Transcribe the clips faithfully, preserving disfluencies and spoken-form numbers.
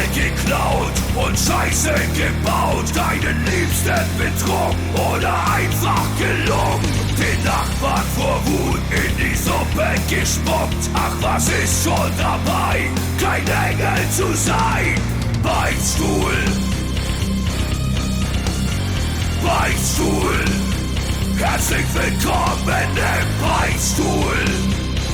geklaut und Scheiße gebaut, deinen Liebsten betrogen oder einfach gelungen, den Nachbarn vor Wut in die Suppe gespuckt. Ach, was ist schon dabei, kein Engel zu sein? Beichtstuhl, Beichtstuhl, herzlich willkommen im Beichtstuhl.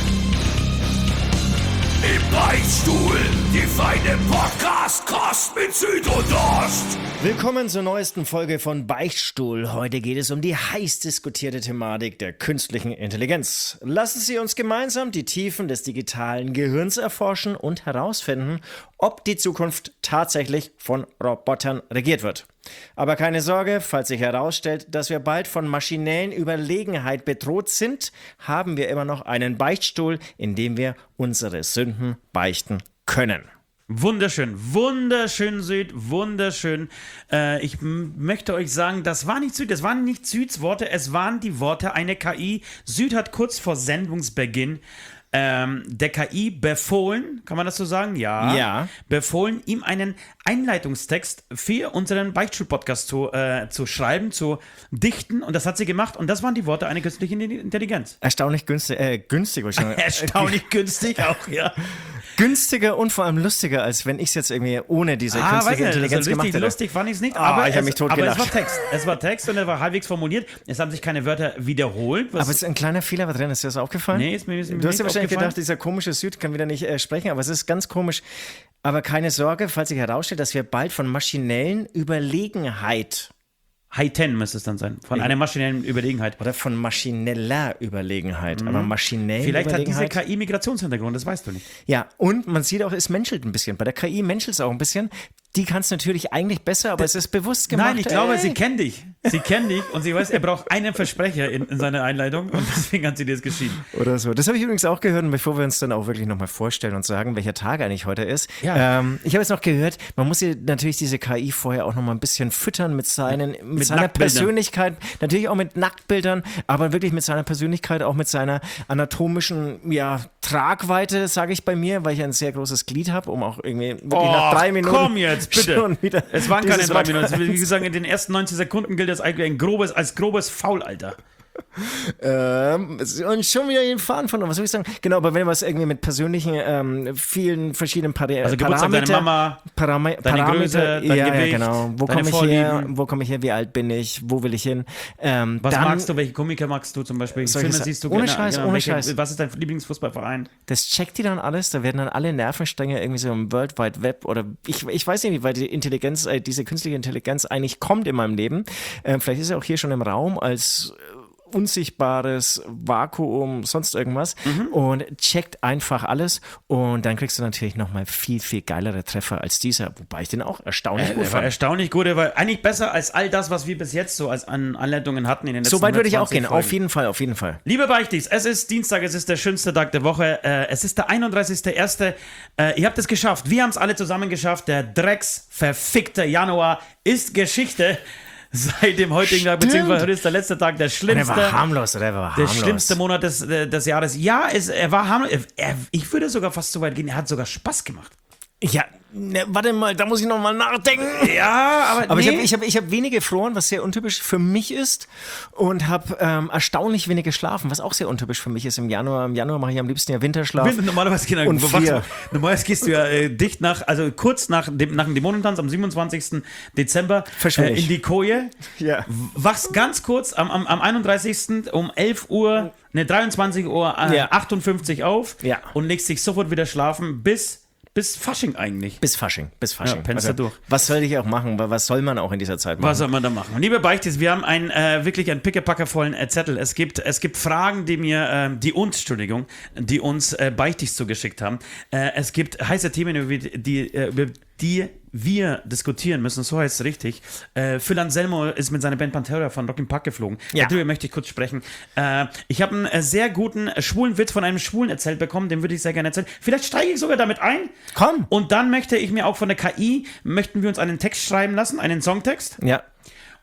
Im Beichtstuhl, die feine Podcast-Kost mit Süd und Ost. Willkommen zur neuesten Folge von Beichtstuhl. Heute geht es um die heiß diskutierte Thematik der künstlichen Intelligenz. Lassen Sie uns gemeinsam die Tiefen des digitalen Gehirns erforschen und herausfinden, ob die Zukunft tatsächlich von Robotern regiert wird. Aber keine Sorge, falls sich herausstellt, dass wir bald von maschinellen Überlegenheit bedroht sind, haben wir immer noch einen Beichtstuhl, in dem wir unsere Sünden beichten können. Wunderschön, wunderschön, Süd, wunderschön. Äh, ich m- möchte euch sagen, das war nicht Süd, das waren nicht Süds Worte, es waren die Worte einer K I. Süd hat kurz vor Sendungsbeginn ähm, der K I befohlen, kann man das so sagen? Ja. Ja. Befohlen, ihm einen Einleitungstext für unseren Beichtstuhl-Podcast zu, äh, zu schreiben, zu dichten, und das hat sie gemacht, und das waren die Worte einer künstlichen Intelligenz. Erstaunlich günstig, äh, günstig wahrscheinlich. Erstaunlich günstig auch, ja. Günstiger und vor allem lustiger, als wenn ich es jetzt irgendwie ohne diese Ah, weiß künstliche nicht, Intelligenz so gemacht richtig hätte. lustig fand ich es nicht, Ah, aber, ich hab es, mich tot aber es gelacht. war Text. Es war Text und er war halbwegs formuliert. Es haben sich keine Wörter wiederholt. Was Aber es ist ein kleiner Fehler drin, ist dir das aufgefallen? Nee, ist mir, ist mir Du hast nicht ja wahrscheinlich aufgefallen. gedacht, dieser komische Süd kann wieder nicht äh, sprechen, aber es ist ganz komisch. Aber keine Sorge, falls sich herausstellt, dass wir bald von maschinellen Überlegenheit High Ten müsste es dann sein. Von einer maschinellen Überlegenheit. oder von maschineller Überlegenheit, aber maschinell Vielleicht hat diese Überlegenheit. K I Migrationshintergrund, das weißt du nicht. Ja, und man sieht auch, es menschelt ein bisschen. Bei der K I menschelt es auch ein bisschen. Die kann es natürlich eigentlich besser, aber es ist bewusst gemacht. Nein, ich glaube, ey. sie kennt dich. Sie kennt dich und sie weiß, er braucht einen Versprecher in, in seiner Einleitung, und deswegen hat sie dir das geschrieben. Oder so. Das habe ich übrigens auch gehört, und bevor wir uns dann auch wirklich nochmal vorstellen und sagen, welcher Tag eigentlich heute ist. Ja. Ähm, ich habe jetzt noch gehört, man muss hier natürlich diese K I vorher auch nochmal ein bisschen füttern mit, seinen, mit, Mit seiner Nacktbildern. Persönlichkeit, natürlich auch mit Nacktbildern, aber wirklich mit seiner Persönlichkeit, auch mit seiner anatomischen ja, Tragweite, sage ich bei mir, weil ich ein sehr großes Glied habe, um auch irgendwie wirklich nach drei Minuten komm jetzt, bitte. schon wieder Es waren keine dieses drei Wort- Minuten. Wie gesagt, in den ersten neunzehn Sekunden gilt das eigentlich ein grobes, als grobes Foul, Alter. Ähm, und schon wieder den Faden von, was soll ich sagen? Genau, aber wenn man es irgendwie mit persönlichen, ähm, vielen verschiedenen Pari- Also Geburtstag Parameter, deiner Mama, Parame- deine Parameter, Größe, dein ja, Gewicht, ja, genau. Wo deine komme ich her? Vorlieben. Wo komme ich her? Wie alt bin ich? Wo will ich hin? Ähm, Was dann, magst du? Welche Komiker magst du zum Beispiel? Welche Solche Filme Sa- siehst du ohne gerne? Scheiß, Genau, ohne welche, Scheiß. Was ist dein Lieblingsfußballverein? Das checkt die dann alles, da werden dann alle Nervenstränge irgendwie so im World Wide Web oder ich, ich weiß nicht, wie weit die Intelligenz, äh, diese künstliche Intelligenz eigentlich kommt in meinem Leben. Ähm, vielleicht ist er auch hier schon im Raum als äh, unsichtbares Vakuum, sonst irgendwas und checkt einfach alles, und dann kriegst du natürlich nochmal viel, viel geilere Treffer als dieser, wobei ich den auch erstaunlich Äh, gut der war fand. erstaunlich gut, der war eigentlich besser als all das, was wir bis jetzt so als an Anleitungen hatten in den letzten So weit würde ich auch hundertzwanzig gehen, Folgen. auf jeden Fall, auf jeden Fall. Liebe Beichtis, es ist Dienstag, es ist der schönste Tag der Woche, äh, es ist der einunddreißigster erste Äh, ihr habt es geschafft, wir haben es alle zusammen geschafft, der drecksverfickte Januar ist Geschichte seit dem heutigen Tag, beziehungsweise heute ist der letzte Tag, der Der schlimmste, war harmlos, der war der harmlos. schlimmste Monat des, äh, des Jahres. Ja, es, er war harmlos, er, er, ich würde sogar fast so weit gehen, er hat sogar Spaß gemacht. Ja, ne, warte mal, da muss ich nochmal nachdenken. Ja, aber, Aber nee. ich habe ich hab, ich hab wenig gefroren, was sehr untypisch für mich ist, und habe ähm, erstaunlich wenig geschlafen, was auch sehr untypisch für mich ist im Januar. Im Januar mache ich am liebsten ja Winterschlaf. Wenn- Normalerweise, genau, Und du wachst- vier. normalerweise gehst du ja äh, dicht nach, also kurz nach dem, nach dem Dämonentanz am siebenundzwanzigsten Dezember Verschwinde äh, in ich. die Koje, Ja. wachst ganz kurz am, am, am einunddreißigsten um elf Uhr, ne, dreiundzwanzig Uhr äh, Ja. achtundfünfzig auf Ja. und legst dich sofort wieder schlafen bis, bis Fasching eigentlich. Bis Fasching, bis Fasching. Ja, pennst du durch. Was soll ich auch machen? Was soll man auch in dieser Zeit machen? Was soll man da machen? Liebe Beichtis, wir haben einen, äh, wirklich einen pickepackervollen äh, Zettel. Es gibt, es gibt Fragen, die mir, äh, die uns, Entschuldigung, die uns äh, Beichtis zugeschickt haben. Äh, es gibt heiße Themen, über die, äh, über die wir diskutieren müssen, so heißt es richtig. Äh, Phil Anselmo ist mit seiner Band Pantera von Rock im Park geflogen. Ja. Darüber möchte ich kurz sprechen. Äh, ich habe einen äh, sehr guten äh, schwulen Witz von einem Schwulen erzählt bekommen, den würde ich sehr gerne erzählen. Vielleicht steige ich sogar damit ein. Komm. Und dann möchte ich mir auch von der K I, möchten wir uns einen Text schreiben lassen, einen Songtext. Ja.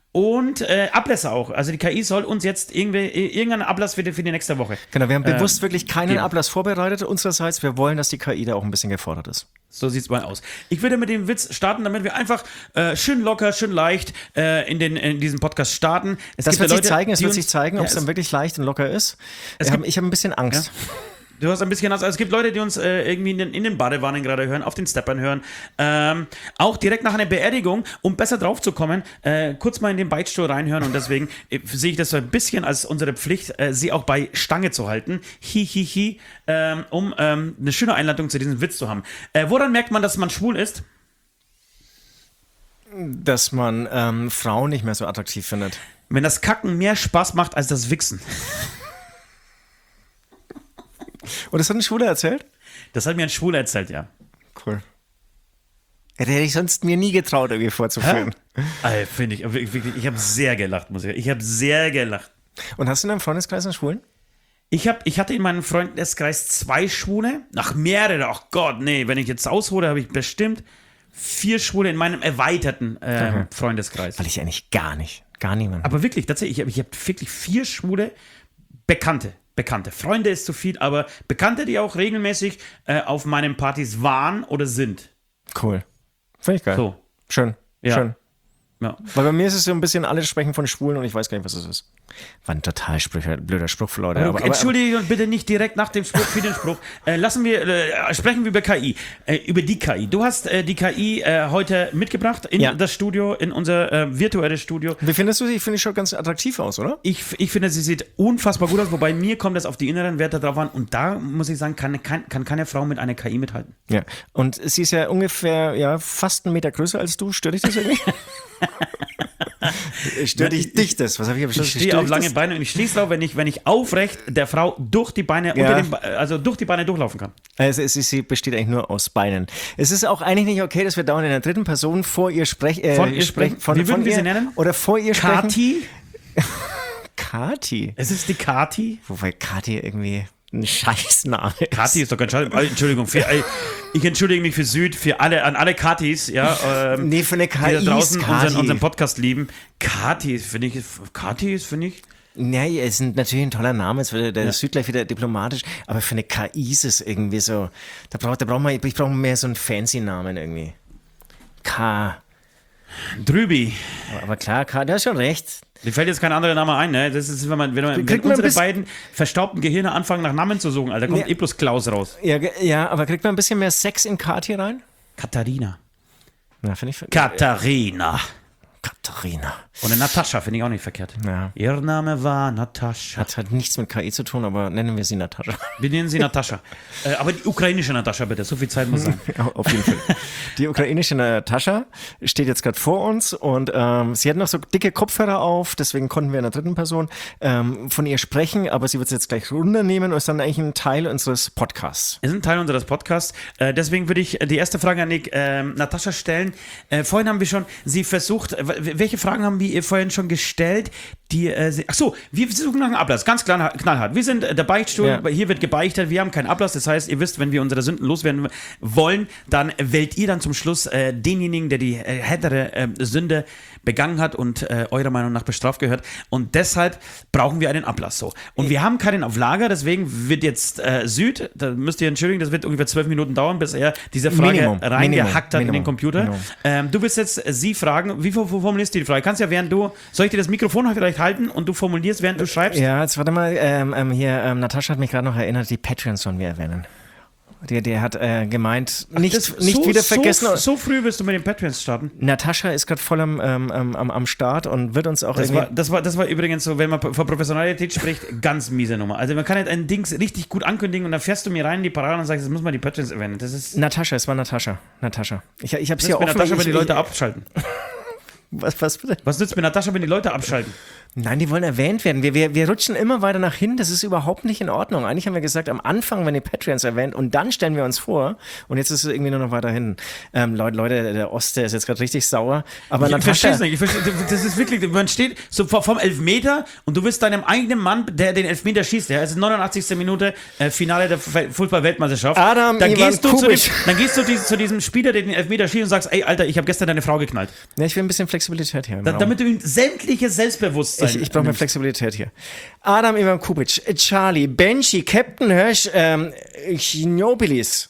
Und äh, Ablässe auch. Also die K I soll uns jetzt irgendwie, irgendeinen Ablass für die, für die nächste Woche. Genau, wir haben äh, bewusst wirklich keinen geben. Ablass vorbereitet unsererseits. Wir wollen, dass die K I da auch ein bisschen gefordert ist. So sieht's mal aus. Ich würde mit dem Witz starten, damit wir einfach äh, schön locker, schön leicht äh, in, den, in diesen Podcast starten. Es Das gibt wird ja sich Leute, zeigen, es die wird uns- sich zeigen, ob Ja, es dann wirklich leicht und locker ist. Es Ich gibt- habe ich hab ein bisschen Angst. Du hast ein bisschen, also es gibt Leute, die uns äh, irgendwie in den, in den Badewannen gerade hören, auf den Steppern hören, ähm, auch direkt nach einer Beerdigung, um besser drauf zu kommen, äh, kurz mal in den Beichtstuhl reinhören und deswegen äh, sehe ich das so ein bisschen als unsere Pflicht, äh, sie auch bei Stange zu halten, hi, hi, hi, ähm, um ähm, eine schöne Einladung zu diesem Witz zu haben. Äh, woran merkt man, dass man schwul ist? Dass man ähm, Frauen nicht mehr so attraktiv findet. Wenn das Kacken mehr Spaß macht als das Wichsen. Und das hat ein Schwuler erzählt? Das hat mir ein Schwuler erzählt, ja. Cool. Ja, der hätte ich sonst mir nie getraut, irgendwie vorzuführen. Äh, Finde ich, wirklich, ich habe sehr gelacht, muss ich sagen. Ich habe sehr gelacht. Und hast du in deinem Freundeskreis einen Schwulen? Ich, hab, ich hatte in meinem Freundeskreis zwei Schwule, nach mehrere, ach Gott, nee, wenn ich jetzt aushole, habe ich bestimmt vier Schwule in meinem erweiterten ähm, Okay. Freundeskreis. Weil ich eigentlich gar nicht. Gar niemand. Aber wirklich, tatsächlich, ich habe ich hab wirklich vier Schwule Bekannte. Bekannte. Freunde ist zu viel, aber Bekannte, die auch regelmäßig äh, auf meinen Partys waren oder sind. Cool. Finde ich geil. So. Schön. Ja. Schön. Ja. Weil bei mir ist es so ein bisschen, alle sprechen von Schwulen und ich weiß gar nicht, was es ist. War ein total sprücher, blöder Spruch für Leute. Aber, Aber, aber, Entschuldige uns bitte nicht direkt nach dem Spruch für den Spruch. Äh, lassen wir, äh, sprechen wir über K I. Äh, über die K I. Du hast äh, die K I äh, heute mitgebracht in Ja. das Studio, in unser äh, virtuelles Studio. Wie findest du sie? Ich finde, die schaut ganz attraktiv aus, oder? Ich, ich finde, sie sieht unfassbar gut aus, wobei mir kommt es auf die inneren Werte drauf an. Und da muss ich sagen, kann, kann, kann keine Frau mit einer K I mithalten. Ja. Und sie ist ja ungefähr, ja, fast einen Meter größer als du. Stört dich das irgendwie? Stört dich dich das? Was habe ich Ich stehe auf lange Beine und ich stehe drauf, wenn ich, wenn ich aufrecht der Frau durch die Beine, Ja. unter den, Be- also durch die Beine durchlaufen kann. Also es ist, sie besteht eigentlich nur aus Beinen. Es ist auch eigentlich nicht okay, dass wir dauernd in der dritten Person vor ihr sprechen. Äh, Von ihr sprechen. sprechen? Von, Wie würden von wir ihr, sie nennen? Oder vor ihr sprechen. Kati? Kati. Es ist die Kati. Wobei Kati irgendwie ein Scheißname ist. Kati ist doch kein Scheiß. Entschuldigung, für, äh, ich entschuldige mich für Süd, für alle, an alle Katis, ja, ähm, Nee, für eine K I die da draußen ist unseren, Kati. unseren Podcast lieben. Kati, finde ich, Kati ist, finde ich, Nee, es ist natürlich ein toller Name, jetzt wird der ja. Süd gleich wieder diplomatisch, aber für eine K I ist es irgendwie so, da braucht da braucht man, ich brauche mehr so einen fancy Namen irgendwie. K. Drübi. Aber, aber klar, K, du hast schon recht. Mir fällt jetzt kein anderer Name ein, ne? Das ist, wenn man, wenn, man, wenn Kriegt man unsere bis- beiden verstaubten Gehirne anfangen, nach Namen zu suchen, Alter, kommt Nee. eh bloß Klaus raus. Ja, ge- ja, aber kriegt man ein bisschen mehr Sex in Kati rein? Katharina. Na, finde ich. Katharina. Katharina. Und eine Natascha finde ich auch nicht verkehrt. Ja. Ihr Name war Natascha. Hat halt nichts mit K I zu tun, aber nennen wir sie Natascha. Wir nennen sie Natascha. äh, aber die ukrainische Natascha bitte, so viel Zeit muss sein. Auf jeden Fall. Die ukrainische Natascha steht jetzt gerade vor uns und ähm, sie hat noch so dicke Kopfhörer auf, deswegen konnten wir in der dritten Person ähm, von ihr sprechen, aber sie wird es jetzt gleich runternehmen und ist dann eigentlich ein Teil unseres Podcasts. Wir sind Teil unseres Podcasts. Äh, deswegen würde ich die erste Frage an die, äh, Natascha stellen. Äh, vorhin haben wir schon sie versucht, w- welche Fragen haben wir ihr vorhin schon gestellt? Die, äh, sie, ach so, wir suchen nach einem Ablass, ganz klar, knallhart. Wir sind äh, der Beichtstuhl, Ja. hier wird gebeichtet, wir haben keinen Ablass. Das heißt, ihr wisst, wenn wir unsere Sünden loswerden wollen, dann wählt ihr dann zum Schluss äh, denjenigen, der die äh, härtere äh, Sünde begangen hat und äh, eurer Meinung nach bestraft gehört. Und deshalb brauchen wir einen Ablass so. Und wir haben keinen auf Lager, deswegen wird jetzt äh, Süd, da müsst ihr entschuldigen, das wird ungefähr zwölf Minuten dauern, bis er diese Frage Minimum, reingehackt hat Minimum, in den Computer. Minimum. Ähm, du wirst jetzt äh, sie fragen, wie wo- wo formulierst du die Frage? Kannst ja während du, soll ich dir das Mikrofon vielleicht halten und du formulierst, während du schreibst? Ja, jetzt warte mal, ähm, ähm, hier, ähm, Natascha hat mich gerade noch erinnert, die Patreons sollen wir erwähnen. Der, der hat äh, gemeint, nicht, Das- nicht so, wieder vergessen. So, so früh wirst du mit den Patreons starten. Natascha ist gerade voll am, ähm, am, am am Start und wird uns auch Das irgendwie... war, das, war, das war übrigens so, wenn man von Professionalität spricht, ganz miese Nummer. Also man kann halt ein Ding richtig gut ankündigen und dann fährst du mir rein in die Parade und sagst, das muss man die Patreons erwähnen. Das ist... Natascha, es war Natascha. Natascha. Ich, ich habe Das sie ja nützt mir offen... Natascha, wenn ich- die Leute ich- abschalten. Was, was bitte? Was nützt mir Natascha, wenn die Leute abschalten? Nein, die wollen erwähnt werden. Wir, wir, wir rutschen immer weiter nach hinten. Das ist überhaupt nicht in Ordnung. Eigentlich haben wir gesagt, am Anfang werden die Patreons erwähnt und dann stellen wir uns vor. Und jetzt ist es irgendwie nur noch weiter hinten. Ähm, Leute, Leute, der Oste ist jetzt gerade richtig sauer. Aber Ich Natascha, verstehe es nicht. Ich verstehe, das ist wirklich, man steht so vom Elfmeter und du bist deinem eigenen Mann, der den Elfmeter schießt. Ja, es ist neunundachtzigste Minute, äh, Finale der Fußball-Weltmeisterschaft. Adam dann Ivan gehst du zu dem, Kubic. Dann gehst du zu diesem Spieler, der den Elfmeter schießt und sagst, ey, Alter, ich habe gestern deine Frau geknallt. Ja, ich will ein bisschen Flexibilität hier. Im Da, Raum. damit du ihm sämtliches Selbstbewusstsein Ich, ich brauche mehr Flexibilität hier. Adam Ivan Kubic, Charlie, Benji, Captain Hirsch, ähm, Chinobilis,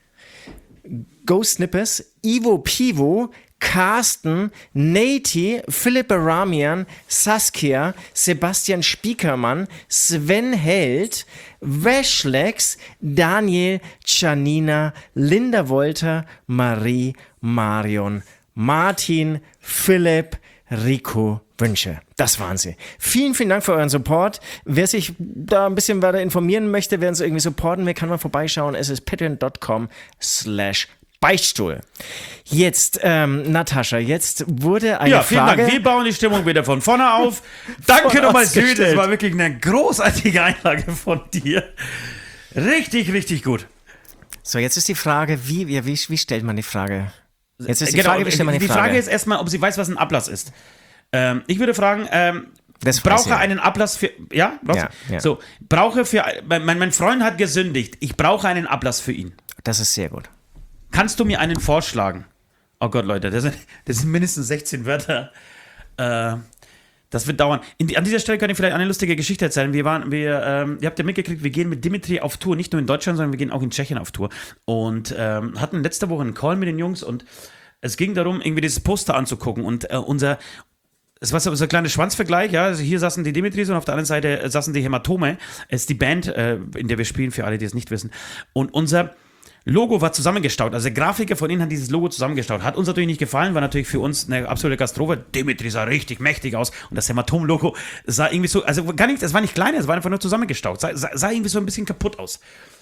Ghost Snippers, Ivo Pivo, Carsten, Nati, Philipp Ramian, Saskia, Sebastian Spiekermann, Sven Held, Washlex, Daniel, Janina, Linda Wolter, Marie, Marion, Martin, Philipp, Rico, Wünsche. Das waren sie. Vielen, vielen Dank für euren Support. Wer sich da ein bisschen weiter informieren möchte, wer uns irgendwie supporten will, kann mal vorbeischauen. Es ist patreon.com slash Beichtstuhl. Jetzt, ähm, Natascha, jetzt wurde eine Ja, vielen Frage... Dank. Wir bauen die Stimmung wieder von vorne auf. Danke nochmal, Süd. Das Vorausgestellt. war wirklich eine großartige Einlage von dir. Richtig, richtig gut. So, jetzt ist die Frage, wie, wie, wie, wie stellt man die Frage? Jetzt ist die Genau, Frage, wie stellt man die, die Frage? Frage ist erstmal, ob sie weiß, was ein Ablass ist. Ähm, ich würde fragen, ähm, Das weiß brauche sie. einen Ablass für. Ja? Brauchst Ja, du? ja. So, brauche für. Mein, mein Freund hat gesündigt. Ich brauche einen Ablass für ihn. Das ist sehr gut. Kannst du mir einen vorschlagen? Oh Gott, Leute, das sind, das sind mindestens sechzehn Wörter. Äh, das wird dauern. In die, an dieser Stelle kann ich vielleicht eine lustige Geschichte erzählen. Wir waren, wir, ähm, ihr habt ja mitgekriegt, wir gehen mit Dimitri auf Tour, nicht nur in Deutschland, sondern wir gehen auch in Tschechien auf Tour. Und ähm, hatten letzte Woche einen Call mit den Jungs und es ging darum, irgendwie dieses Poster anzugucken. Und äh, unser, es war so, so ein kleiner Schwanzvergleich, ja. Also hier saßen die Dimitris und auf der anderen Seite äh, saßen die Hämatome. Es ist die Band, äh, in der wir spielen, für alle, die es nicht wissen. Und unser Logo war zusammengestaut. Also der Grafiker von ihnen hat dieses Logo zusammengestaut. Hat uns natürlich nicht gefallen, war natürlich für uns eine absolute Katastrophe. Dimitri sah richtig mächtig aus und das Hämatom-Logo sah irgendwie so, also gar nicht, es war nicht klein, es war einfach nur zusammengestaut. Sah, sah, sah irgendwie so ein bisschen kaputt aus.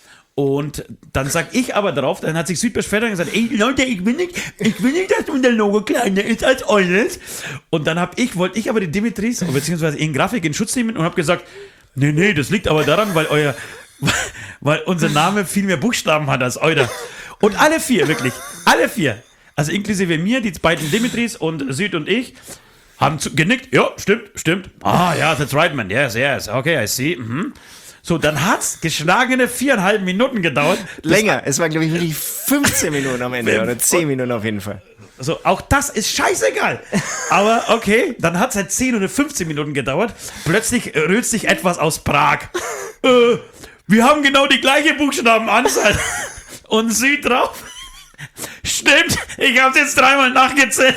Und dann sag ich aber darauf, dann hat sich Süd beschwert und gesagt, ey Leute, ich will nicht, ich will nicht, dass unser Logo kleiner ist als eures. Und dann hab ich, wollte ich aber die Dimitris, beziehungsweise ihren Grafik in Schutz nehmen und hab gesagt, nee, nee, das liegt aber daran, weil euer, weil unser Name viel mehr Buchstaben hat als euer. Und alle vier, wirklich, alle vier, also inklusive mir, die beiden Dimitris und Süd und ich, haben zu, genickt, ja, stimmt, stimmt. Ah, ja, that's right, man, yes, yes, okay, I see, mhm. So, dann hat's geschlagene viereinhalb Minuten gedauert. Länger. Es war, glaube ich, wirklich fünfzehn Minuten am Ende oder zehn Minuten auf jeden Fall. So, auch das ist scheißegal. Aber okay, dann hat's halt zehn oder fünfzehn Minuten gedauert. Plötzlich rührt sich etwas aus Prag. äh, wir haben genau die gleiche Buchstabenanzahl. Und Süd drauf. Stimmt, ich hab's jetzt dreimal nachgezählt.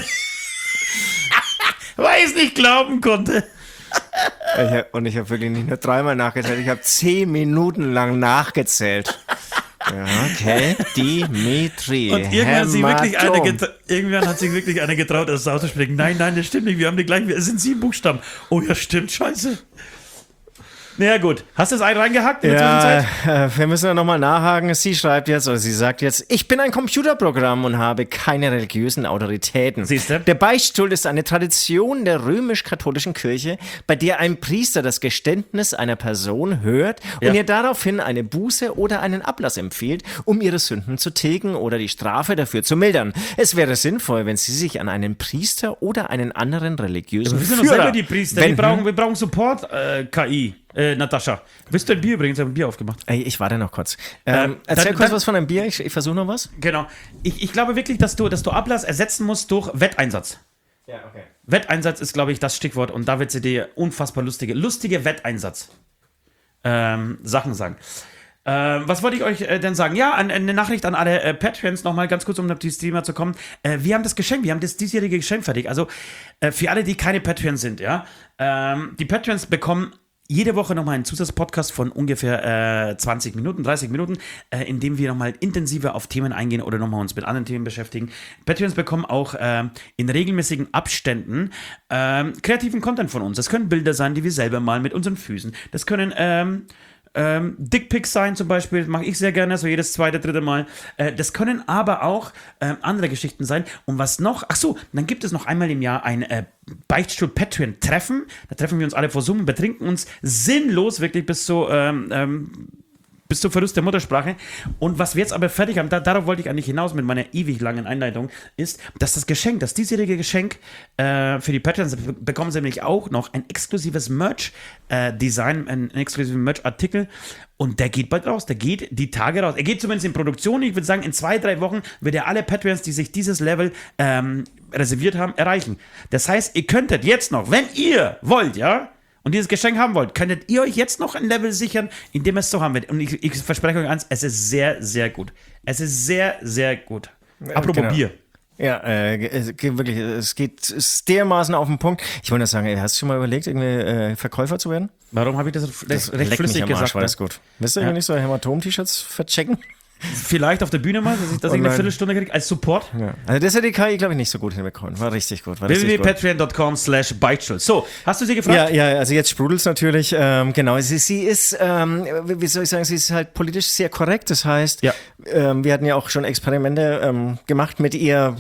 Weil ich es nicht glauben konnte. Ich hab, und ich habe wirklich nicht nur dreimal nachgezählt, ich habe zehn Minuten lang nachgezählt. Ja, okay. Dimitri. Und irgendwann hat, sich wirklich eine Hämatom. getra- irgendwann hat sich wirklich einer getraut, das auszusprechen. Nein, nein, das stimmt nicht. Wir haben die gleichen. Es sind sieben Buchstaben. Oh ja, stimmt. Scheiße. Naja, gut. Hast du das Ei reingehackt in der Ja, Zwischenzeit? äh, wir müssen ja nochmal nachhaken. Sie schreibt jetzt, oder sie sagt jetzt, ich bin ein Computerprogramm und habe keine religiösen Autoritäten. Siehste? Der Beichtstuhl ist eine Tradition der römisch-katholischen Kirche, bei der ein Priester das Geständnis einer Person hört und Ja. ihr daraufhin eine Buße oder einen Ablass empfiehlt, um ihre Sünden zu tilgen oder die Strafe dafür zu mildern. Es wäre sinnvoll, wenn sie sich an einen Priester oder einen anderen religiösen Wir sind doch Führer selber die Priester. Wir wenden. brauchen, wir brauchen Support, äh, K I. Äh, Natascha. Willst du ein Bier übrigens? Ich habe ein Bier aufgemacht. Ey, ich warte noch kurz. Ähm, Ähm, erzähl dann- kurz dann- was von einem Bier, ich, ich versuche noch was. Genau. Ich, ich glaube wirklich, dass du, dass du Ablass ersetzen musst durch Wetteinsatz. Ja, okay. Wetteinsatz ist, glaube ich, das Stichwort und da wird sie dir unfassbar lustige, lustige Wetteinsatz ähm, Sachen sagen. Ähm, was wollte ich euch äh, denn sagen? Ja, an, eine Nachricht an alle äh, Patreons nochmal ganz kurz, um auf dieses Thema zu kommen. Äh, wir haben das Geschenk, wir haben das diesjährige Geschenk fertig. Also äh, für alle, die keine Patreons sind, ja, ähm, die Patreons bekommen jede Woche nochmal einen Zusatzpodcast von ungefähr äh, zwanzig Minuten, dreißig Minuten, äh, in dem wir nochmal intensiver auf Themen eingehen oder nochmal uns mit anderen Themen beschäftigen. Patreons bekommen auch äh, in regelmäßigen Abständen äh, kreativen Content von uns. Das können Bilder sein, die wir selber malen mit unseren Füßen. Das können ähm, ähm, Dickpics sein zum Beispiel, mache ich sehr gerne, so jedes zweite, dritte Mal. Äh, das können aber auch ähm, andere Geschichten sein. Und was noch? Ach so, dann gibt es noch einmal im Jahr ein äh, Beichtstuhl-Patreon-Treffen. Da treffen wir uns alle vor Zoom, betrinken uns sinnlos wirklich bis zu ähm, ähm, bis zum Verlust der Muttersprache. Und was wir jetzt aber fertig haben, da, darauf wollte ich eigentlich hinaus mit meiner ewig langen Einleitung, ist, dass das Geschenk, das diesjährige Geschenk äh, für die Patrons, bekommen sie nämlich auch noch ein exklusives Merch-Design, äh, einen, einen exklusiven Merch-Artikel. Und der geht bald raus, der geht die Tage raus. Er geht zumindest in Produktion. Ich würde sagen, in zwei, drei Wochen wird er alle Patreons, die sich dieses Level ähm, reserviert haben, erreichen. Das heißt, ihr könntet jetzt noch, wenn ihr wollt, ja, und dieses Geschenk haben wollt, könntet ihr euch jetzt noch ein Level sichern, in dem es so haben wird. Und ich, ich verspreche euch eins, es ist sehr, sehr gut. Es ist sehr, sehr gut. Apropos genau. Bier. Ja, äh, es geht wirklich, es geht es ist dermaßen auf den Punkt. Ich wollte nur sagen, ey, hast du schon mal überlegt, irgendwie äh, Verkäufer zu werden? Warum habe ich das, das, das recht flüssig gesagt? Arsch, war das gut. Willst du ja. irgendwie nicht so Hämatom-T-Shirts verchecken? Vielleicht auf der Bühne mal, dass ich, dass ich eine Viertelstunde kriege als Support. Ja. Also das hat die K I, glaube ich, nicht so gut hinbekommen. War richtig gut. w w w punkt patreon punkt com slash beichtstuhl. So, hast du sie gefragt? Ja, ja, also jetzt sprudelt es natürlich. Ähm, genau, sie, sie ist, ähm, wie soll ich sagen, sie ist halt politisch sehr korrekt. Das heißt, ja. ähm, wir hatten ja auch schon Experimente ähm, gemacht mit ihr.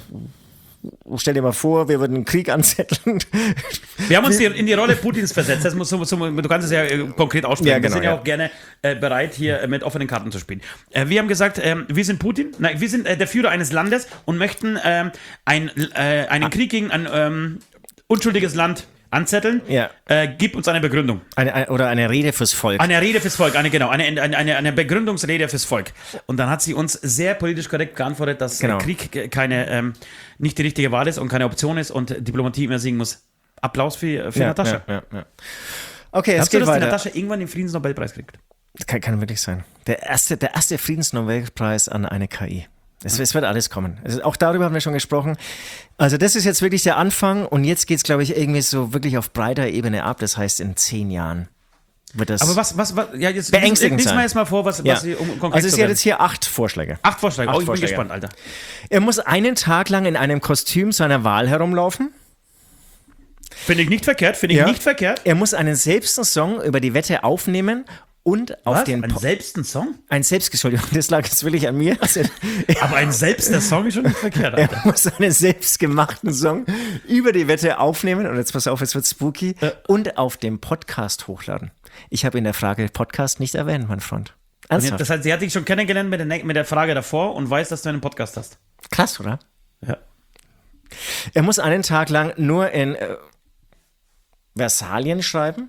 Stell dir mal vor, wir würden einen Krieg anzetteln. Wir haben uns die, in die Rolle Putins versetzt. Das muss, so, so, du kannst es ja äh, konkret aussprechen. Ja, genau, wir sind ja, ja auch gerne äh, bereit, hier äh, mit offenen Karten zu spielen. Äh, wir haben gesagt, äh, wir sind Putin, nein, wir sind äh, der Führer eines Landes und möchten äh, ein, äh, einen ah. Krieg gegen ein ähm, unschuldiges Land anzetteln. Ja. Äh, gib uns eine Begründung. Eine, eine, oder eine Rede fürs Volk. Eine Rede fürs Volk, eine, genau, eine, eine, eine, eine Begründungsrede fürs Volk. Und dann hat sie uns sehr politisch korrekt geantwortet, dass genau. Krieg keine, ähm, nicht die richtige Wahl ist und keine Option ist und Diplomatie immer siegen muss. Applaus für, für ja, Natascha. Ja, ja, ja. Okay, Hast es geht du, dass weiter. die Natascha irgendwann den Friedensnobelpreis kriegt? Das kann, kann wirklich sein. Der erste, der erste Friedensnobelpreis an eine K I. Es, es wird alles kommen. Also auch darüber haben wir schon gesprochen. Also das ist jetzt wirklich der Anfang und jetzt geht es, glaube ich, irgendwie so wirklich auf breiter Ebene ab. Das heißt, in zehn Jahren wird das Aber was, was, was ja, jetzt beängstigend lies sein. mal jetzt mal vor, was, ja. was sie um konkret Also es zu sind werden. jetzt hier acht Vorschläge. Acht Vorschläge, acht oh, ich Vorschläge. bin gespannt, Alter. Er muss einen Tag lang in einem Kostüm seiner Wahl herumlaufen. Finde ich nicht verkehrt, finde ich ja. nicht verkehrt. Er muss einen selbsten Song über die Wette aufnehmen und auf Was? den Einen selbsten Song? Ein selbst, Entschuldigung, das lag jetzt wirklich an mir. Also, Aber ein selbster Song ist schon nicht verkehrt, Alter. Er muss einen selbstgemachten Song über die Wette aufnehmen und jetzt pass auf, jetzt wird spooky äh. und auf dem Podcast hochladen. Ich habe in der Frage Podcast nicht erwähnt, mein Freund. Ernsthaft? Das heißt, sie hat dich schon kennengelernt mit der, mit der Frage davor und weiß, dass du einen Podcast hast. Krass, oder? Ja. Er muss einen Tag lang nur in äh, Versalien schreiben.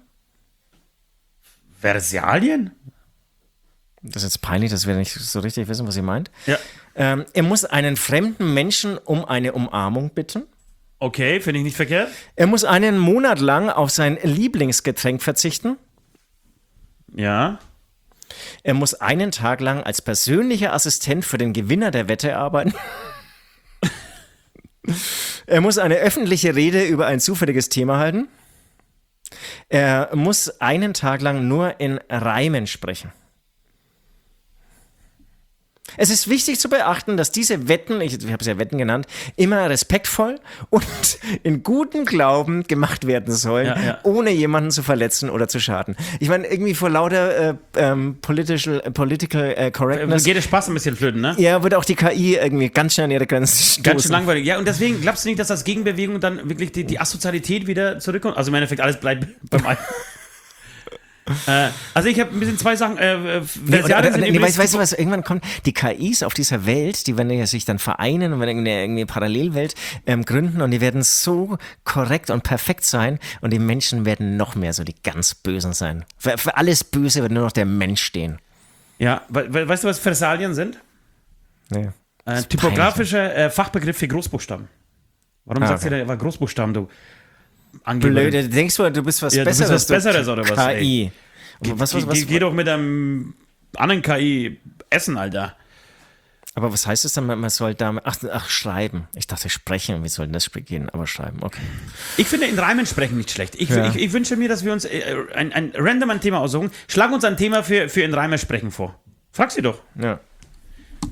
Versalien? Das ist jetzt peinlich, dass wir nicht so richtig wissen, was sie meint. Ja. Ähm, er muss einen fremden Menschen um eine Umarmung bitten. Okay, finde ich nicht verkehrt. Er muss einen Monat lang auf sein Lieblingsgetränk verzichten. Ja. Er muss einen Tag lang als persönlicher Assistent für den Gewinner der Wette arbeiten. Er muss eine öffentliche Rede über ein zufälliges Thema halten. Er muss einen Tag lang nur in Reimen sprechen. Es ist wichtig zu beachten, dass diese Wetten, ich, ich habe es ja Wetten genannt, immer respektvoll und in gutem Glauben gemacht werden sollen, ja, ja. ohne jemanden zu verletzen oder zu schaden. Ich meine, irgendwie vor lauter äh, ähm, political, äh, political äh, correctness geht der Spaß ein bisschen flöten, ne? Ja, wird auch die K I irgendwie ganz schnell an ihre Grenzen stoßen. Ganz schön langweilig. Ja, und deswegen glaubst du nicht, dass als Gegenbewegung dann wirklich die, die Asozialität wieder zurückkommt? Also im Endeffekt alles bleibt beim Alten. Äh, also ich habe ein bisschen zwei Sachen. Äh, nee, oder, oder, nee, weißt, weißt du was, irgendwann kommt die K Is auf dieser Welt, die werden ja sich dann vereinen und werden eine, eine Parallelwelt ähm, gründen und die werden so korrekt und perfekt sein und die Menschen werden noch mehr so die ganz Bösen sein. Für, für alles Böse wird nur noch der Mensch stehen. Ja, we, we, weißt du, was Versalien sind? Nee. Äh, typografischer äh, Fachbegriff für Großbuchstaben. Warum ah, sagst okay. du da Großbuchstaben, du? Angeberin. Blöde, denkst du, du bist was ja, Besseres? Du bist was Besseres oder was? K I. Geh, was, was, was, geh, geh doch mit einem anderen K I essen, Alter. Aber was heißt es dann, man soll da, ach, ach, schreiben. Ich dachte sprechen, wie soll denn das gehen? Aber schreiben, okay. Ich finde in Reimen sprechen nicht schlecht. Ich, ja. ich, ich wünsche mir, dass wir uns äh, ein, ein random ein Thema aussuchen. Schlag uns ein Thema für, für in Reimen sprechen vor. Frag sie doch. Ja.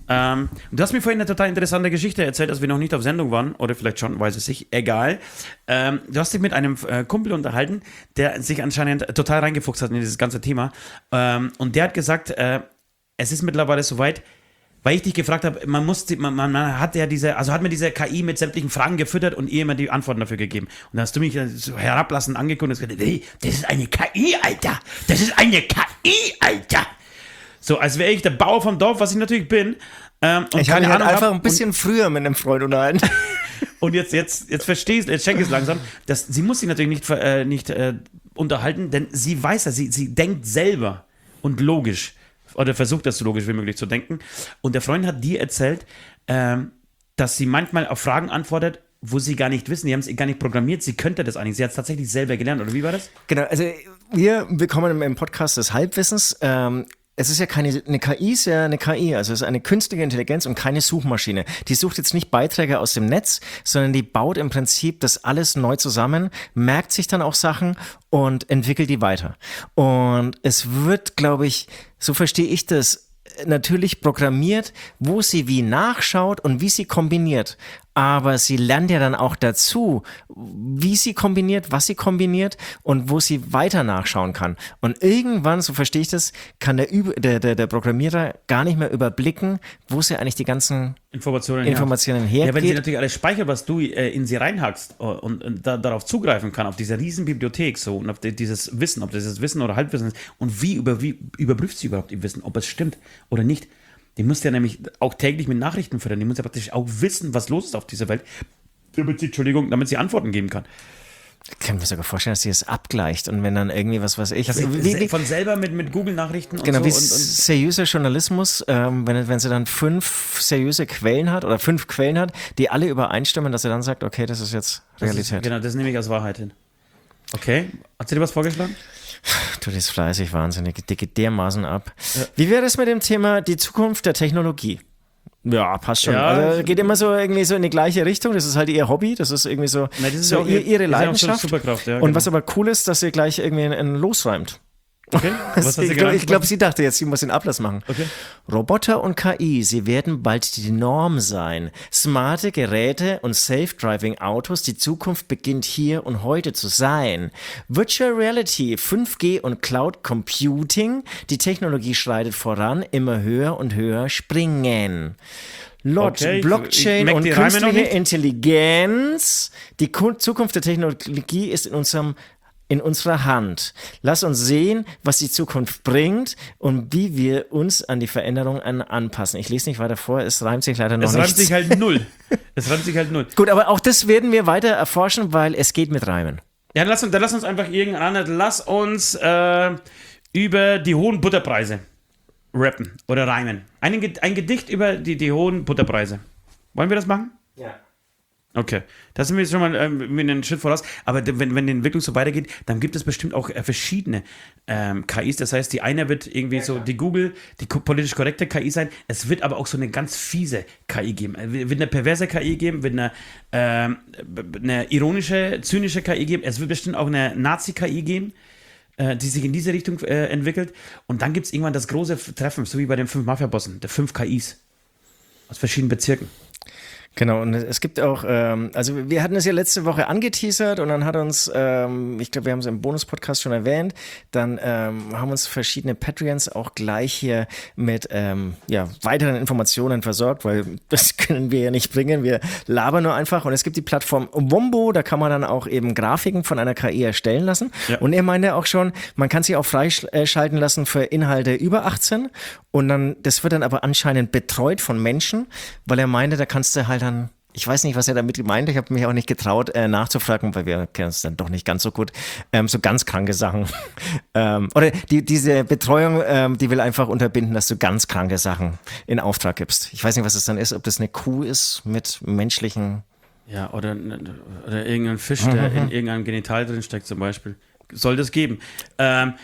Ähm, du hast mir vorhin eine total interessante Geschichte erzählt, als wir noch nicht auf Sendung waren, oder vielleicht schon, weiß es nicht, egal. Ähm, du hast dich mit einem äh, Kumpel unterhalten, der sich anscheinend total reingefuchst hat in dieses ganze Thema. Ähm, und der hat gesagt, äh, es ist mittlerweile soweit, weil ich dich gefragt habe, man muss, die, man, man hat ja diese, also hat mir diese K I mit sämtlichen Fragen gefüttert und ihr immer die Antworten dafür gegeben. Und da hast du mich so herablassend angeguckt und gesagt, hey, das ist eine K I, Alter! Das ist eine K I, Alter! So, als wäre ich der Bauer vom Dorf, was ich natürlich bin. Ähm, und ich habe mich halt einfach hab, ein bisschen früher mit einem Freund unterhalten. Und jetzt, jetzt, jetzt verstehst, jetzt check es langsam, dass sie muss sich natürlich nicht, äh, nicht äh, unterhalten, denn sie weiß ja, sie, sie denkt selber und logisch. Oder versucht das so logisch wie möglich zu denken. Und der Freund hat dir erzählt, ähm, dass sie manchmal auf Fragen antwortet, wo sie gar nicht wissen, die haben es gar nicht programmiert, sie könnte das eigentlich. Sie hat es tatsächlich selber gelernt, oder wie war das? Genau, also wir bekommen im Podcast des Halbwissens, ähm, es ist ja keine, eine K I ist ja eine K I, also es ist eine künstliche Intelligenz und keine Suchmaschine. Die sucht jetzt nicht Beiträge aus dem Netz, sondern die baut im Prinzip das alles neu zusammen, merkt sich dann auch Sachen und entwickelt die weiter. Und es wird, glaube ich, so verstehe ich das, natürlich programmiert, wo sie wie nachschaut und wie sie kombiniert. Aber sie lernt ja dann auch dazu, wie sie kombiniert, was sie kombiniert und wo sie weiter nachschauen kann. Und irgendwann, so verstehe ich das, kann der, Üb- der, der, der Programmierer gar nicht mehr überblicken, wo sie eigentlich die ganzen Informationen, Informationen her. hergeht. Ja, wenn sie natürlich alles speichert, was du äh, in sie reinhackst und, und, und da, darauf zugreifen kann, auf diese riesen Bibliothek so und auf die, dieses Wissen, ob das dieses Wissen oder Halbwissen ist und wie, über, wie überprüft sie überhaupt ihr Wissen, ob es stimmt oder nicht. Die muss ja nämlich auch täglich mit Nachrichten füttern. Die muss ja praktisch auch wissen, was los ist auf dieser Welt, damit sie, Entschuldigung, damit sie Antworten geben kann. Ich kann mir sogar vorstellen, dass sie es abgleicht und wenn dann irgendwie, was weiß ich... Dass sie wie, wie, von selber mit, mit Google-Nachrichten und genau, so. wie Und, und seriöser Journalismus, ähm, wenn, wenn sie dann fünf seriöse Quellen hat oder fünf Quellen hat, die alle übereinstimmen, dass sie dann sagt, okay, das ist jetzt Realität. Das ist, genau, das nehme ich als Wahrheit hin. Okay, hat sie dir was vorgeschlagen? Du, das ist fleißig, wahnsinnig, die geht dermaßen ab. Ja. Wie wäre es mit dem Thema die Zukunft der Technologie? Ja, passt schon. Ja, also geht immer so irgendwie so in die gleiche Richtung. Das ist halt ihr Hobby, das ist irgendwie so, Nein, das ist so auch ihr, ihre Leidenschaft. So Superkraft, ja, und genau. was aber cool ist, dass sie gleich irgendwie einen losreimt. Okay. Was hast du ich glaube, glaub, sie dachte jetzt, sie muss den Ablass machen. Okay. Roboter und K I, sie werden bald die Norm sein. Smarte Geräte und Self-Driving-Autos, die Zukunft beginnt hier und heute zu sein. Virtual Reality, fünf G und Cloud Computing, die Technologie schreitet voran, immer höher und höher springen. Laut okay, Blockchain und künstliche Intelligenz, die Zukunft der Technologie ist in unserem in unserer Hand. Lass uns sehen, was die Zukunft bringt und wie wir uns an die Veränderungen anpassen. Ich lese nicht weiter vor, es reimt sich leider noch nicht. Es reimt sich halt null. Es reimt sich halt null. Gut, aber auch das werden wir weiter erforschen, weil es geht mit Reimen. Ja, lass uns, dann lass uns einfach irgendein, lass uns äh, über die hohen Butterpreise rappen oder reimen. Ein, ein Gedicht über die, die hohen Butterpreise. Wollen wir das machen? Ja. Okay, da sind wir jetzt schon mal ähm, mit einem Schritt voraus. Aber wenn, wenn die Entwicklung so weitergeht, dann gibt es bestimmt auch äh, verschiedene ähm, K Is. Das heißt, die eine wird irgendwie ja, so die Google, die politisch korrekte K I sein. Es wird aber auch so eine ganz fiese K I geben. Es wird eine perverse K I geben, wird eine, ähm, eine ironische, zynische K I geben. Es wird bestimmt auch eine Nazi-K I geben, äh, die sich in diese Richtung äh, entwickelt. Und dann gibt es irgendwann das große Treffen, so wie bei den fünf Mafia-Bossen, der fünf K Is aus verschiedenen Bezirken. Genau, und es gibt auch, ähm, also wir hatten es ja letzte Woche angeteasert und dann hat uns, ähm, ich glaube, wir haben es im Bonus-Podcast schon erwähnt, dann ähm, haben uns verschiedene Patreons auch gleich hier mit ähm, ja, weiteren Informationen versorgt, weil das können wir ja nicht bringen, wir labern nur einfach und es gibt die Plattform Wombo, da kann man dann auch eben Grafiken von einer K I erstellen lassen ja. Und er meinte auch schon, man kann sie auch freischalten lassen für Inhalte über achtzehn und dann, das wird dann aber anscheinend betreut von Menschen, weil er meinte, da kannst du halt dann, ich weiß nicht, was er damit meint, ich habe mich auch nicht getraut äh, nachzufragen, weil wir kennen es dann doch nicht ganz so gut, ähm, so ganz kranke Sachen. ähm, oder die, diese Betreuung, ähm, die will einfach unterbinden, dass du ganz kranke Sachen in Auftrag gibst. Ich weiß nicht, was es dann ist, ob das eine Kuh ist mit menschlichen... Ja, oder, oder irgendein Fisch, der mhm. in irgendeinem Genital drin steckt zum Beispiel. Soll das geben. Ähm...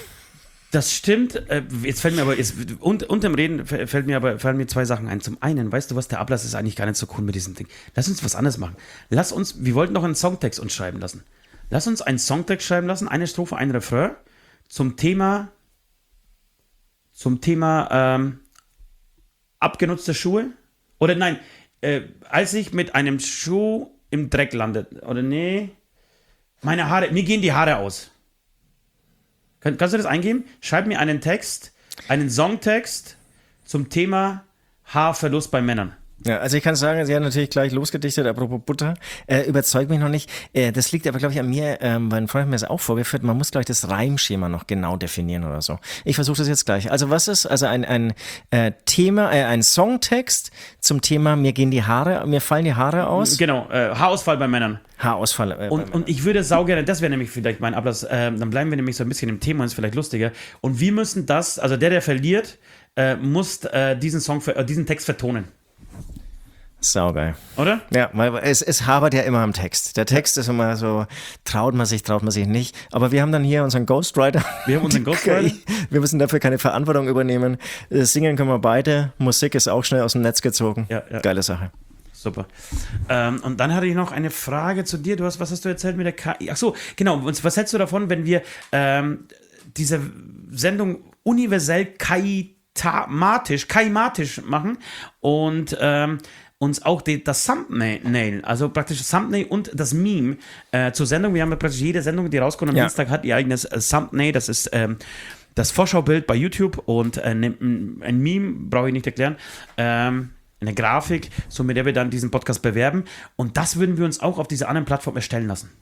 Das stimmt. Jetzt fällt mir aber, jetzt, und, unterm Reden fällt mir aber, fallen mir zwei Sachen ein. Zum einen, weißt du was, der Ablass ist eigentlich gar nicht so cool mit diesem Ding. Lass uns was anderes machen. Lass uns, wir wollten noch einen Songtext uns schreiben lassen. Lass uns einen Songtext schreiben lassen, eine Strophe, ein Refrain, zum Thema, zum Thema, ähm, abgenutzte Schuhe. Oder nein, äh, als ich mit einem Schuh im Dreck lande. Oder nee, meine Haare, mir gehen die Haare aus. Kann, kannst du das eingeben? Schreib mir einen Text, einen Songtext zum Thema Haarverlust bei Männern. Ja, also ich kann sagen, sie hat natürlich gleich losgedichtet, apropos Butter, äh, überzeugt mich noch nicht. Äh, das liegt aber, glaube ich, an mir, ähm, weil ein Freund hat mir das auch vorgeführt, man muss gleich das Reimschema noch genau definieren oder so. Ich versuche das jetzt gleich. Also was ist, also ein, ein äh, Thema, äh, ein Songtext zum Thema, mir gehen die Haare, mir fallen die Haare aus? Genau, äh, Haarausfall bei Männern. Haarausfall. Äh, und, und ich würde saugern, das wäre nämlich vielleicht mein Ablass, äh, dann bleiben wir nämlich so ein bisschen im Thema, ist vielleicht lustiger. Und wir müssen das, also der, der verliert, äh, muss äh, diesen Song, äh, diesen Text vertonen. Saugeil. Oder? Ja, weil es, es habert ja immer am Text. Der Text ist immer so, traut man sich, traut man sich nicht. Aber wir haben dann hier unseren Ghostwriter. Wir haben unseren Ghostwriter. Wir müssen dafür keine Verantwortung übernehmen. Singen können wir beide. Musik ist auch schnell aus dem Netz gezogen. Ja, ja. Geile Sache. Super. Ähm, und dann hatte ich noch eine Frage zu dir. Du hast, was hast du erzählt mit der K I? Ach so, genau. Was hältst du davon, wenn wir ähm, diese Sendung universell kaimatisch, kaimatisch machen und ähm, uns auch die, das Thumbnail, also praktisch das Thumbnail und das Meme äh, zur Sendung. Wir haben ja praktisch jede Sendung, die rauskommt am ja. Dienstag, hat ihr eigenes äh, Thumbnail. Das ist ähm, das Vorschaubild bei YouTube und äh, ein, ein Meme, brauche ich nicht erklären, ähm, eine Grafik, so mit der wir dann diesen Podcast bewerben. Und das würden wir uns auch auf dieser anderen Plattform erstellen lassen.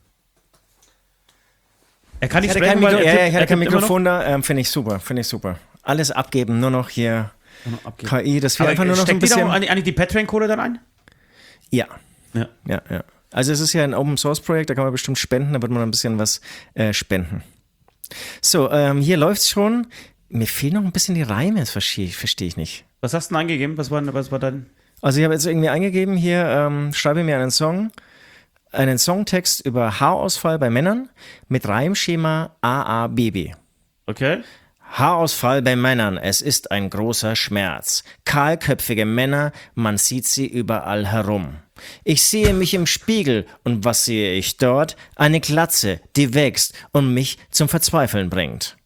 Er kann nicht ich sprechen, kein weil Mikro- er ja, tippt, ich hatte er kein tippt immer Mikrofon da, ähm, finde ich super, finde ich super. Alles abgeben, nur noch hier noch K I, das wir Aber einfach nur noch so ein steckt die bisschen... da eigentlich eigentlich die Patreon-Kohle dann ein? Ja. Ja. Ja, ja. Also es ist ja ein Open-Source-Projekt, da kann man bestimmt spenden, da wird man ein bisschen was äh, spenden. So, ähm, hier läuft's schon. Mir fehlen noch ein bisschen die Reime, das verstehe versteh ich nicht. Was hast du denn eingegeben? Was war, was war dein... Also ich habe jetzt irgendwie eingegeben hier, ähm, schreibe mir einen Song, einen Songtext über Haarausfall bei Männern mit Reimschema A A B B. Okay. Haarausfall bei Männern, es ist ein großer Schmerz. Kahlköpfige Männer, man sieht sie überall herum. Ich sehe mich im Spiegel und was sehe ich dort? Eine Glatze, die wächst und mich zum Verzweifeln bringt.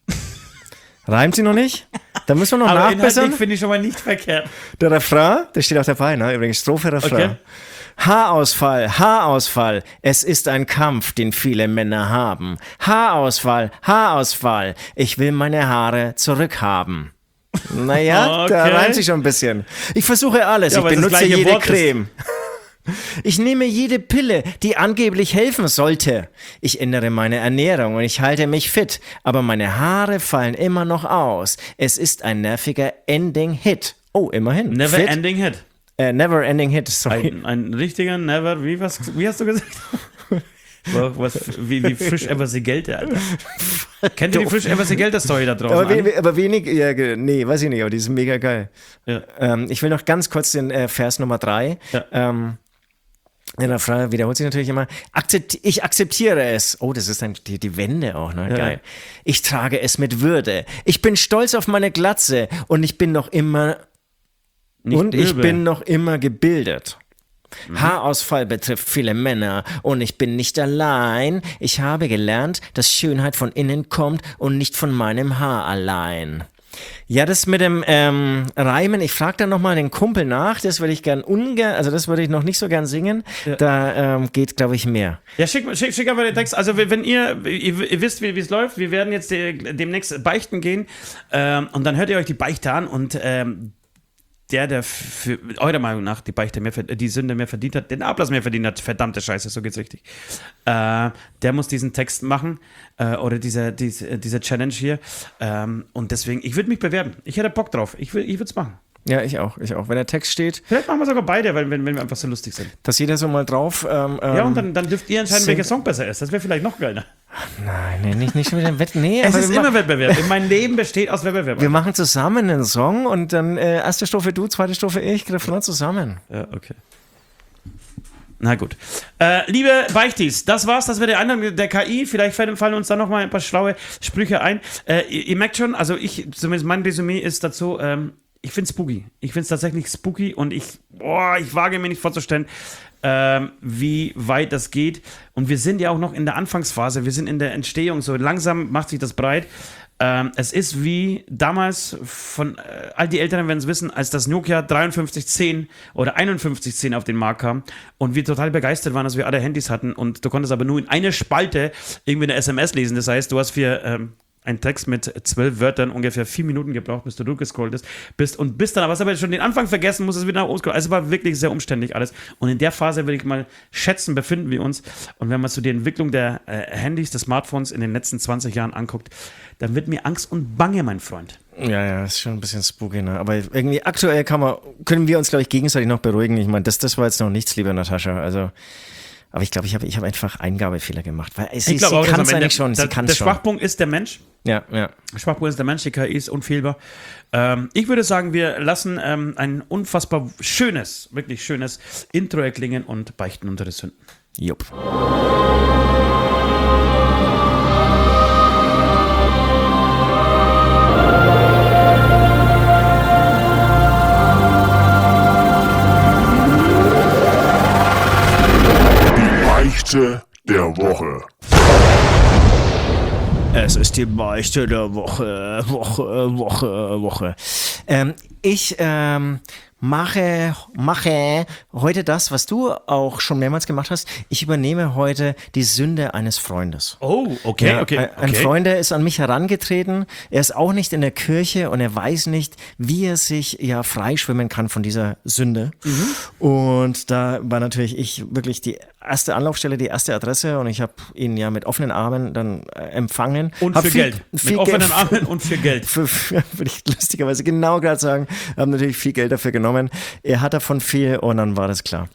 Reimt sie noch nicht? Da müssen wir noch Aber nachbessern. inhaltlich finde ich schon mal nicht verkehrt. Der Refrain, der steht auch dabei, ne? Übrigens Strophe, Refrain. Okay. Haarausfall, Haarausfall, es ist ein Kampf, den viele Männer haben. Haarausfall, Haarausfall, ich will meine Haare zurückhaben. Naja, Okay. da reimt sich schon ein bisschen. Ich versuche alles, Ja, ich weil es das benutze gleiche jede Wort ist. Creme. Ich nehme jede Pille, die angeblich helfen sollte. Ich ändere meine Ernährung und ich halte mich fit, aber meine Haare fallen immer noch aus. Es ist ein nerviger Ending-Hit. Oh, immerhin. Never Fit. ending hit. Äh, never ending hit, sorry. Ein, ein richtiger Never, wie, was, wie hast du gesagt? was, was, wie, wie frisch ever sie Gelte, Alter. Kennt ihr die frisch ever sie Gelte Story da draußen? Aber, we, aber wenig, ja, ge- nee, weiß ich nicht, aber die ist mega geil. Ja. Ähm, ich will noch ganz kurz den äh, Vers Nummer drei. Ja. Ähm, in der Frage wiederholt sich natürlich immer, Akzept, ich akzeptiere es. Oh, das ist dann die, die Wende auch, ne? Ja. Geil. Ich trage es mit Würde. Ich bin stolz auf meine Glatze und ich bin noch immer Nicht und ich übel. bin noch immer gebildet. Haarausfall betrifft viele Männer und ich bin nicht allein. Ich habe gelernt, dass Schönheit von innen kommt und nicht von meinem Haar allein. Ja, das mit dem ähm, Reimen, ich frage dann nochmal den Kumpel nach, das würde ich gern ungern, also das würde ich noch nicht so gern singen, Ja. da ähm, geht, glaube ich, mehr. Ja, schick, schick, schick einfach den Text. Also, wenn ihr, ihr, ihr wisst, wie es läuft, wir werden jetzt de, demnächst beichten gehen ähm, und dann hört ihr euch die Beichte an und ähm, der, der für eurer Meinung nach die Beichte mehr, die Sünde mehr verdient hat, den Ablass mehr verdient hat, verdammte Scheiße, so geht's richtig. Äh, der muss diesen Text machen äh, oder diese, diese, diese Challenge hier. Ähm, und deswegen, ich würde mich bewerben. Ich hätte Bock drauf. Ich, will, ich würde es machen. Ja, ich auch, ich auch. Wenn der Text steht, Vielleicht machen wir sogar beide, weil, wenn, wenn wir einfach so lustig sind. dass jeder so mal drauf. Ähm, Ja, ähm, und dann, dann dürft ihr entscheiden, sing- welcher Song besser ist. Das wäre vielleicht noch geiler. Nein, nee, nicht, nicht schon wieder ein Wett. Nee, Es aber ist wir, immer ma- Wettbewerb. Mein Leben besteht aus Wettbewerb. wir machen zusammen einen Song und dann äh, erste Strophe du, zweite Strophe ich, Refrain zusammen. Ja, okay. Na gut. Äh, liebe Beichtis, das war's. Das wäre der Einladung der K I. Vielleicht fallen fallen uns da noch mal ein paar schlaue Sprüche ein. Äh, ihr, ihr merkt schon, also ich, zumindest mein Resümee ist dazu, ähm, ich finde spooky. Ich finde es tatsächlich spooky und ich, boah, ich wage mir nicht vorzustellen, ähm, wie weit das geht. Und wir sind ja auch noch in der Anfangsphase. Wir sind in der Entstehung. So langsam macht sich das breit. Ähm, es ist wie damals, von äh, all die Älteren werden es wissen, als das Nokia dreiundfünfzig zehn oder einundfünfzig zehn auf den Markt kam und wir total begeistert waren, dass wir alle Handys hatten und du konntest aber nur in eine Spalte irgendwie eine S M S lesen. Das heißt, du hast für ähm, einen Text mit zwölf Wörtern ungefähr vier Minuten gebraucht, bis du durchgescrollt bist und bist dann, aber hast aber schon den Anfang vergessen, musst es wieder nach oben scrollen. Also es war wirklich sehr umständlich alles. Und in der Phase, würde ich mal schätzen, befinden wir uns. Und wenn man so die Entwicklung der äh, Handys, des Smartphones in den letzten zwanzig Jahren anguckt, dann wird mir Angst und Bange, mein Freund. Ja, ja, ist schon ein bisschen spooky, ne? Aber irgendwie aktuell kann man, können wir uns, glaube ich, gegenseitig noch beruhigen. Ich meine, das, das war jetzt noch nichts, liebe Natascha. Also, aber ich glaube, ich habe ich hab einfach Eingabefehler gemacht. Weil sie, ich glaube sie auch, kann es dass am Ende, eigentlich schon. Der, sie kann's der schon. Schwachpunkt ist der Mensch. Ja, ja. Der Schwachpunkt ist der Mensch, die K I ist unfehlbar. Ähm, ich würde sagen, wir lassen ähm, ein unfassbar schönes, wirklich schönes Intro erklingen und beichten unsere Sünden. Jupp. Beichte der Woche. Es ist die Beichte der Woche, Woche, Woche, Woche. Ähm, ich ähm, mache, mache heute das, was du auch schon mehrmals gemacht hast. Ich übernehme heute die Sünde eines Freundes. Oh, okay, Ja, okay. ein, ein okay. Freund, der ist an mich herangetreten. Er ist auch nicht in der Kirche und er weiß nicht, wie er sich ja freischwimmen kann von dieser Sünde. Mhm. Und da war natürlich ich wirklich die erste Anlaufstelle, die erste Adresse und ich habe ihn ja mit offenen Armen dann äh, empfangen. Und hab für viel, Geld. Viel mit offenen Geld, Armen und für Geld. Für, für, würde ich lustigerweise genau gerade sagen, haben natürlich viel Geld dafür genommen. Er hat davon viel und dann war das klar.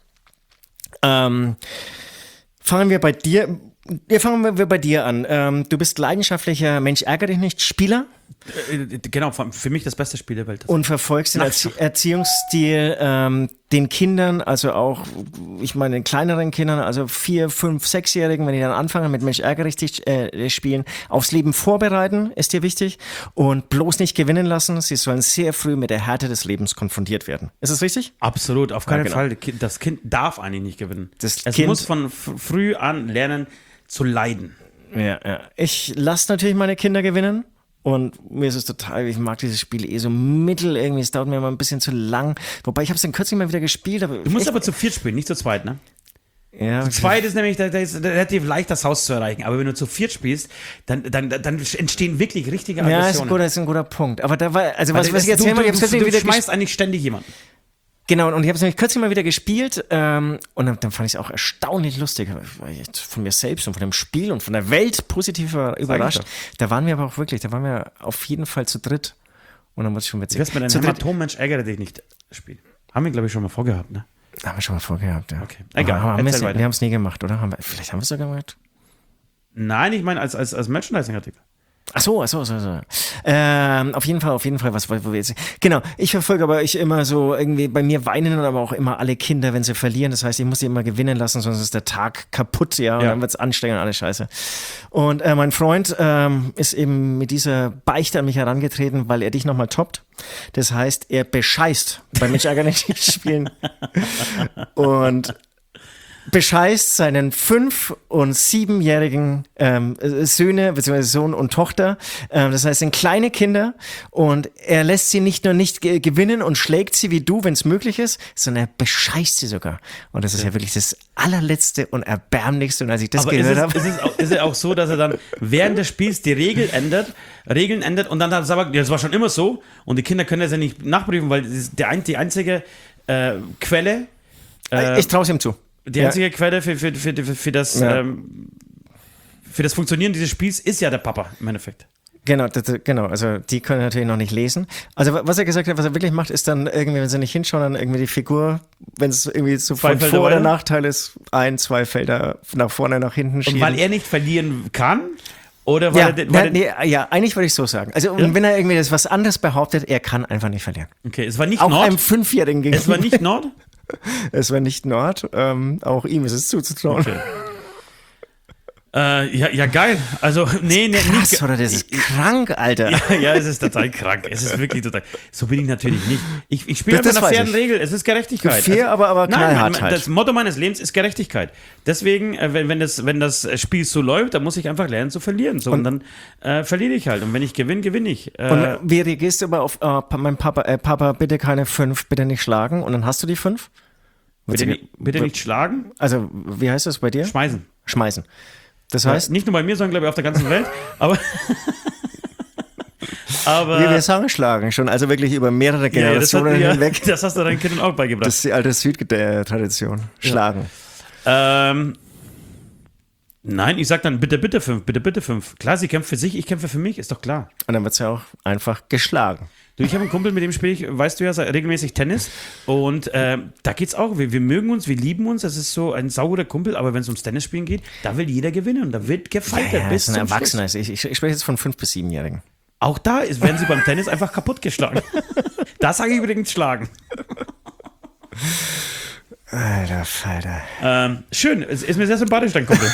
Ähm, fangen wir bei dir, ja, fangen wir bei dir an. Ähm, du bist leidenschaftlicher Mensch, ärgere dich nicht, Spieler. Äh, genau, für mich das beste Spiel der Welt. Und verfolgst den Erzie Erziehungsstil ähm, den Kindern, also auch, ich meine, den kleineren Kindern, also vier, fünf, sechsjährigen, wenn die dann anfangen mit Mensch ärgere dich äh, spielen, aufs Leben vorbereiten, ist dir wichtig und bloß nicht gewinnen lassen. Sie sollen sehr früh mit der Härte des Lebens konfrontiert werden. Ist das richtig? Absolut, auf keinen Ja, genau. Fall. Das Kind darf eigentlich nicht gewinnen. Das es Kind- muss von früh an lernen zu leiden. Ja, ja. Ich lasse natürlich meine Kinder gewinnen. Und mir ist es total, ich mag dieses Spiel eh so mittel irgendwie, es dauert mir immer ein bisschen zu lang. Wobei, ich habe es dann kürzlich mal wieder gespielt. Aber Du musst echt, aber zu viert spielen, nicht zu zweit, ne? ja, Zu zweit ist nämlich da, da ist relativ leicht, das Haus zu erreichen. Aber wenn du zu viert spielst, dann, dann, dann entstehen wirklich richtige ja, ist ein, Aggressionen. guter, ist ein guter Punkt. Aber da war, also was, Weil was ich das- jetzt du, mal, ich du, hab's du, kürzlich du wieder schmeißt eigentlich ständig jemanden. Genau, und ich habe es nämlich kürzlich mal wieder gespielt ähm, und dann, dann fand ich es auch erstaunlich lustig. Ich war jetzt von mir selbst und von dem Spiel und von der Welt positiv über- überrascht. Da waren wir aber auch wirklich, da waren wir auf jeden Fall zu dritt. Und dann war es schon witzig. Du wirst mit einem Zu dritt Hämatom-Mensch ärgere dich nicht spielen. Haben wir, glaube ich, schon mal vorgehabt, ne? haben wir schon mal vorgehabt, ja. Okay, egal, Aber haben erzähl wir weiter. wir haben es nie gemacht, oder? Haben wir, vielleicht haben wir es sogar gemacht. Nein, ich meine als, als, als Merchandising-Artikel. Ach so, ach so, ach so, ach so. Ähm, auf jeden Fall, auf jeden Fall, was, wo wir jetzt. Genau, ich verfolge aber ich immer so irgendwie, bei mir weinen aber auch immer alle Kinder, wenn sie verlieren. Das heißt, ich muss sie immer gewinnen lassen, sonst ist der Tag kaputt, ja, und Ja. dann wird's anstrengend und alles scheiße. Und äh, mein Freund ähm, ist eben mit dieser Beichte an mich herangetreten, weil er dich nochmal toppt. Das heißt, er bescheißt bei Mensch ärgere dich nicht spielen. Und bescheißt seinen fünf- und siebenjährigen ähm, Söhne, beziehungsweise Sohn und Tochter. Ähm, das heißt, sind kleine Kinder und er lässt sie nicht nur nicht ge gewinnen und schlägt sie wie du, wenn es möglich ist, sondern er bescheißt sie sogar. Und das ist ja, ja wirklich das allerletzte und erbärmlichste. Und als ich das Aber ist gehört es, habe. ist, es auch, ist es auch so, dass er dann während des Spiels die Regel ändert, Regeln ändert und dann hat er sagt, ja, das war schon immer so und die Kinder können das ja nicht nachprüfen, weil das ist der ein, die einzige äh, Quelle äh, ich traue es ihm zu. Die Ja. einzige Quelle für, für, für, für, für, das, Ja. ähm, für das Funktionieren dieses Spiels ist ja der Papa im Endeffekt. Genau, das, genau, also die können natürlich noch nicht lesen. Also was er gesagt hat, was er wirklich macht, ist dann irgendwie, wenn sie nicht hinschauen, dann irgendwie die Figur, wenn es irgendwie so Zwei von Felder Vor- oder weiter? Nachteil ist, ein, zwei Felder nach vorne, nach hinten schieben. Und weil er nicht verlieren kann? Oder weil ja, er, ja, weil er, nee, ja, eigentlich würde ich so sagen. Also und Ja? wenn er irgendwie das was anderes behauptet, er kann einfach nicht verlieren. Okay, es war nicht Auch Nord. einem Fünfjährigen gegenüber. Es war nicht Nord? Es war nicht Nord. Ähm, auch ihm ist es zuzutrauen. Okay. Äh, ja, ja, geil. Also, nee, nee, Krass, nicht. oder das ist krank, Alter. Ja, ja, es ist total krank. Es ist wirklich total. So bin ich natürlich nicht. Ich, ich spiele Das- einfach nach das weiß fairen ich. Regeln. Es ist Gerechtigkeit. Fair, aber- aber nein, knallhart mein- halt. Das Motto meines Lebens ist Gerechtigkeit. Deswegen, äh, wenn, wenn, das, wenn das Spiel so läuft, dann muss ich einfach lernen zu verlieren. So, und, dann äh, verliere ich halt. Und wenn ich gewinne, gewinne ich. Äh, Und wie reagierst du aber auf, äh, mein Papa, äh, Papa, bitte keine fünf, bitte nicht schlagen und dann hast du die fünf? bitte, nicht, bitte nicht schlagen, Also, wie heißt das bei dir? schmeißen. Schmeißen. Das heißt, Nicht nur bei mir, sondern glaube ich auf der ganzen Welt. Aber. aber wie wir sagen, schlagen schon, also wirklich über mehrere ja, ja, das, hat, Generationen ja, hinweg. das hast du deinen Kindern auch beigebracht. Das ist die alte Südtradition. Schlagen. Ähm, nein, ich sag dann bitte, bitte fünf, bitte, bitte fünf. Klar, sie kämpft für sich, ich kämpfe für mich, ist doch klar. Und dann wird es ja auch einfach geschlagen. Du, ich habe einen Kumpel, mit dem spiele ich, weißt du ja, regelmäßig Tennis. Und äh, da geht's auch. Wir, wir mögen uns, wir lieben uns. Das ist so ein saurer Kumpel. Aber wenn es ums Tennisspielen geht, da will jeder gewinnen. Und da wird gefeitet Ja, bis das ist ein zum Erwachsener. Schluss. Ich, ich, ich spreche jetzt von fünf- bis siebenjährigen. Auch da ist, werden sie beim Tennis einfach kaputt geschlagen. Da sage ich übrigens schlagen. Alter Falter. Ähm, schön, es ist mir sehr sympathisch, dein Kumpel.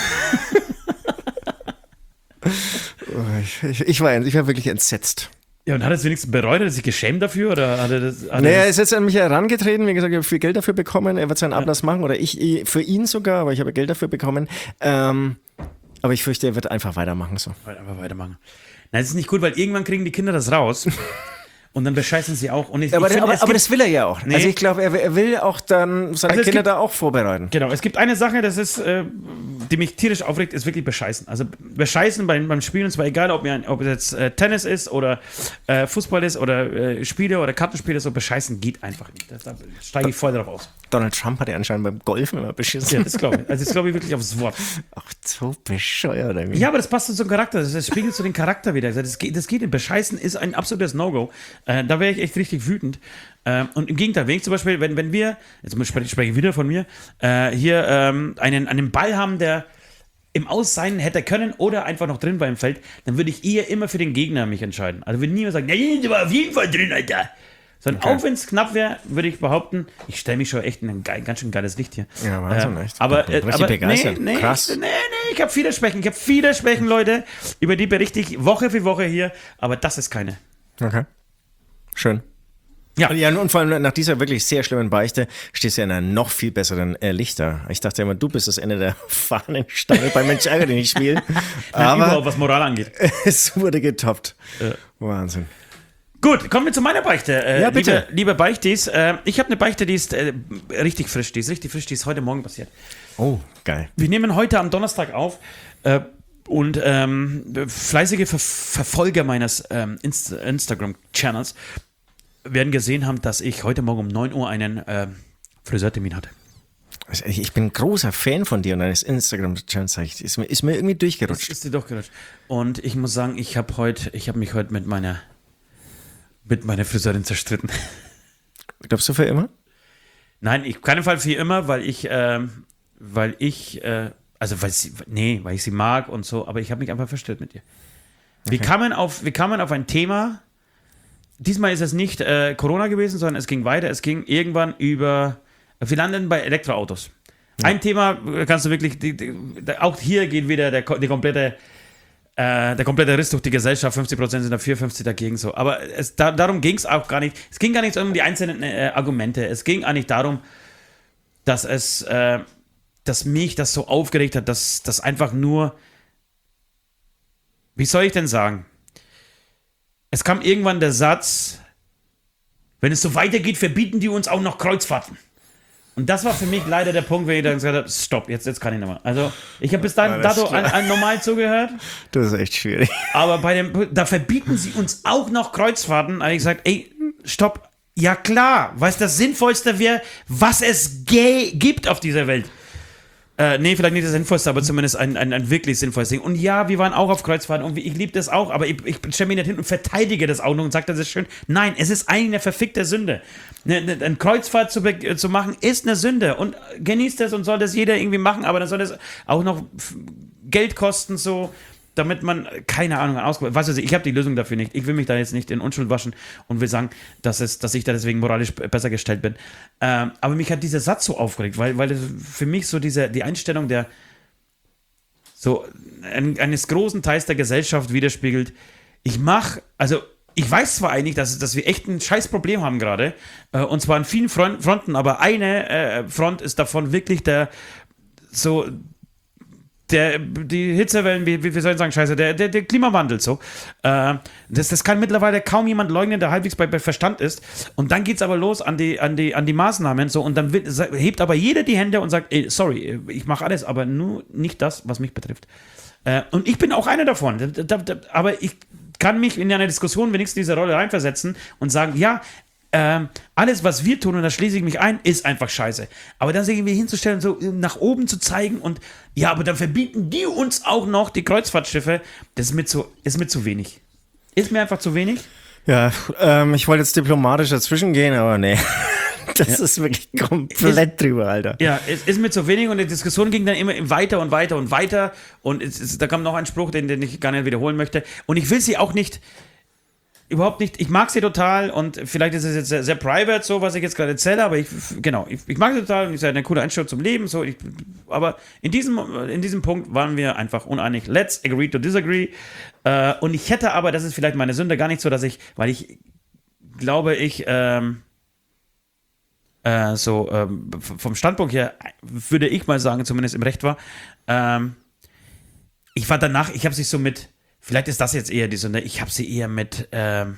Oh, ich, ich, ich, war, ich war wirklich entsetzt. Ja, und hat er es wenigstens bereut? Hat er sich geschämt dafür? Oder hat er das, hat Naja, er er das ist jetzt an mich herangetreten, wie gesagt, ich habe viel Geld dafür bekommen, er wird seinen Ablass machen oder ich ich- für ihn sogar, aber ich habe Geld dafür bekommen. Ähm, aber ich fürchte, er wird einfach weitermachen so. Halt einfach weitermachen. Nein, das ist nicht gut, weil irgendwann kriegen die Kinder das raus und dann bescheißen sie auch. Und ich, Aber, ich finde, aber, es aber gibt- das will er ja auch. Nee. Also ich glaube, er, er will auch dann seine Also es Kinder gibt- da auch vorbereiten. Genau, es gibt eine Sache, das ist, äh, die mich tierisch aufregt, ist wirklich bescheißen. Also bescheißen beim, beim Spielen, und zwar egal, ob, mir ein, ob es jetzt äh, Tennis ist oder äh, Fußball ist oder äh, Spiele oder Kartenspiele, so bescheißen geht einfach nicht. Das, da steige ich voll drauf aus. Donald Trump hat ja anscheinend beim Golfen immer beschissen. Ja, das glaube ich. Also das glaube ich wirklich aufs Wort. Ach, so bescheuert. Irgendwie. Ja, aber das passt zu so einem Charakter. Das, das spiegelt so den Charakter wieder. Das geht, das geht nicht. Bescheißen ist ein absolutes No-Go. Äh, da wäre ich echt richtig wütend. Ähm, und im Gegenteil, wenn ich zum Beispiel, wenn, wenn wir, jetzt spreche ich spreche wieder von mir, äh, hier ähm, einen, einen Ball haben, der im Aus sein hätte können oder einfach noch drin war im Feld, dann würde ich eher immer für den Gegner mich entscheiden. Also würde niemand sagen, nee, der war auf jeden Fall drin, Alter. Sondern Okay. auch wenn es knapp wäre, würde ich behaupten, ich stelle mich schon echt in ein geil, ganz schön geiles Licht hier. Ja, Wahnsinn, Äh, echt. aber, Ich äh, bin richtig aber begeistert. Nee, nee, Krass. Nee, nee, ich habe viele Schwächen. Ich habe viele Schwächen, Leute, über die berichte ich Woche für Woche hier, aber das ist keine. Okay. Schön. Ja. Ja, und vor allem nach dieser wirklich sehr schlimmen Beichte stehst du ja in einer noch viel besseren äh, Lichter. Ich dachte immer, du bist das Ende der Fahnenstange bei Mensch ärgere dich nicht spielen. Aber Aber was Moral angeht. es wurde getoppt. Ja. Wahnsinn. Gut, kommen wir zu meiner Beichte. Äh, Ja, bitte. Liebe, liebe Beichtis, äh, ich habe eine Beichte, die ist äh, richtig frisch. Die ist richtig frisch, die ist heute Morgen passiert. Oh, geil. Wir nehmen heute am Donnerstag auf äh, und ähm, fleißige Ver Verfolger meines ähm, Inst Instagram-Channels werden gesehen haben, dass ich heute Morgen um neun Uhr einen äh, Friseurtermin hatte. Also ich ich bin großer Fan von dir und deines Instagram-Channels. Ist mir, ist mir irgendwie Das durchgerutscht. ist dir doch gerutscht. Und ich muss sagen, ich habe heute, ich habe mich heute mit meiner mit meiner Friseurin zerstritten. Glaubst du für immer? Nein, ich, auf keinen Fall für immer, weil ich, ähm, weil ich, äh, also weil sie, nee, weil ich sie mag und so, aber ich habe mich einfach verstritten mit ihr. Wir kamen auf, wir kamen auf ein Thema. Diesmal ist es nicht äh, Corona gewesen, sondern es ging weiter. Es ging irgendwann über, wir landen bei Elektroautos. Ein Thema äh, kannst du wirklich, die, die, auch hier geht wieder der, die komplette, äh, der komplette Riss durch die Gesellschaft. fünfzig Prozent sind dafür, fünfzig dagegen so. Aber es, da, darum ging es auch gar nicht. Es ging gar nicht um die einzelnen äh, Argumente. Es ging eigentlich darum, dass es, äh, dass mich das so aufgeregt hat, dass das einfach nur, wie soll ich denn sagen? Es kam irgendwann der Satz, wenn es so weitergeht, verbieten die uns auch noch Kreuzfahrten. Und das war für mich leider der Punkt, wo ich dann gesagt habe, stopp, jetzt, jetzt kann ich nicht mehr. Also ich habe bis dahin Alles dato klar. an, an normal zugehört, Das ist echt schwierig. aber bei dem, da verbieten sie uns auch noch Kreuzfahrten. Da habe ich gesagt, ey, stopp. Ja klar, weil es das Sinnvollste wäre, was es gibt auf dieser Welt. Äh, nee, vielleicht nicht das Sinnvollste, aber zumindest ein, ein, ein wirklich sinnvolles Ding. Und ja, wir waren auch auf Kreuzfahrten und ich liebe das auch, aber ich, ich stelle mich nicht hin und verteidige das auch noch und sage, das ist schön. Nein, es ist eigentlich eine verfickte Sünde. Eine, eine, eine Kreuzfahrt zu, be- zu machen, ist eine Sünde und genießt es und soll das jeder irgendwie machen, aber dann soll das auch noch f- Geld kosten, so, damit man, keine Ahnung, ausgeht. Was weiß ich, ich habe die Lösung dafür nicht. Ich will mich da jetzt nicht in Unschuld waschen und will sagen, dass, es, dass ich da deswegen moralisch besser gestellt bin. Ähm, aber mich hat dieser Satz so aufgeregt, weil, weil das für mich so diese, die Einstellung der so ein, eines großen Teils der Gesellschaft widerspiegelt. Ich mache, also ich weiß zwar eigentlich, dass, dass wir echt ein scheiß Problem haben gerade, äh, und zwar an vielen Front, Fronten, aber eine äh, Front ist davon wirklich der, so, der, die Hitzewellen, wie, wie soll ich sagen, scheiße, der, der, der Klimawandel, so. Äh, das, das kann mittlerweile kaum jemand leugnen, der halbwegs bei, bei Verstand ist. Und dann geht's aber los an die, an die, an die Maßnahmen, so, und dann wird, hebt aber jeder die Hände und sagt, ey, sorry, ich mache alles, aber nur nicht das, was mich betrifft. Äh, und ich bin auch einer davon, da, da, da, aber ich kann mich in eine Diskussion wenigstens in diese Rolle reinversetzen und sagen, ja, ähm, alles, was wir tun, und da schließe ich mich ein, ist einfach scheiße. Aber dann sich irgendwie hinzustellen, so nach oben zu zeigen und ja, aber dann verbieten die uns auch noch die Kreuzfahrtschiffe, das ist mir zu, ist mir zu wenig. Ist mir einfach zu wenig. Ja, ähm, ich wollte jetzt diplomatisch dazwischen gehen, aber nee. Das ja. ist wirklich komplett ist, drüber, Alter. Ja, es ist mir zu wenig und die Diskussion ging dann immer weiter und weiter und weiter und es, es, da kam noch ein Spruch, den, den ich gar nicht wiederholen möchte und ich will sie auch nicht, überhaupt nicht, ich mag sie total und vielleicht ist es jetzt sehr, sehr private, so was ich jetzt gerade erzähle, aber ich, genau, ich, ich mag sie total und ich sage, eine coole Einstellung zum Leben, so, ich, aber in diesem, in diesem Punkt waren wir einfach uneinig. Let's agree to disagree. Äh, und ich hätte aber, das ist vielleicht meine Sünde, gar nicht so, dass ich, weil ich glaube, ich, ähm, Äh, so ähm, vom Standpunkt her würde ich mal sagen, zumindest im Recht war, ähm, ich war danach, ich habe sie so mit, vielleicht ist das jetzt eher die Sünde, ich habe sie eher mit ähm,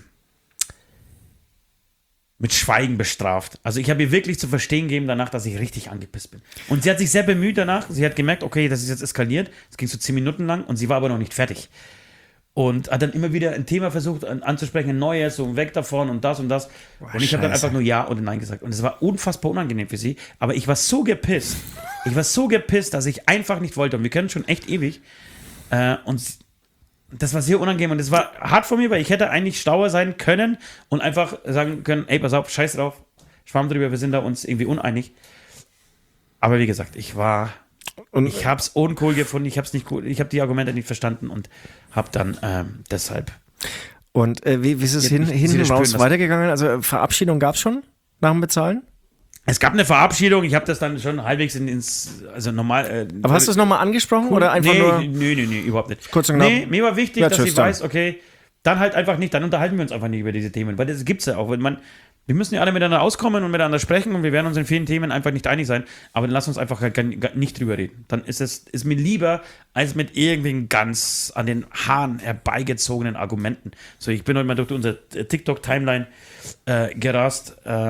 mit Schweigen bestraft. Also ich habe ihr wirklich zu verstehen gegeben danach, dass ich richtig angepisst bin. Und sie hat sich sehr bemüht danach, sie hat gemerkt, okay, das ist jetzt eskaliert, es ging so zehn Minuten lang und sie war aber noch nicht fertig. Und hat dann immer wieder ein Thema versucht an, anzusprechen, ein neues, so weg davon und das und das. Boah, und ich habe dann einfach nur Ja oder Nein gesagt. Und es war unfassbar unangenehm für sie. Aber ich war so gepisst. Ich war so gepisst, dass ich einfach nicht wollte. Und wir kennen schon echt ewig. Äh, und das war sehr unangenehm. Und es war hart von mir, weil ich hätte eigentlich schlauer sein können und einfach sagen können, ey, pass auf, scheiß drauf, schwamm drüber, wir sind da uns irgendwie uneinig. Aber wie gesagt, ich war... Und ich habe es uncool gefunden, ich habe nicht cool, ich habe die Argumente nicht verstanden und habe dann ähm, deshalb. Und äh, wie, wie ist es hin, hinten raus weitergegangen? Also Verabschiedung gab es schon nach dem Bezahlen? Es gab eine Verabschiedung, ich habe das dann schon halbwegs in, ins, also normal. Äh, Aber hast du es nochmal angesprochen cool, oder einfach nee, nur? Nee, nee, nee, überhaupt nicht. Kurz und knapp. Nee, mir war wichtig, ja, dass tschüss, sie dann. weiß, okay, dann halt einfach nicht, dann unterhalten wir uns einfach nicht über diese Themen, weil das gibt's ja auch, wenn man, wir müssen ja alle miteinander auskommen und miteinander sprechen und wir werden uns in vielen Themen einfach nicht einig sein, aber dann lass uns einfach nicht drüber reden. Dann ist es ist mir lieber, als mit irgendwelchen ganz an den Haaren herbeigezogenen Argumenten. So, ich bin heute mal durch unsere TikTok-Timeline äh, gerast. Äh,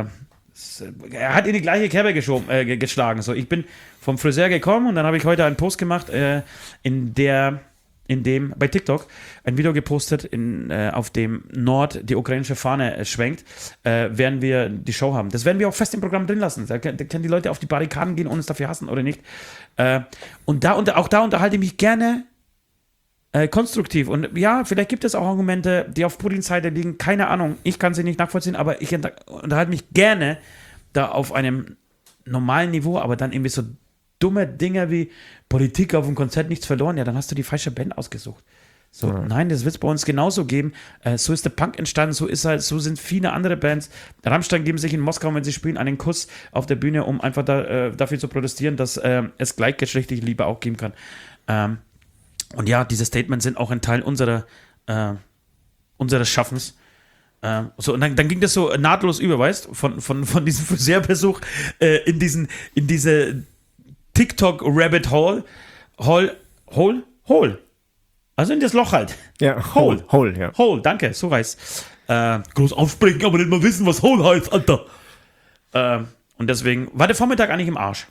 er hat in die gleiche Kerbe geschoben, äh, geschlagen. So, ich bin vom Friseur gekommen und dann habe ich heute einen Post gemacht, äh, in der in dem, bei TikTok, ein Video gepostet, in, äh, auf dem Nord die ukrainische Fahne äh, schwenkt, äh, werden wir die Show haben. Das werden wir auch fest im Programm drin lassen. Da, da können die Leute auf die Barrikaden gehen und uns dafür hassen oder nicht. Äh, und da, unter, auch da unterhalte ich mich gerne äh, konstruktiv. Und ja, vielleicht gibt es auch Argumente, die auf Putins Seite liegen. Keine Ahnung, ich kann sie nicht nachvollziehen, aber ich unterhalte mich gerne da auf einem normalen Niveau, aber dann irgendwie so dumme Dinge wie Politik auf dem Konzert nichts verloren, ja, dann hast du die falsche Band ausgesucht. So, ja. Nein, das wird es bei uns genauso geben. Äh, so ist der Punk entstanden, so ist halt, so sind viele andere Bands. Rammstein geben sich in Moskau, wenn sie spielen, einen Kuss auf der Bühne, um einfach da, äh, dafür zu protestieren, dass äh, es gleichgeschlechtliche Liebe auch geben kann. Ähm, und ja, diese Statements sind auch ein Teil unserer, äh, unseres Schaffens. Äh, so, und dann, dann ging das so nahtlos über, weißt du, von, von, von diesem Friseurbesuch äh, in diesen, in diese TikTok Rabbit Hole, Hole, Hole, Hole. Also in das Loch halt. Ja, Hole, Hole, ja. Hole, danke, so heißt äh, groß aufsprechen, aber nicht mal wissen, was Hole heißt, Alter. Äh, und deswegen war der Vormittag eigentlich im Arsch.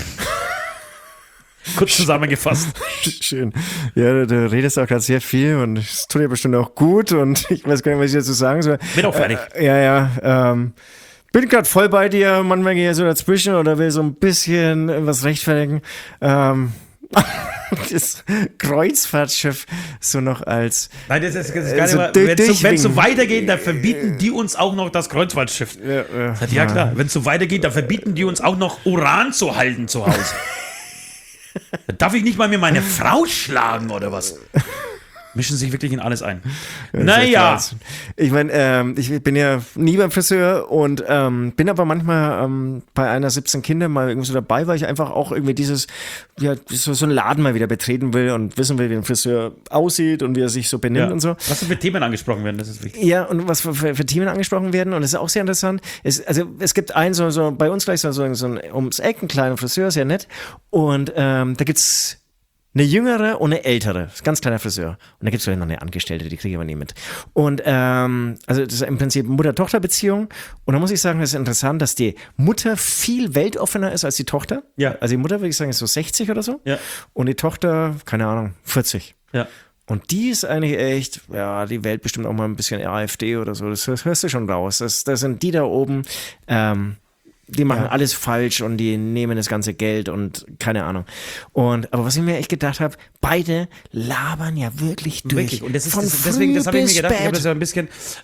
Kurz zusammengefasst. Schön. Ja, du redest auch gerade sehr viel und es tut dir bestimmt auch gut und ich weiß gar nicht, was ich dazu sagen soll. Bin auch fertig. Äh, ja, ja, ähm. Bin gerade voll bei dir, manchmal gehe ich so dazwischen oder will so ein bisschen was rechtfertigen. Ähm, das Kreuzfahrtschiff so noch als Nein, das ist, das ist äh, gar so nicht mal, wenn es so, so weitergeht, dann äh, verbieten die uns auch noch das Kreuzfahrtschiff. Ja, äh, ja, ja klar, wenn es so weitergeht, dann verbieten die uns auch noch Uran zu halten zu Hause. Da darf ich nicht mal mir meine Frau schlagen oder was? Mischen sich wirklich in alles ein. Das ist Naja. echt Wahnsinn. Ich meine, ähm, ich bin ja nie beim Friseur und ähm, bin aber manchmal ähm, bei einer siebzehn Kinder mal irgendwie so dabei, weil ich einfach auch irgendwie dieses, ja, so, so einen Laden mal wieder betreten will und wissen will, wie ein Friseur aussieht und wie er sich so benimmt Ja. und so. Was für Themen angesprochen werden, das ist wichtig. Ja, und was für, für, für Themen angesprochen werden und das ist auch sehr interessant. Es, also es gibt einen, so, so bei uns gleich so, so, so ein ums Eck, einen kleinen Friseur, sehr nett. Und ähm, da gibt's eine jüngere und eine ältere, ganz kleiner Friseur. Und da gibt es noch eine Angestellte, die kriege ich aber nie mit. Und ähm, also das ist im Prinzip Mutter-Tochter-Beziehung. Und da muss ich sagen, das ist interessant, dass die Mutter viel weltoffener ist als die Tochter. Ja. Also die Mutter, würde ich sagen, ist so sechzig oder so. Ja. Und die Tochter, keine Ahnung, vierzig. Ja. Und die ist eigentlich echt, ja, die Welt bestimmt auch mal ein bisschen AfD oder so. Das hörst du schon raus. Das, das sind die da oben, ähm, die machen Ja. alles falsch und die nehmen das ganze Geld und keine Ahnung. Und aber was ich mir echt gedacht habe, beide labern ja wirklich durch. Wirklich. Und das ist Von das, deswegen, das habe ich mir früh gedacht. bis Ich habe das spät. ja ein bisschen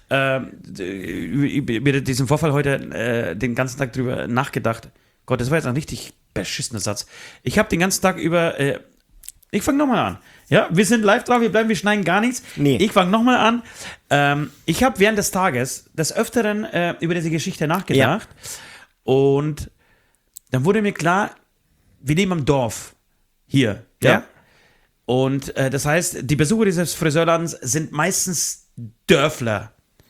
äh, über diesen Vorfall heute äh, den ganzen Tag drüber nachgedacht. Gott, das war jetzt ein richtig beschissener Satz. Ich habe den ganzen Tag über. Äh, ich fange nochmal an. Ja, wir sind live drauf, wir bleiben, wir schneiden gar nichts. Nee. Ich fange nochmal an. Ähm, ich habe während des Tages des Öfteren äh, über diese Geschichte nachgedacht. Und dann wurde mir klar, wir leben am Dorf. Hier. Ja. Ja. Und äh, das heißt, die Besucher dieses Friseurladens sind meistens Dörfler.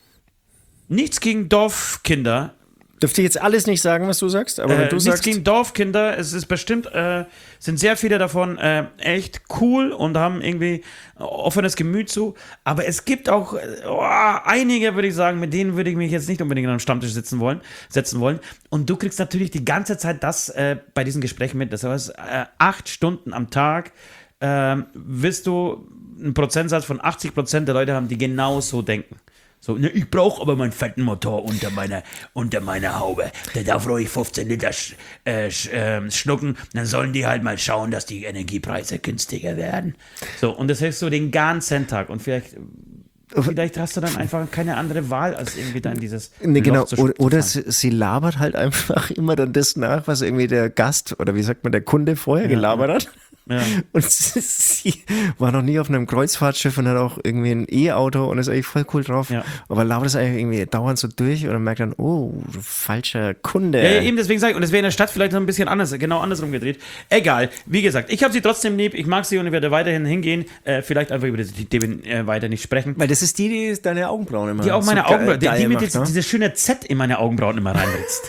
Nichts gegen Dorfkinder. Dürfte ich jetzt alles nicht sagen, was du sagst, aber wenn Äh, du nichts sagst, gegen Dorfkinder. Es ist bestimmt, äh, sind sehr viele davon äh, echt cool und haben irgendwie offenes Gemüt zu. Aber es gibt auch äh, oh, einige, würde ich sagen, mit denen würde ich mich jetzt nicht unbedingt am Stammtisch sitzen wollen, setzen wollen. Und du kriegst natürlich die ganze Zeit das äh, bei diesen Gesprächen mit. Das heißt, äh, acht Stunden am Tag äh, wirst du einen Prozentsatz von achtzig Prozent der Leute haben, die genau so denken. So, ne, ich brauche aber meinen fetten Motor unter meiner, unter meiner Haube. Der darf ruhig fünfzehn Liter sch, äh, sch, äh, schlucken. Dann sollen die halt mal schauen, dass die Energiepreise günstiger werden. So, und das hilft so den ganzen Tag. Und vielleicht, vielleicht hast du dann einfach keine andere Wahl, als irgendwie dann dieses. nee, genau, Loch zu oder, oder fahren. sie, sie labert halt einfach immer dann das nach, was irgendwie der Gast oder wie sagt man, der Kunde vorher gelabert hat. Ja. Und sie war noch nie auf einem Kreuzfahrtschiff und hat auch irgendwie ein E-Auto und ist eigentlich voll cool drauf. Ja. Aber labert das eigentlich irgendwie dauernd so durch oder merkt dann, oh, falscher Kunde. Ja, ja, eben deswegen sage ich, und es wäre in der Stadt vielleicht noch ein bisschen anders, genau andersrum gedreht. Egal, wie gesagt, ich habe sie trotzdem lieb, ich mag sie und ich werde weiterhin hingehen. Äh, vielleicht einfach über diese Themen äh, weiter nicht sprechen. Weil das ist die, die deine Augenbrauen immer Die auch meine so ge- Augenbrauen, die, geil die mir macht, das, ne? dieses schöne Z in meine Augenbrauen immer reinritzt.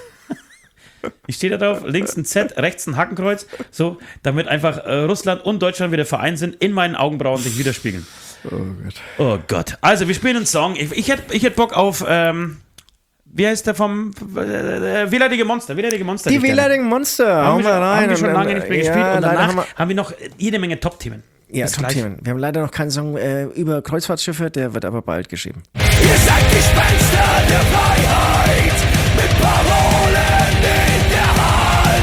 Ich stehe da drauf, links ein Z, rechts ein Hakenkreuz, so, damit einfach äh, Russland und Deutschland wieder vereint sind, in meinen Augenbrauen sich widerspiegeln. Oh Gott. Oh Gott. Also, wir spielen einen Song. Ich, ich hätte ich hätt Bock auf, ähm, wie heißt der vom, äh, Wehleidige Monster, Wehleidige Monster. Die hätte ich gerne. Wehleidigen Monster, Haben hauen wir, wir schon- rein. haben wir schon Und, lange äh, nicht mehr gespielt ja, und leider danach haben wir, haben wir noch jede Menge Top-Themen. ja, Bis gleich. Top-Themen. Wir haben leider noch keinen Song äh, über Kreuzfahrtschiffe, der wird aber bald geschrieben. Ihr seid Gespenster der Freiheit mit Parolen in der Hand.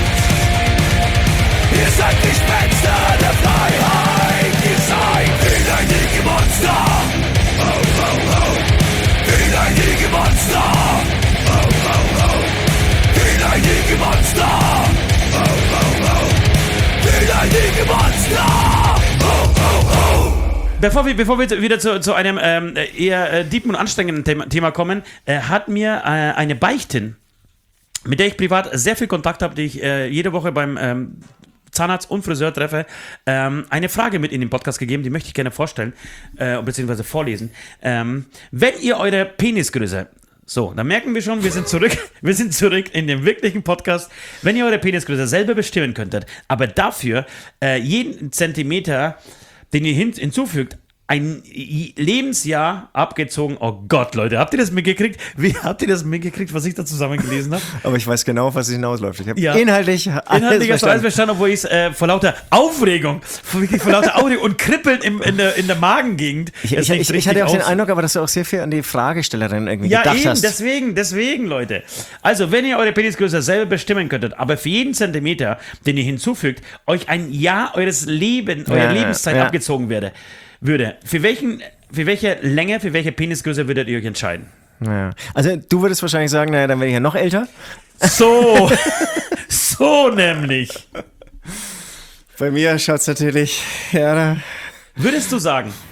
Ihr seid Gespenster der Freiheit. Ihr seid wehleidige Monster. Oh, oh, oh. Wehleidige Monster. Oh, oh, oh. Wehleidige Monster. Oh, oh, oh. Wehleidige Monster. Oh, oh, oh. Bevor wir, bevor wir wieder zu, zu einem ähm, eher äh, deepen und anstrengenden Thema, Thema kommen, äh, hat mir äh, eine Beichtin, mit der ich privat sehr viel Kontakt habe, die ich äh, jede Woche beim ähm, Zahnarzt und Friseur treffe, ähm, eine Frage mit in den Podcast gegeben, die möchte ich gerne vorstellen, äh, beziehungsweise vorlesen. Ähm, wenn ihr eure Penisgröße, so, dann merken wir schon, wir sind zurück, wir sind zurück in dem wirklichen Podcast. Wenn ihr eure Penisgröße selber bestimmen könntet, aber dafür äh, jeden Zentimeter, den ihr hin, hinzufügt, ein Lebensjahr abgezogen. Oh Gott, Leute, habt ihr das mitgekriegt? Wie habt ihr das mitgekriegt, was ich da zusammengelesen habe? Aber ich weiß genau, auf was es hinausläuft. Ich habe Ja. inhaltlich alles Inhaltlich hast du alles verstanden. verstanden, obwohl ich es äh, vor lauter Aufregung, vor, wirklich vor lauter Aufregung und Kribbeln im, in, der, in der Magengegend. Ich, es ich, nicht ich, ich richtig hatte auch den aus- Eindruck, aber dass du auch sehr viel an die Fragestellerin irgendwie Ja, gedacht eben, hast. deswegen, deswegen, Leute. Also, wenn ihr eure Penisgröße selber bestimmen könntet, aber für jeden Zentimeter, den ihr hinzufügt, euch ein Jahr eures Lebens, eurer Ja, Lebenszeit ja. abgezogen werde, würde, für welchen, für welche Länge, für welche Penisgröße würdet ihr euch entscheiden? Ja. Also du würdest wahrscheinlich sagen, naja, dann werde ich ja noch älter. So, so nämlich. Bei mir schaut es natürlich, ja, da, Würdest du sagen,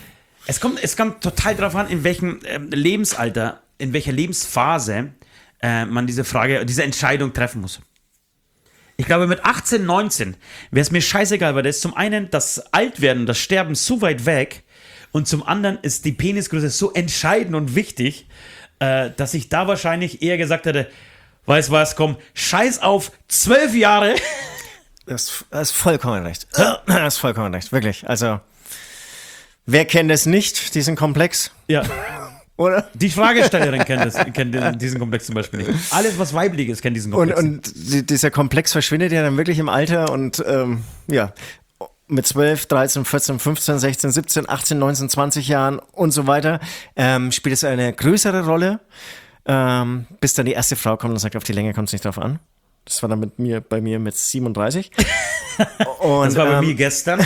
Es kommt, es kommt total darauf an, in welchem ähm, Lebensalter, in welcher Lebensphase äh, man diese Frage, diese Entscheidung treffen muss. Ich glaube, mit achtzehn, neunzehn wäre es mir scheißegal, weil da ist zum einen das Altwerden, das Sterben so weit weg und zum anderen ist die Penisgröße so entscheidend und wichtig, äh, dass ich da wahrscheinlich eher gesagt hätte, weißt was, komm, scheiß auf zwölf Jahre. Das, das ist vollkommen recht. Das ist vollkommen recht, wirklich. Also, wer kennt es nicht, diesen Komplex? Ja. Oder? Die Fragestellerin kennt, das, kennt diesen Komplex zum Beispiel nicht. Alles, was weiblich ist, kennt diesen Komplex. Und, und dieser Komplex verschwindet ja dann wirklich im Alter und ähm, ja, mit zwölf, dreizehn, vierzehn, fünfzehn, sechzehn, siebzehn, achtzehn, neunzehn, zwanzig Jahren und so weiter, ähm, spielt es eine größere Rolle, ähm, bis dann die erste Frau kommt und sagt, auf die Länge kommt es nicht drauf an. Das war dann mit mir, bei mir mit siebenunddreißig. Und, das war bei ähm, mir gestern.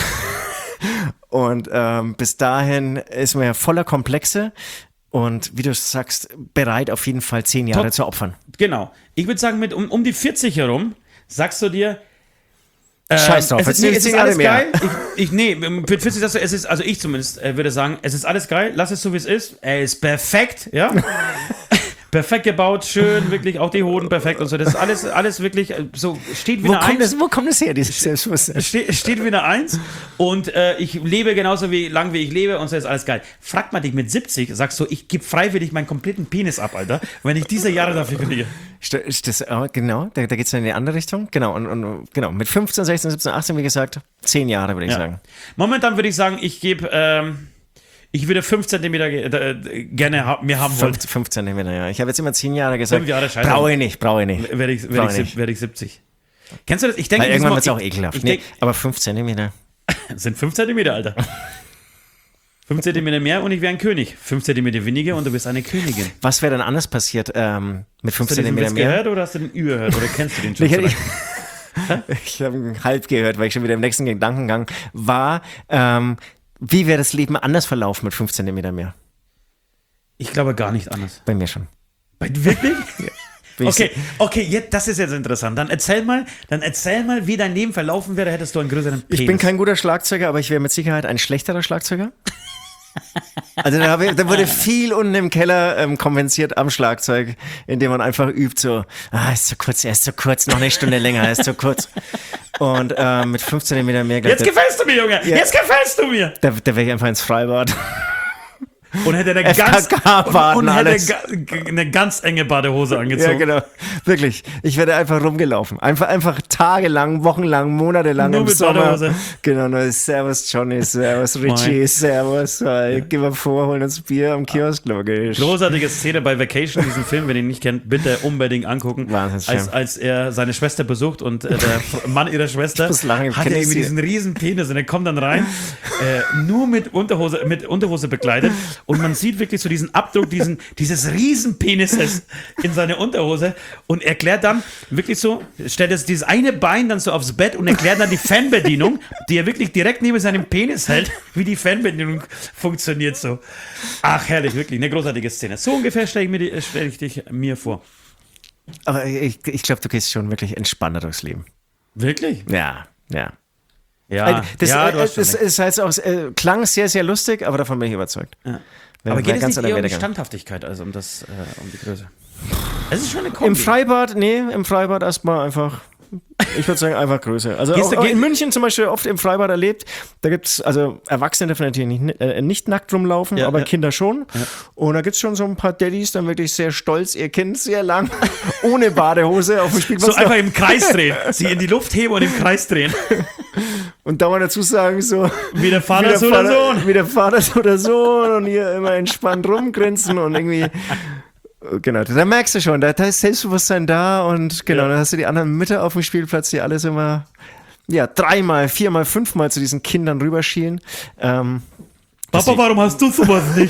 Und ähm, bis dahin ist man ja voller Komplexe und wie du sagst, bereit auf jeden Fall zehn Jahre Top. zu opfern. Genau. Ich würde sagen, mit um, um die vierzig herum sagst du dir, ähm, Scheiß drauf, es ist, jetzt nee, es zehn ist Jahre alles mehr. geil. Ich, ich, nee, mit vierzig sagst du, es ist, also ich zumindest äh, würde sagen, es ist alles geil, lass es so wie es ist. Er ist perfekt, ja. Perfekt gebaut, schön, wirklich, auch die Hoden perfekt und so. Das ist alles, alles wirklich äh, so, steht wie Wo eine kommt, Eins. das, wo kommt das her, dieses Selbstbewusstsein? Ste steht wie eine Eins und äh, ich lebe genauso wie lang wie ich lebe und so ist alles geil. Fragt man dich mit siebzig, sagst du, ich gebe freiwillig meinen kompletten Penis ab, Alter, wenn ich diese Jahre dafür kriege. Das, äh, genau, da, da geht es in die andere Richtung. Genau, und, und genau, mit fünfzehn, sechzehn, siebzehn, achtzehn, wie gesagt, zehn Jahre würde ich Ja. sagen. Momentan würde ich sagen, ich gebe, ähm, ich würde fünf Zentimeter ge äh, gerne ha mir haben wollen. Fünf, fünf Zentimeter, ja. Ich habe jetzt immer zehn Jahre gesagt. Fünf Jahre scheiße. Brauche ich nicht, brauche ich nicht. Werde ich, Brauch werd ich ich, nicht. werd ich siebzig. Kennst du das? Ich denke, Weil irgendwann wird es ich- auch ekelhaft. Ich Nee, denk, aber fünf Zentimeter. das sind fünf Zentimeter, Alter. fünf Zentimeter mehr und ich wäre ein König. fünf Zentimeter weniger und du bist eine Königin. Was wäre dann anders passiert ähm, mit fünf Hast du diesen Zentimeter Witz mehr? gehört oder hast du den Ü gehört oder kennst du den schon? Ich, ich, vielleicht? ich habe ihn halb gehört, weil ich schon wieder im nächsten Gedankengang war. Ähm, wie wäre das Leben anders verlaufen mit fünf Zentimeter mehr? Ich glaube gar nicht anders. Bei mir schon. Bei, wirklich? Bin ich Okay, okay, jetzt, das ist jetzt interessant. Dann erzähl mal, dann erzähl mal, wie dein Leben verlaufen wäre, hättest du einen größeren Penis. Ich bin kein guter Schlagzeuger, aber ich wäre mit Sicherheit ein schlechterer Schlagzeuger. Also da, habe ich, da wurde viel unten im Keller ähm, kompensiert am Schlagzeug, indem man einfach übt so, ah, ist zu kurz, er ist zu kurz, noch eine Stunde länger, er ist zu kurz. Und ähm, mit fünf Zentimeter mehr, glaub, Jetzt da, gefällst du mir, Junge! Ja. Jetzt gefällst du mir! da, da wäre ich einfach ins Freibad. Und hätte eine F K ganz, K-Baden, und, und hätte alles. ga, eine ganz enge Badehose angezogen. Ja, genau. Wirklich. Ich werde einfach rumgelaufen. Einfach, einfach tagelang, wochenlang, monatelang Nur im mit Sommer. Badehose. Genau, nur Servus Johnny, Servus Richie, Moin. Servus. Äh, geh mal vor, holen uns Bier am Kiosk, logisch. Großartige Szene bei Vacation, diesen Film, wenn ihr ihn nicht kennt, bitte unbedingt angucken. Wahnsinnsfilm. Als, als er seine Schwester besucht und äh, der Mann ihrer Schwester muss lachen, ich hat kenn er die irgendwie Szene. diesen riesen Penis und er kommt dann rein, äh, nur mit Unterhose, mit Unterhose bekleidet und man sieht wirklich so diesen Abdruck, diesen, dieses riesen Penises in seine Unterhose und erklärt dann wirklich so, stellt jetzt dieses eine Bein dann so aufs Bett und erklärt dann die Fernbedienung, die er wirklich direkt neben seinem Penis hält, wie die Fernbedienung funktioniert so. Ach, herrlich, wirklich, eine großartige Szene. So ungefähr stelle ich, mir die- stell ich dich mir vor. Aber ich, ich glaube, du gehst schon wirklich entspannter durchs Leben. Wirklich? Ja, ja. Ja, das ja, äh, du hast schon das recht. ist halt auch, äh, klang sehr, sehr lustig, aber davon bin ich überzeugt. Ja. Wäre- Aber wäre geht es ganz nicht anderer eher um die Werdegang. Standhaftigkeit, also um, das, äh, um die Größe? Es ist schon eine Kombi. Im Freibad, nee, im Freibad erstmal einfach, ich würde sagen, einfach Größe. Also Gehst auch, du- auch geh- in München zum Beispiel oft im Freibad erlebt, da gibt es, also Erwachsene dürfen natürlich nicht, äh, nicht nackt rumlaufen, Ja, aber ja. Kinder schon. Und da gibt es schon so ein paar Daddys, dann wirklich sehr stolz, ihr Kind sehr lang, ohne Badehose auf dem Spielplatz. So einfach im Kreis drehen. Sie in die Luft heben und im Kreis drehen. Und da mal dazu sagen, so, Wie der wie Vater der so oder Vater, Sohn. wie der Vater so der Sohn und hier immer entspannt rumgrinsen und irgendwie. Genau, da merkst du schon, da, da ist Selbstbewusstsein da und genau, Ja. dann hast du die anderen Mütter auf dem Spielplatz, die alles immer, ja, dreimal, viermal, fünfmal zu diesen Kindern rüberschielen. Ähm, Papa, warum hast du sowas nicht?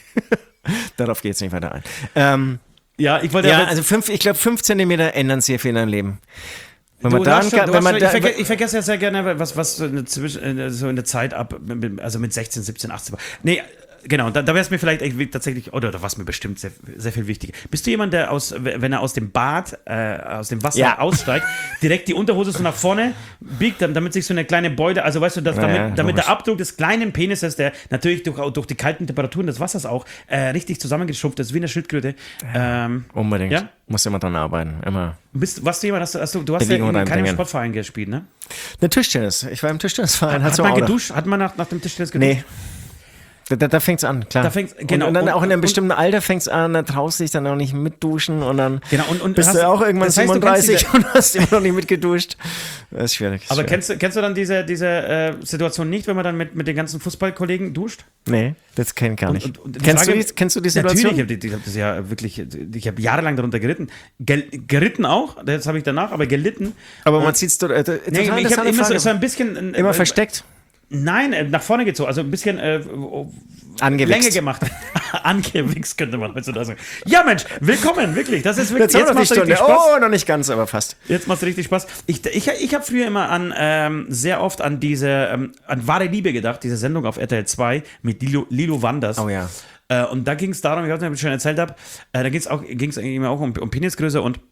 darauf geht es nicht weiter ein. Ähm, Ja, ich wollte ja, jetzt- also fünf, ich glaube, fünf Zentimeter ändern sehr viel in deinem Leben. Wenn Du man dann, hast schon, kann, du wenn hast man schon, da, ich, verge ich vergesse ja sehr gerne, was, was so, in der, Zwischen- äh, so in der Zeit ab, also mit sechzehn, siebzehn, achtzehn war. Nee, genau, da, da wäre es mir vielleicht tatsächlich, oder da war es mir bestimmt sehr, sehr viel wichtiger. Bist du jemand, der aus, wenn er aus dem Bad, äh, aus dem Wasser Ja. aussteigt, direkt die Unterhose so nach vorne biegt, damit sich so eine kleine Beute, also weißt du, dass, Ja, damit, ja, damit der logisch. Abdruck des kleinen Penises, der natürlich durch, durch die kalten Temperaturen des Wassers auch äh, richtig zusammengeschrumpft ist, wie eine Schildkröte. Ähm, Unbedingt. Ja? Muss immer dran arbeiten. Immer. bist, was du jemand, hast du, hast du, du hast ja Bewegung in keinem reinbringen. Sportverein gespielt, ne? Eine Tischtennis. Ich war im Tischtennisverein. Hat so man auch noch- geduscht? Hat man nach, nach dem Tischtennis geduscht? Nee. Da, da, da fängt es an, klar. Da fängt's- genau. Und, und dann Und- auch in einem und- bestimmten Alter fängt es an, da traust du dich dann auch nicht mit duschen und dann Genau, und, und bist hast- du auch irgendwann das heißt, du kennst siebenunddreißig diese- und hast immer noch nicht mitgeduscht. Das ist schwierig. ist Aber schwierig. kennst du, kennst du dann diese, diese äh, Situation nicht, wenn man dann mit, mit den ganzen Fußballkollegen duscht? Nee, das kenn ich gar nicht. Und- und die kennst, Frage- du die, kennst du die Situation? Natürlich, ich habe ich hab das ja wirklich, ich habe jahrelang darunter geritten. Gel, geritten auch, das habe ich danach, aber gelitten. Aber Und- man sieht es, äh, total Nee, ich habe interessante immer so, Frage. so ein bisschen. äh, Immer äh, versteckt, Nein, äh, nach vorne gezogen, also ein bisschen äh, angewichst. Länge gemacht. Angewichst könnte man heutzutage sagen. Ja, Mensch, willkommen, wirklich. Das ist wirklich. Jetzt, haben wir noch die macht's richtig Stunde. Spaß. Oh, noch nicht ganz, aber fast. Jetzt macht es richtig Spaß. Ich, ich, ich habe früher immer an, ähm, sehr oft an diese, ähm, an Wahre Liebe gedacht, diese Sendung auf R T L zwei mit Lilo, Lilo Wanders. Oh ja. Äh, und da ging es darum, ich weiß nicht, ob ich schon erzählt habe, äh, da ging es auch, ging's immer auch um, um Penisgröße und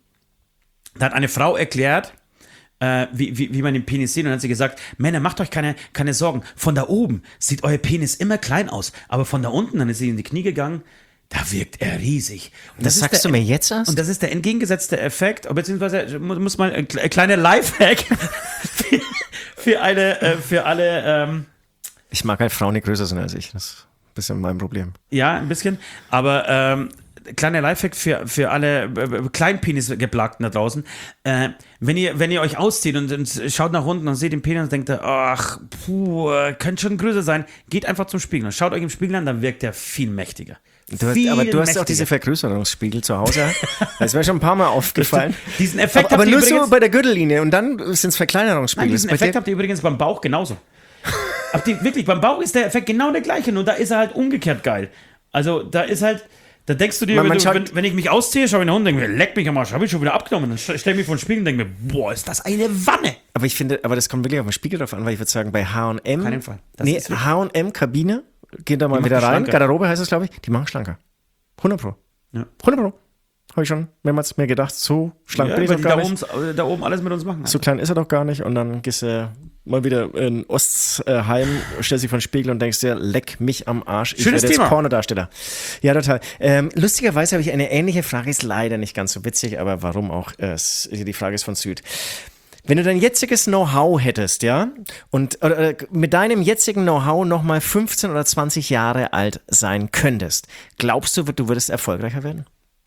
da hat eine Frau erklärt, äh, wie, wie, wie man den Penis sieht und dann hat sie gesagt, Männer, macht euch keine, keine Sorgen, von da oben sieht euer Penis immer klein aus, aber von da unten, dann ist sie in die Knie gegangen, da wirkt er riesig. Und Das ist sagst der, du mir jetzt erst? Und das ist der entgegengesetzte Effekt, beziehungsweise muss, muss mal ein kle- ein kleiner Lifehack für, für alle, äh, für alle, ähm, Ich mag halt Frauen, die größer sind als ich. Das ist ein bisschen mein Problem. ja, ein bisschen, aber ähm, kleiner Lifehack für, für alle äh, Kleinpenis-Geplagten da draußen. Äh, wenn, ihr, wenn ihr euch auszieht und, und schaut nach unten und seht den Penis und denkt, ach, puh, äh, könnte schon größer sein, geht einfach zum Spiegel und schaut euch im Spiegel an, dann wirkt der viel mächtiger. Du hast, viel aber du hast mächtiger. auch diese Vergrößerungsspiegel zu Hause. Das ist mir schon ein paar Mal aufgefallen. Diesen Effekt aber aber habt ihr nur so übrigens- bei der Gürtellinie und dann sind es Nein, Verkleinerungsspiegel. diesen Ist bei Effekt dir- habt ihr übrigens beim Bauch genauso. Habt ihr, wirklich, beim Bauch ist der Effekt genau der gleiche, nur da ist er halt umgekehrt geil. Also da ist halt, da denkst du dir, Man- wenn, man du, schaut- wenn, wenn ich mich ausziehe, schaue ich nach unten und denke mir, leck mich am Arsch, habe ich schon wieder abgenommen. Dann stelle ich mich vor den Spiegel und denke mir, boah, ist das eine Wanne. aber ich finde, aber das kommt wirklich auf den Spiegel drauf an, weil ich würde sagen, bei H und M. Keinen Fall. Das Nee, ist wirklich- H und M Kabine, geht da mal Die wieder machen rein. schlanker. Garderobe heißt es, glaube ich. Die machen schlanker. hundert Pro. Ja. hundert Pro. Habe ich schon mehrmals mir gedacht, so schlank Ja, bin ich weil doch die gar da nicht. oben, da oben alles mit uns machen. So klein ist er doch gar nicht. Und dann gehst du mal wieder in Ostheim, stellst dich vor den Spiegel und denkst dir, leck mich am Arsch. Ich Schönes werde jetzt Thema. Pornodarsteller. Ja, total. Ähm, lustigerweise habe ich eine ähnliche Frage, ist leider nicht ganz so witzig, aber warum auch? Äh, es- die Frage ist von Süd. Wenn du dein jetziges Know-how hättest, ja, und oder, äh, mit deinem jetzigen Know-how nochmal fünfzehn oder zwanzig Jahre alt sein könntest, glaubst du, du würdest erfolgreicher werden?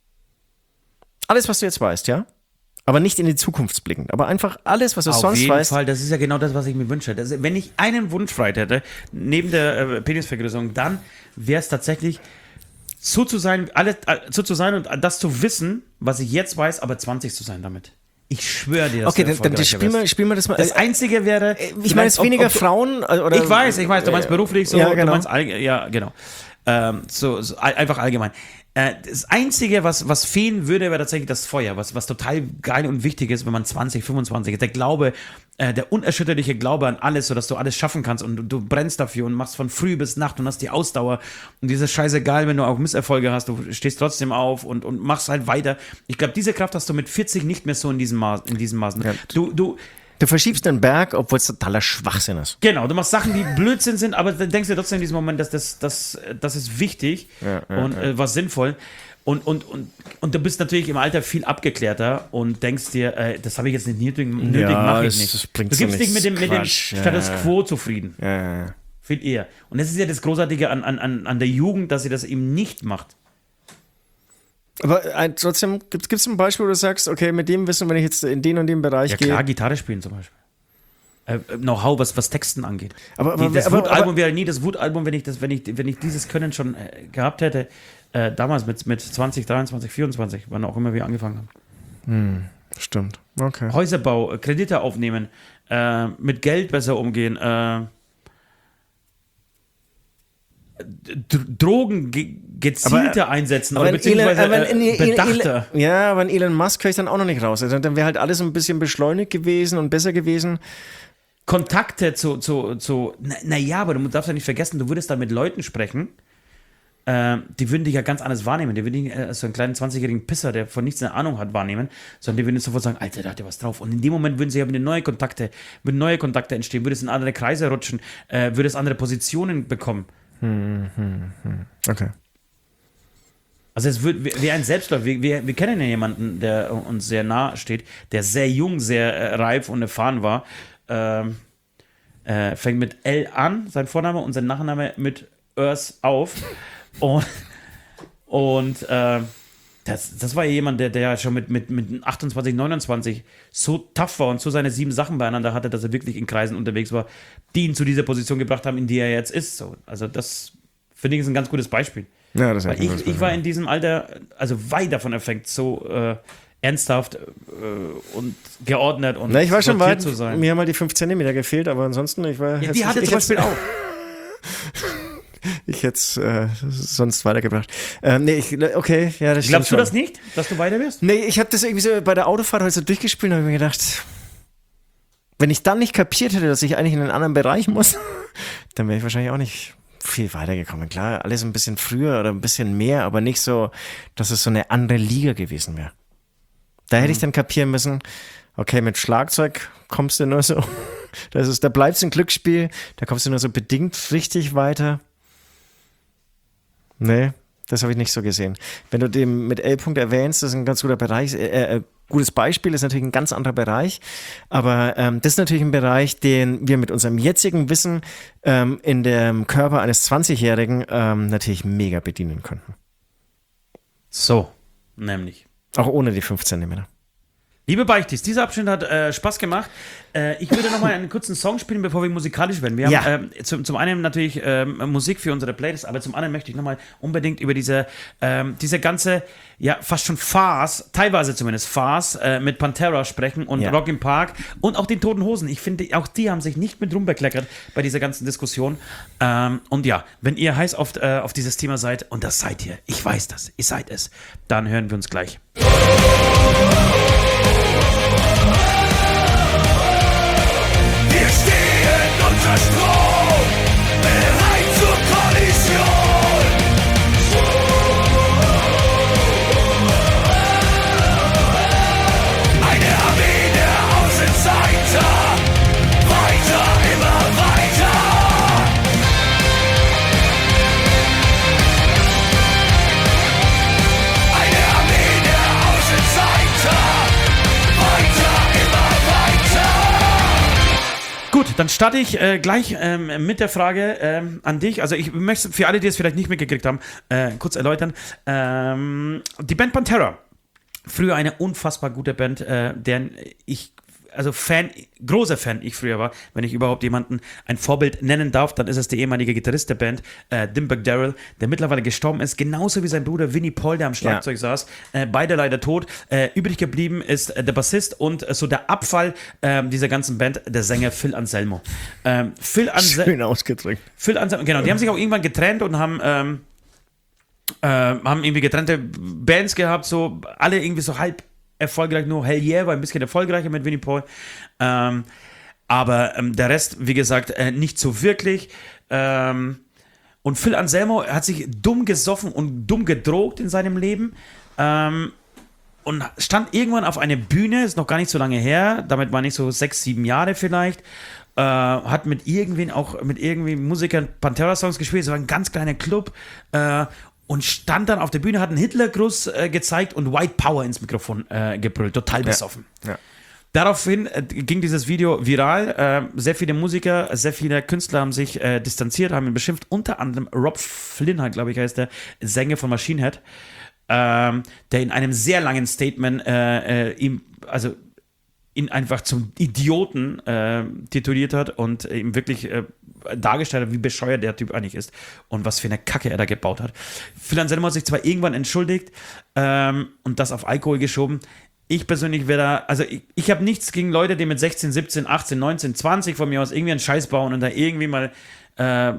Alles, was du jetzt weißt, ja? Aber nicht in die Zukunft blicken. Aber einfach alles, was du Auf sonst jeden weißt. Fall, das ist ja genau das, was ich mir wünsche. Das, wenn ich einen Wunsch frei hätte, neben der äh, Penisvergrößerung, dann wäre es tatsächlich so zu sein, alles, äh, so zu sein und das zu wissen, was ich jetzt weiß, aber zwanzig zu sein damit. Ich schwöre dir, dass Okay, du dann, dann erfolgreicher spiel, mal, wirst. spiel mal das mal. Das Einzige wäre. ich meine, es ob- weniger ob du- Frauen äh, oder. Ich weiß, ich weiß, du meinst beruflich so, Ja, genau. du meinst allge- ja, genau. Ähm, so, so all- einfach allgemein. Äh, das Einzige, was, was fehlen würde, wäre tatsächlich das Feuer, was, was total geil und wichtig ist, wenn man zwanzig, fünfundzwanzig ist. Der Glaube, äh, der unerschütterliche Glaube an alles, sodass du alles schaffen kannst und du, du brennst dafür und machst von früh bis Nacht und hast die Ausdauer. Und dieses scheißegal, wenn du auch Misserfolge hast, du stehst trotzdem auf und, und machst halt weiter. Ich glaube, diese Kraft hast du mit vierzig nicht mehr so in diesem Maß, in diesem Maßen. Ja. Du, du, Du verschiebst den Berg, obwohl es totaler Schwachsinn ist. Genau, du machst Sachen, die Blödsinn sind, aber dann denkst du trotzdem in diesem Moment, dass das, das, das ist wichtig Ja, ja, und äh, was sinnvoll. Und, und, und, und du bist natürlich im Alter viel abgeklärter und denkst dir, äh, das habe ich jetzt nicht nötig, nötig Ja, mache es- ich nicht. es bringt Du so gibst dich mit nichts. dem, mit dem Quatsch, ja, Status ja. Quo zufrieden. Ja, ja, ja. Viel eher. Und das ist ja das Großartige an, an, an an der Jugend, dass sie das eben nicht macht. Aber äh, trotzdem, gibt es ein Beispiel, wo du sagst, okay, mit dem Wissen, wenn ich jetzt in den und den Bereich Ja gehe. klar, Gitarre spielen zum Beispiel. Äh, Know-how, was, was Texten angeht. Aber- aber- Die, das aber- Wut-Album aber- wäre nie das Wut-Album, wenn ich, das, wenn, ich, wenn ich dieses Können schon äh, gehabt hätte, äh, damals mit, mit zwanzig, dreiundzwanzig, vierundzwanzig, wann auch immer wir angefangen haben. Stimmt. Okay. Häuserbau, äh, Kredite aufnehmen, äh, mit Geld besser umgehen, äh, D Drogen ge gezielter Aber- einsetzen Aber oder in Elon, beziehungsweise aber in, äh, in, bedachter. in, ja, aber in Elon Musk höre ich dann auch noch nicht raus. Also dann wäre halt alles ein bisschen beschleunigt gewesen und besser gewesen. Kontakte zu, zu, zu na, na ja, aber du darfst ja nicht vergessen, du würdest dann mit Leuten sprechen, äh, die würden dich ja ganz anders wahrnehmen. Die würden dich als so einen kleinen zwanzigjährigen Pisser, der von nichts eine Ahnung hat, wahrnehmen, sondern die würden sofort sagen, Alter, da hat ja was drauf. Und in dem Moment würden sie ja wieder neue Kontakte, würden neue Kontakte entstehen, würde es in andere Kreise rutschen, äh, würde es andere Positionen bekommen. Hm, hm, hm. Okay. Also es wird wie ein Selbstläufer. Wir, wir, wir kennen ja jemanden, der uns sehr nah steht, der sehr jung, sehr äh, reif und erfahren war. Ähm, äh, fängt mit L an, sein Vorname, und sein Nachname mit Örs auf. Und, und äh, das, das war ja jemand, der, der schon mit, mit, mit achtundzwanzig, neunundzwanzig so tough war und so seine sieben Sachen beieinander hatte, dass er wirklich in Kreisen unterwegs war, die ihn zu dieser Position gebracht haben, in die er jetzt ist. So, also das, finde ich, ist ein ganz gutes Beispiel. Ja, das ist Weil ich, ich war in diesem Alter, also weit davon entfernt, so äh, ernsthaft äh, und geordnet und Na, ich war schon weit, zu sein. mir haben mal die fünf Zentimeter gefehlt, aber ansonsten, ich war... Ja, die hatte ich zum Beispiel auch. Ich hätte es äh, sonst weitergebracht. Ähm, nee, ich, okay, ja, das stimmt. Glaubst du schon. das nicht, dass du weiter wirst? Nee, ich habe das irgendwie so bei der Autofahrt heute so durchgespielt und habe mir gedacht, wenn ich dann nicht kapiert hätte, dass ich eigentlich in einen anderen Bereich muss, dann wäre ich wahrscheinlich auch nicht viel weitergekommen. Klar, alles ein bisschen früher oder ein bisschen mehr, aber nicht so, dass es so eine andere Liga gewesen wäre. Da hätte mhm. ich dann kapieren müssen, okay, mit Schlagzeug kommst du nur so, das ist, da bleibst du ein Glücksspiel, da kommst du nur so bedingt richtig weiter. Nee, das habe ich nicht so gesehen. Wenn du den mit L. erwähnst, das ist ein ganz guter Bereich, äh, äh, gutes Beispiel, ist natürlich ein ganz anderer Bereich, aber ähm, das ist natürlich ein Bereich, den wir mit unserem jetzigen Wissen ähm, in dem Körper eines zwanzigjährigen ähm, natürlich mega bedienen könnten. So, nämlich. Auch ohne die fünf Zentimeter. Liebe Beichtis, dieser Abschnitt hat äh, Spaß gemacht. Äh, ich würde noch mal einen kurzen Song spielen, bevor wir musikalisch werden. Wir Ja. haben äh, zum, zum einen natürlich ähm, Musik für unsere Playlist, aber zum anderen möchte ich noch mal unbedingt über diese, ähm, diese ganze, ja, fast schon Farce, teilweise zumindest Farce, äh, mit Pantera sprechen und Ja. Rock im Park und auch den Toten Hosen. Ich finde, auch die haben sich nicht mit rumbekleckert bei dieser ganzen Diskussion. Ähm, und ja, wenn ihr heiß auf, äh, auf dieses Thema seid, und das seid ihr, ich weiß das, ihr seid es, dann hören wir uns gleich. Wir stehen unter Strom, bereit zur Kollision. Eine Armee der Außenseiter, weiter, immer weiter. Eine Armee der Außenseiter, weiter, immer weiter. Gut, dann starte ich äh, gleich ähm, mit der Frage ähm, an dich. Also ich möchte für alle, die es vielleicht nicht mitgekriegt haben, äh, kurz erläutern. Ähm, die Band Pantera, früher eine unfassbar gute Band, äh, deren ich, also Fan, großer Fan ich früher war. Wenn ich überhaupt jemanden ein Vorbild nennen darf, dann ist es der ehemalige Gitarrist der Band, äh, Dimebag Darrell, der mittlerweile gestorben ist, genauso wie sein Bruder Vinnie Paul, der am Schlagzeug ja. saß. Äh, beide leider tot. Äh, übrig geblieben ist äh, der Bassist und äh, so der Abfall äh, dieser ganzen Band, der Sänger Phil Anselmo. Ähm, Phil Anselmo. Schön ausgedrückt. Phil Anselmo, genau. Die haben sich auch irgendwann getrennt und haben ähm, äh, haben irgendwie getrennte Bands gehabt, so alle irgendwie so halb erfolgreich, nur Hell Yeah war ein bisschen erfolgreicher mit Vinnie Paul. Ähm, aber ähm, der Rest, wie gesagt, äh, nicht so wirklich. Ähm, und Phil Anselmo hat sich dumm gesoffen und dumm gedrogt in seinem Leben. Ähm, und stand irgendwann auf einer Bühne, ist noch gar nicht so lange her, damit war nicht so sechs, sieben Jahre vielleicht. Äh, hat mit irgendwen auch, mit irgendwie Musikern Pantera-Songs gespielt. Es war ein ganz kleiner Club. Äh, Und stand dann auf der Bühne, hat einen Hitlergruß äh, gezeigt und White Power ins Mikrofon äh, gebrüllt, total besoffen. Ja. Ja. Daraufhin äh, ging dieses Video viral. Äh, sehr viele Musiker, sehr viele Künstler haben sich äh, distanziert, haben ihn beschimpft. Unter anderem Rob Flynn, glaube ich, heißt der Sänger von Machine Head, ähm, der in einem sehr langen Statement äh, äh, ihm, also ihn einfach zum Idioten äh, tituliert hat und ihm wirklich äh, dargestellt hat, wie bescheuert der Typ eigentlich ist und was für eine Kacke er da gebaut hat. Phil Anselmo hat sich zwar irgendwann entschuldigt ähm, und das auf Alkohol geschoben. Ich persönlich wäre da, also ich, ich habe nichts gegen Leute, die mit sechzehn, siebzehn, achtzehn, neunzehn, zwanzig von mir aus irgendwie einen Scheiß bauen und da irgendwie mal, äh,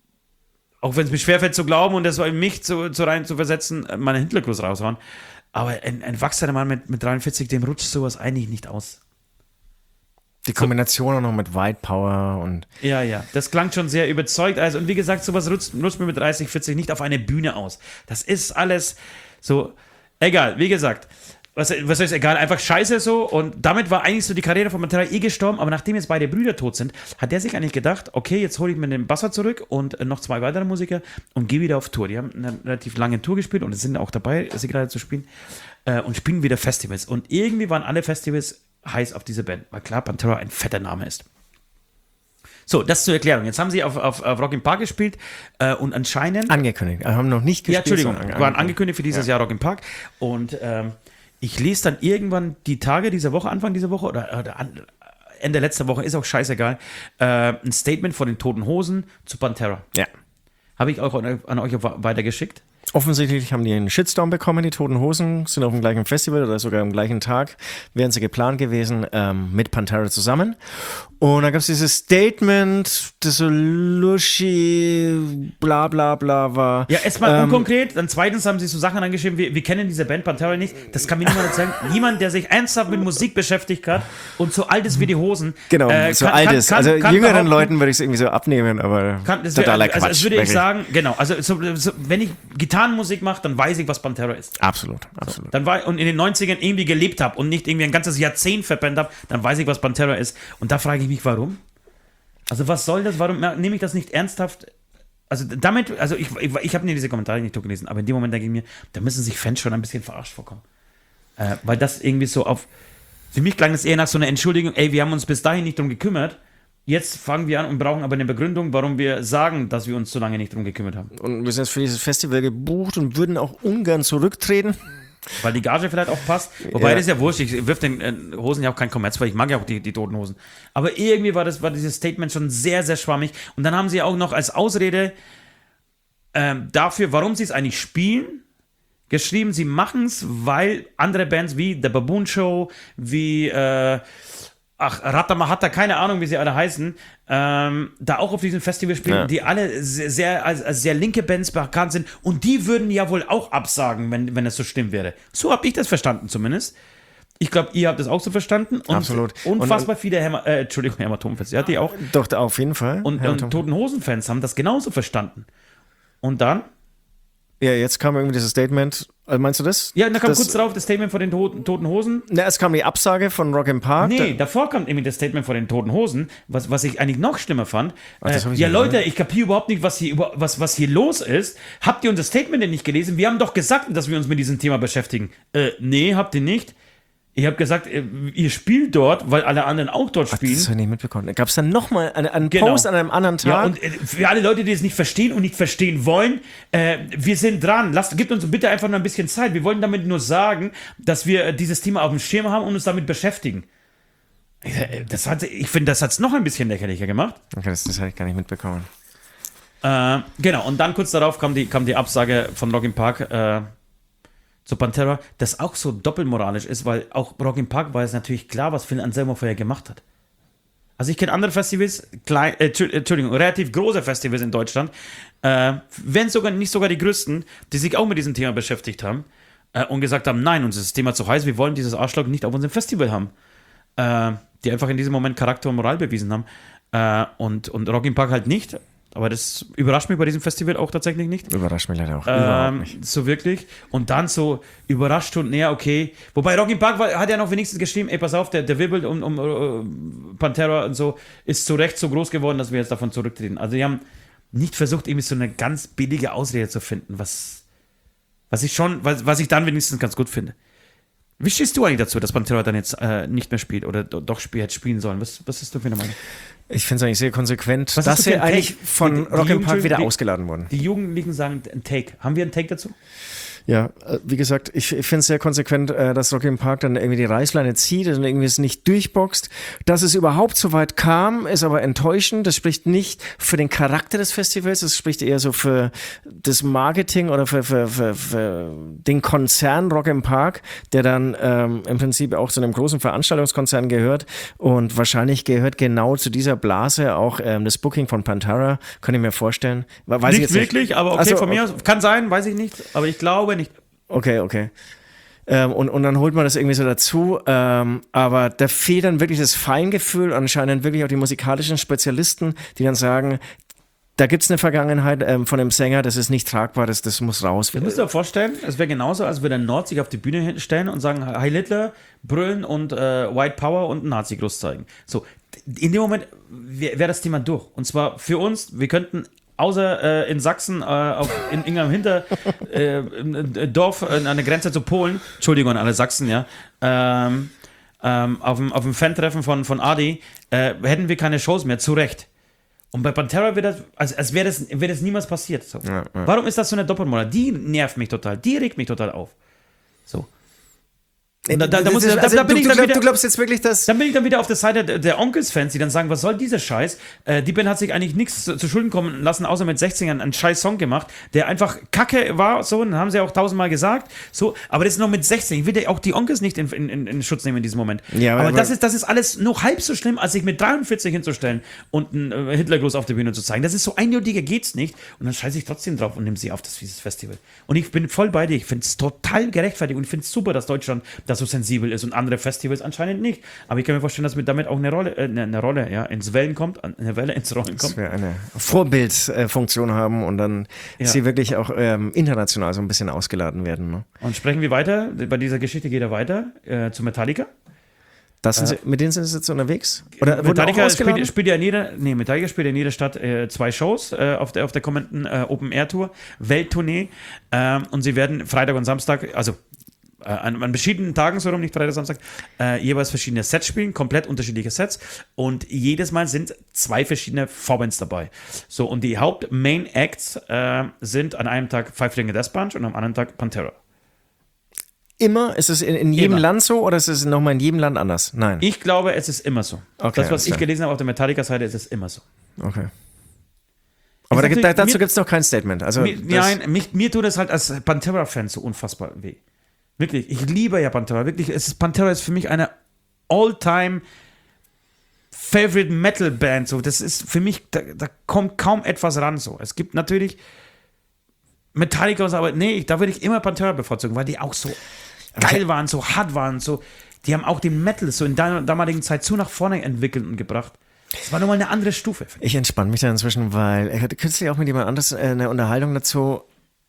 auch wenn es mir schwerfällt zu glauben und das in mich zu, zu rein zu versetzen, mal einen Hitlergruß raushauen. Aber ein, ein wachsender Mann mit, mit dreiundvierzig, dem rutscht sowas eigentlich nicht aus. Die Kombination auch noch mit White Power und. Ja, ja, das klang schon sehr überzeugt. Also, und wie gesagt, sowas nutzt, nutzt mir mit dreißig, vierzig nicht auf eine Bühne aus. Das ist alles so, egal, wie gesagt. Was, was heißt egal, einfach scheiße so. Und damit war eigentlich so die Karriere von Pantera eh gestorben. Aber nachdem jetzt beide Brüder tot sind, hat der sich eigentlich gedacht, okay, jetzt hole ich mir den Basser zurück und noch zwei weitere Musiker und gehe wieder auf Tour. Die haben eine relativ lange Tour gespielt und sind auch dabei, sie gerade zu spielen. Äh, und spielen wieder Festivals. Und irgendwie waren alle Festivals heiß auf diese Band. Weil klar, Pantera ein fetter Name ist. So, das zur Erklärung. Jetzt haben sie auf, auf, auf Rock im Park gespielt äh, und anscheinend... Angekündigt, also haben noch nicht gespielt. Ja, Entschuldigung, sondern waren angekündigt für dieses ja. Jahr Rock im Park. Und ähm, ich lese dann irgendwann die Tage dieser Woche, Anfang dieser Woche oder, oder an, Ende letzter Woche, ist auch scheißegal, äh, ein Statement von den Toten Hosen zu Pantera. Ja. Habe ich auch an, an euch weitergeschickt. Offensichtlich haben die einen Shitstorm bekommen, die Toten Hosen, sind auf dem gleichen Festival oder sogar am gleichen Tag, wären sie geplant gewesen, ähm, mit Pantera zusammen. Und dann gab es dieses Statement, das so luschi, bla bla bla war. Ja, erstmal ähm, unkonkret, dann zweitens haben sie so Sachen angeschrieben, wir, wir kennen diese Band Pantera nicht, das kann mir niemand erzählen. Niemand, der sich ernsthaft mit Musik beschäftigt hat und so alt ist wie die Hosen. Genau, äh, so kann, alt kann, ist. Kann, also kann jüngeren Leuten würde ich es irgendwie so abnehmen, aber kann, das totaler wär, Quatsch. Also das würde wirklich. ich sagen, genau, also so, so, wenn ich Gitarrenmusik mache, dann weiß ich, was Pantera ist. Absolut, absolut. So, dann war, und in den neunzigern irgendwie gelebt habe und nicht irgendwie ein ganzes Jahrzehnt verpennt habe, dann weiß ich, was Pantera ist. Und da frage ich mich, warum? Also was soll das? Warum nehme ich das nicht ernsthaft? Also damit, also ich, ich, ich habe mir diese Kommentare nicht durchgelesen, aber in dem Moment denke ich mir, da müssen sich Fans schon ein bisschen verarscht vorkommen. Äh, weil das irgendwie so auf, für mich klang das eher nach so einer Entschuldigung, ey, wir haben uns bis dahin nicht drum gekümmert, jetzt fangen wir an und brauchen aber eine Begründung, warum wir sagen, dass wir uns so lange nicht drum gekümmert haben. Und wir sind jetzt für dieses Festival gebucht und würden auch ungern zurücktreten. Weil die Gage vielleicht auch passt. Wobei, Ja. das ist ja wurscht. Ich wirf den äh, Hosen ja auch kein Kommerz, weil ich mag ja auch die, die Toten Hosen. Aber irgendwie war, das, war dieses Statement schon sehr, sehr schwammig. Und dann haben sie auch noch als Ausrede ähm, dafür, warum sie es eigentlich spielen, geschrieben, sie machen es, weil andere Bands wie The Baboon Show, wie äh, ach, Ratamahata, keine Ahnung, wie sie alle heißen, ähm, da auch auf diesem Festival spielen, Ja. die alle sehr, sehr, als, als sehr linke Bands bekannt sind und die würden ja wohl auch absagen, wenn, wenn das so schlimm wäre. So habe ich das verstanden zumindest. Ich glaube, ihr habt das auch so verstanden. Und Absolut. Unfassbar und, viele Häma, äh, Entschuldigung, Hämatomfans, ja, die auch. Doch, auf jeden Fall. Und, und Toten Hosen-Fans haben das genauso verstanden. Und dann? Ja, jetzt kam irgendwie dieses Statement. Also meinst du das? Ja, da kam das, kurz drauf das Statement von den Toten, Toten Hosen. Na, es kam die Absage von Rock im Park. Nee, davor kam irgendwie das Statement von den Toten Hosen, was, was ich eigentlich noch schlimmer fand. Ach, das äh, hab ich ja, nicht Leute, gehört. ich kapiere überhaupt nicht, was hier, über- was, was hier los ist. Habt ihr unser Statement denn nicht gelesen? Wir haben doch gesagt, dass wir uns mit diesem Thema beschäftigen. Äh, nee, habt ihr nicht. Ich habe gesagt, äh, ihr spielt dort, weil alle anderen auch dort Ach, spielen. das habe ich nicht mitbekommen. Gab es dann nochmal einen, einen Genau. Post an einem anderen Tag? Ja, und äh, für alle Leute, die es nicht verstehen und nicht verstehen wollen, äh, wir sind dran. Lasst, gebt uns bitte einfach noch ein bisschen Zeit. Wir wollen damit nur sagen, dass wir äh, dieses Thema auf dem Schirm haben und uns damit beschäftigen. Äh, Das hat, ich finde, das hat es noch ein bisschen lächerlicher gemacht. Okay, das, das habe ich gar nicht mitbekommen. Äh, genau, und dann kurz darauf kam die, kam die Absage von Rock im Park äh, zu Pantera, das auch so doppelmoralisch ist, weil auch Rock im Park war es natürlich klar, was Phil Anselmo vorher gemacht hat. Also ich kenne andere Festivals, klein, äh, Entschuldigung, relativ große Festivals in Deutschland, äh, wenn sogar nicht sogar die größten, die sich auch mit diesem Thema beschäftigt haben äh, und gesagt haben, nein, uns ist das Thema zu heiß, wir wollen dieses Arschloch nicht auf unserem Festival haben. Äh, die einfach in diesem Moment Charakter und Moral bewiesen haben. Äh, und, und Rock im Park halt nicht. Aber das überrascht mich bei diesem Festival auch tatsächlich nicht. Überrascht mich leider auch überhaupt Ähm, nicht. so wirklich. Und dann so überrascht und näher, okay. Wobei Rock im Park war, hat ja noch wenigstens geschrieben, ey, pass auf, der, der Wirbel um, um uh, Pantera und so ist zu Recht so groß geworden, dass wir jetzt davon zurücktreten. Also die haben nicht versucht, irgendwie so eine ganz billige Ausrede zu finden, was, was ich schon, was, was ich dann wenigstens ganz gut finde. Wie stehst du eigentlich dazu, dass Pantera dann jetzt äh, nicht mehr spielt oder do, doch spiel, hätte spielen sollen? Was, was ist du für eine Meinung? Ich finde es eigentlich sehr konsequent, Was dass hast du für sie ein eigentlich Take? von Die- die Rock im Park Jugend- wieder die- ausgeladen wurden. Die Jugendlichen sagen ein Take. Haben wir einen Take dazu? Ja, äh, wie gesagt, ich, ich finde es sehr konsequent, äh, dass Rock im Park dann irgendwie die Reißleine zieht und irgendwie es nicht durchboxt. Dass es überhaupt so weit kam, ist aber enttäuschend. Das spricht nicht für den Charakter des Festivals, das spricht eher so für das Marketing oder für, für, für, für den Konzern Rock im Park, der dann ähm, im Prinzip auch zu einem großen Veranstaltungskonzern gehört und wahrscheinlich gehört genau zu dieser Blase auch ähm, das Booking von Pantera, kann ich mir vorstellen. Weiß ich Nicht jetzt wirklich, aber okay, Also, von mir aus. Kann sein, weiß ich nicht. Aber ich glaube nicht. Okay, okay. Ähm, und, und dann holt man das irgendwie so dazu. Ähm, aber da fehlt dann wirklich das Feingefühl, anscheinend wirklich auch die musikalischen Spezialisten, die dann sagen, da gibt es eine Vergangenheit ähm, von dem Sänger, das ist nicht tragbar, das, das muss raus. Das müsst ihr euch vorstellen, es wäre genauso, als würde ein Nord sich auf die Bühne stellen und sagen, Heil Hitler, brüllen und äh, White Power und ein Nazi-Gruß zeigen. So, in dem Moment wäre wär das Thema durch. Und zwar für uns, wir könnten außer äh, in Sachsen, äh, auf, in irgendeinem Hinter äh, äh, Dorf äh, an der Grenze zu Polen, Entschuldigung an alle Sachsen, ja, ähm, ähm, auf dem, auf dem Fan-Treffen von, von Adi, äh, hätten wir keine Shows mehr, zu Recht. Und bei Pantera wird das, als, als wäre das, wär das niemals passiert. So. Ja, ja. Warum ist das so eine Doppelmoral? Die nervt mich total, die regt mich total auf. So. Und da, da, da, muss, da, also, da bin du, ich dann du, wieder, du glaubst jetzt wirklich, dass... Dann bin ich dann wieder auf der Seite der, der Onkels-Fans, die dann sagen, was soll dieser Scheiß? Äh, die Band hat sich eigentlich nichts zu, zu Schulden kommen lassen, außer mit sechzehn einen, einen scheiß Song gemacht, der einfach kacke war, so, und haben sie auch tausendmal gesagt, so, aber das ist noch mit sechzehn. Ich will ja auch die Onkels nicht in, in, in Schutz nehmen in diesem Moment. Ja, aber, aber das, ist, das ist alles noch halb so schlimm, als sich mit dreiundvierzig hinzustellen und einen äh, Hitlergruß auf der Bühne zu zeigen. Das ist so eindeutiger geht's nicht, und dann scheiße ich trotzdem drauf und nehme sie auf das, dieses Festival. Und ich bin voll bei dir, ich finde es total gerechtfertigt und ich finde es super, dass Deutschland da so sensibel ist und andere Festivals anscheinend nicht. Aber ich kann mir vorstellen, dass mit damit auch eine Rolle, äh, eine, eine Rolle, ja, ins Wellen kommt, eine Welle ins Rollen kommt. Dass wir eine Vorbildfunktion haben und dann ja. sie wirklich auch ähm, international so ein bisschen ausgeladen werden. Ne? Und sprechen wir weiter, bei dieser Geschichte geht er weiter äh, zu Metallica. Das sind sie, mit denen sind sie jetzt unterwegs? Oder Metallica spielt, spielt ja in jeder, nee, Metallica spielt in jeder Stadt äh, zwei Shows äh, auf der, auf der kommenden äh, Open-Air-Tour, Welttournee, ähm, und sie werden Freitag und Samstag, also Äh, an, an verschiedenen Tagen, so rum, nicht Freitag, Samstag, äh, jeweils verschiedene Sets spielen, komplett unterschiedliche Sets, und jedes Mal sind zwei verschiedene Vorbands dabei. So, und die Haupt-Main-Acts äh, sind an einem Tag Five Finger Death Punch und am anderen Tag Pantera. Immer? Ist es in, in jedem Immer. Land so, oder ist es nochmal in jedem Land anders? Nein. Ich glaube, es ist immer so. Okay, das, was ich gelesen habe auf der Metallica-Seite, ist es immer so. Okay. Aber da, da, dazu gibt es noch kein Statement. Also mir, nein, mich, mir tut es halt als Pantera-Fan so unfassbar weh. Wirklich, ich liebe ja Pantera. Wirklich, es ist, Pantera ist für mich eine all-time favorite Metal-Band. So, das ist für mich, da, da kommt kaum etwas ran. So. Es gibt natürlich Metallica und so, aber nee, da würde ich immer Pantera bevorzugen, weil die auch so geil waren, so hart waren. So. Die haben auch den Metal so in der damaligen Zeit so nach vorne entwickelt und gebracht. Das war nochmal eine andere Stufe. Ich entspanne mich da inzwischen, weil ich hatte kürzlich auch mit jemand anderes eine Unterhaltung dazu.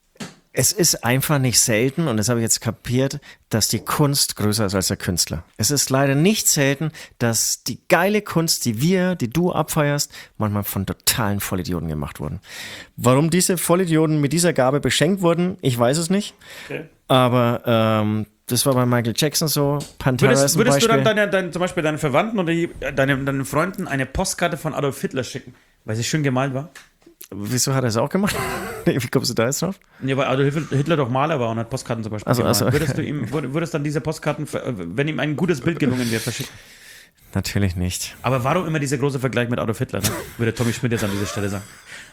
Es ist einfach nicht selten, und das habe ich jetzt kapiert, dass die Kunst größer ist als der Künstler. Es ist leider nicht selten, dass die geile Kunst, die wir, die du abfeierst, manchmal von totalen Vollidioten gemacht wurden. Warum diese Vollidioten mit dieser Gabe beschenkt wurden, ich weiß es nicht. Okay. Aber ähm, das war bei Michael Jackson so. Pantera würdest ist ein würdest Beispiel. du dann deine, deine, zum Beispiel deinen Verwandten oder deinen, deinen Freunden eine Postkarte von Adolf Hitler schicken, weil sie schön gemalt war? Wieso hat er es auch gemacht? Wie kommst du da jetzt drauf? Ja, weil Adolf Hitler doch Maler war und hat Postkarten zum Beispiel also, gemalt. also. Würdest du ihm, würdest dann diese Postkarten, wenn ihm ein gutes Bild gelungen wäre, verschicken? Natürlich nicht. Aber warum immer dieser große Vergleich mit Adolf Hitler, ne? Würde Tommy Schmidt jetzt an dieser Stelle sagen.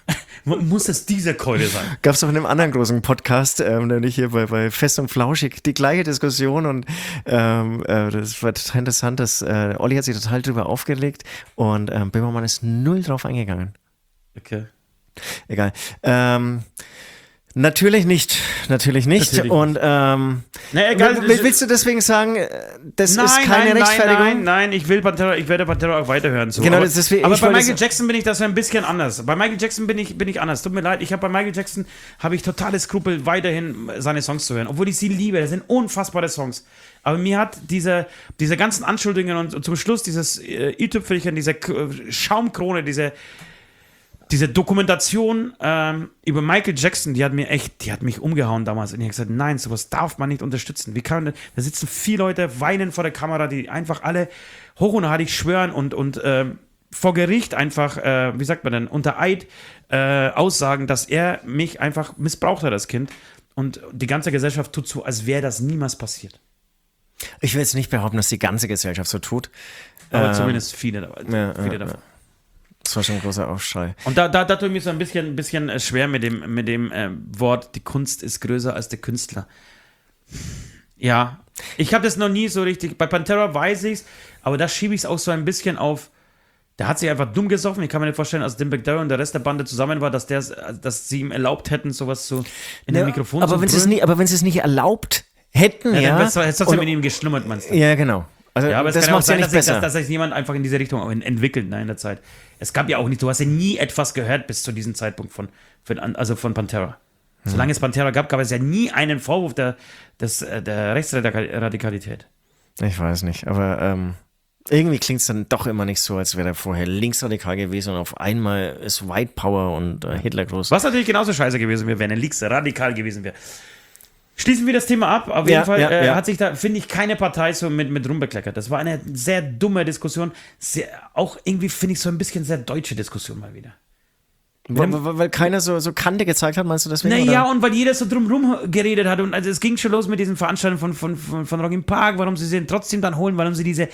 Muss es diese Keule sein? Gab es auch in einem anderen großen Podcast, ähm, nämlich hier bei, bei Fest und Flauschig, die gleiche Diskussion, und ähm, äh, das war total interessant, dass äh, Olli hat sich total drüber aufgelegt und ähm, Böhmermann ist null drauf eingegangen. Okay. Egal. Ähm, natürlich nicht. Natürlich nicht. Natürlich und nicht. Ähm, Na, egal. Will, willst du deswegen sagen, das nein, ist keine nein, Rechtfertigung? Nein, nein, nein, ich will Pantera, ich werde Pantera auch weiterhören. So. Genau, aber das, das, aber bei Michael Jackson bin ich das ein bisschen anders. Bei Michael Jackson bin ich, bin ich anders. Tut mir leid, ich habe bei Michael Jackson habe ich totale Skrupel, weiterhin seine Songs zu hören. Obwohl ich sie liebe, das sind unfassbare Songs. Aber mir hat diese, diese ganzen Anschuldigungen und, und zum Schluss dieses äh, i-Tüpfelchen, diese K- Schaumkrone, diese Diese Dokumentation ähm, über Michael Jackson, die hat mir echt, die hat mich umgehauen damals. Und ich habe gesagt, nein, sowas darf man nicht unterstützen. Wie kann, da sitzen vier Leute, weinen vor der Kamera, die einfach alle hoch und heilig schwören und, und äh, vor Gericht einfach, äh, wie sagt man denn, unter Eid äh, aussagen, dass er mich einfach missbraucht hat als Kind. Und die ganze Gesellschaft tut so, als wäre das niemals passiert. Ich will jetzt nicht behaupten, dass die ganze Gesellschaft so tut. Aber ähm, zumindest viele, ja, viele ja, davon. Ja. Das war schon ein großer Aufschrei. Und da, da, da tut mir so ein bisschen, ein bisschen schwer mit dem, mit dem äh, Wort, die Kunst ist größer als der Künstler. Ja, ich habe das noch nie so richtig, bei Pantera weiß ich es, aber da schiebe ich es auch so ein bisschen auf, der hat sich einfach dumm gesoffen. Ich kann mir nicht vorstellen, als Dimebag Darrell und der Rest der Bande zusammen war, dass, der, dass sie ihm erlaubt hätten, sowas so in ja, den Mikrofon aber zu wenn brüllen. Nie, aber wenn sie es nicht erlaubt Hätten, ja. ja. Dann hättest du trotzdem Und- mit ihm geschlummert, meinst du? Ja, genau. Also, Ja, aber es das kann ja auch macht ja sein, nicht dass sich, besser. dass, dass sich jemand einfach in diese Richtung auch en- entwickelt ne, in der Zeit. Es gab ja auch nicht, du hast ja nie etwas gehört bis zu diesem Zeitpunkt von, von also von Pantera. Solange es Pantera gab, gab es ja nie einen Vorwurf der, des, äh, der Rechtsradikalität. Ich weiß nicht, aber ähm, irgendwie klingt es dann doch immer nicht so, als wäre er vorher linksradikal gewesen und auf einmal ist White Power und äh, Hitler groß. Was natürlich genauso scheiße gewesen wäre, wenn er linksradikal gewesen wäre. Schließen wir das Thema ab. Auf jeden Ja, Fall ja, äh, ja. hat sich da, finde ich, keine Partei so mit, mit rumbekleckert. Das war eine sehr dumme Diskussion. Sehr, auch irgendwie, finde ich, so ein bisschen sehr deutsche Diskussion mal wieder. Weil, weil, weil keiner so, so Kante gezeigt hat, meinst du deswegen? Naja, oder? und weil jeder so drumherum geredet hat. Und also es ging schon los mit diesen Veranstaltungen von, von, von, von Rock im Park, warum sie sie trotzdem dann holen, warum sie diese,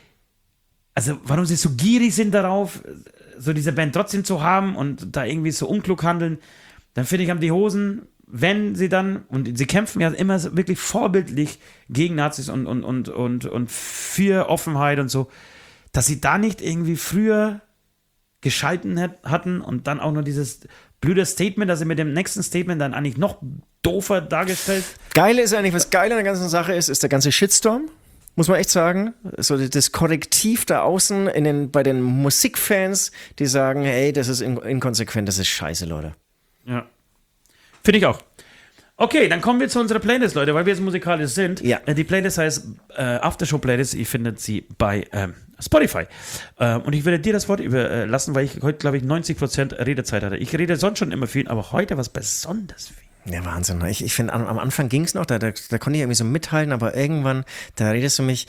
also warum sie so gierig sind darauf, so diese Band trotzdem zu haben und da irgendwie so unklug handeln. Dann finde ich, haben die Hosen, wenn sie dann, und sie kämpfen ja immer so wirklich vorbildlich gegen Nazis und, und, und, und, und für Offenheit und so, dass sie da nicht irgendwie früher geschalten hat, hatten und dann auch nur dieses blöde Statement, dass sie mit dem nächsten Statement dann eigentlich noch doofer dargestellt. Geile ist eigentlich, was geil an der ganzen Sache ist, ist der ganze Shitstorm. Muss man echt sagen. So das Korrektiv da außen in den, bei den Musikfans, die sagen, hey, das ist in, inkonsequent, das ist scheiße, Leute. Ja. Finde ich auch. Okay, dann kommen wir zu unserer Playlist, Leute, weil wir jetzt musikalisch sind. Ja. Äh, Die Playlist heißt äh, Aftershow Playlist. Ihr findet sie bei ähm, Spotify. Ähm, und ich würde dir das Wort überlassen, weil ich heute, glaube ich, neunzig Prozent Redezeit hatte. Ich rede sonst schon immer viel, aber heute was besonders viel. Ja, Wahnsinn. Ich, ich finde, am, am Anfang ging es noch, da, da, da konnte ich irgendwie so mithalten, aber irgendwann, da redest du mich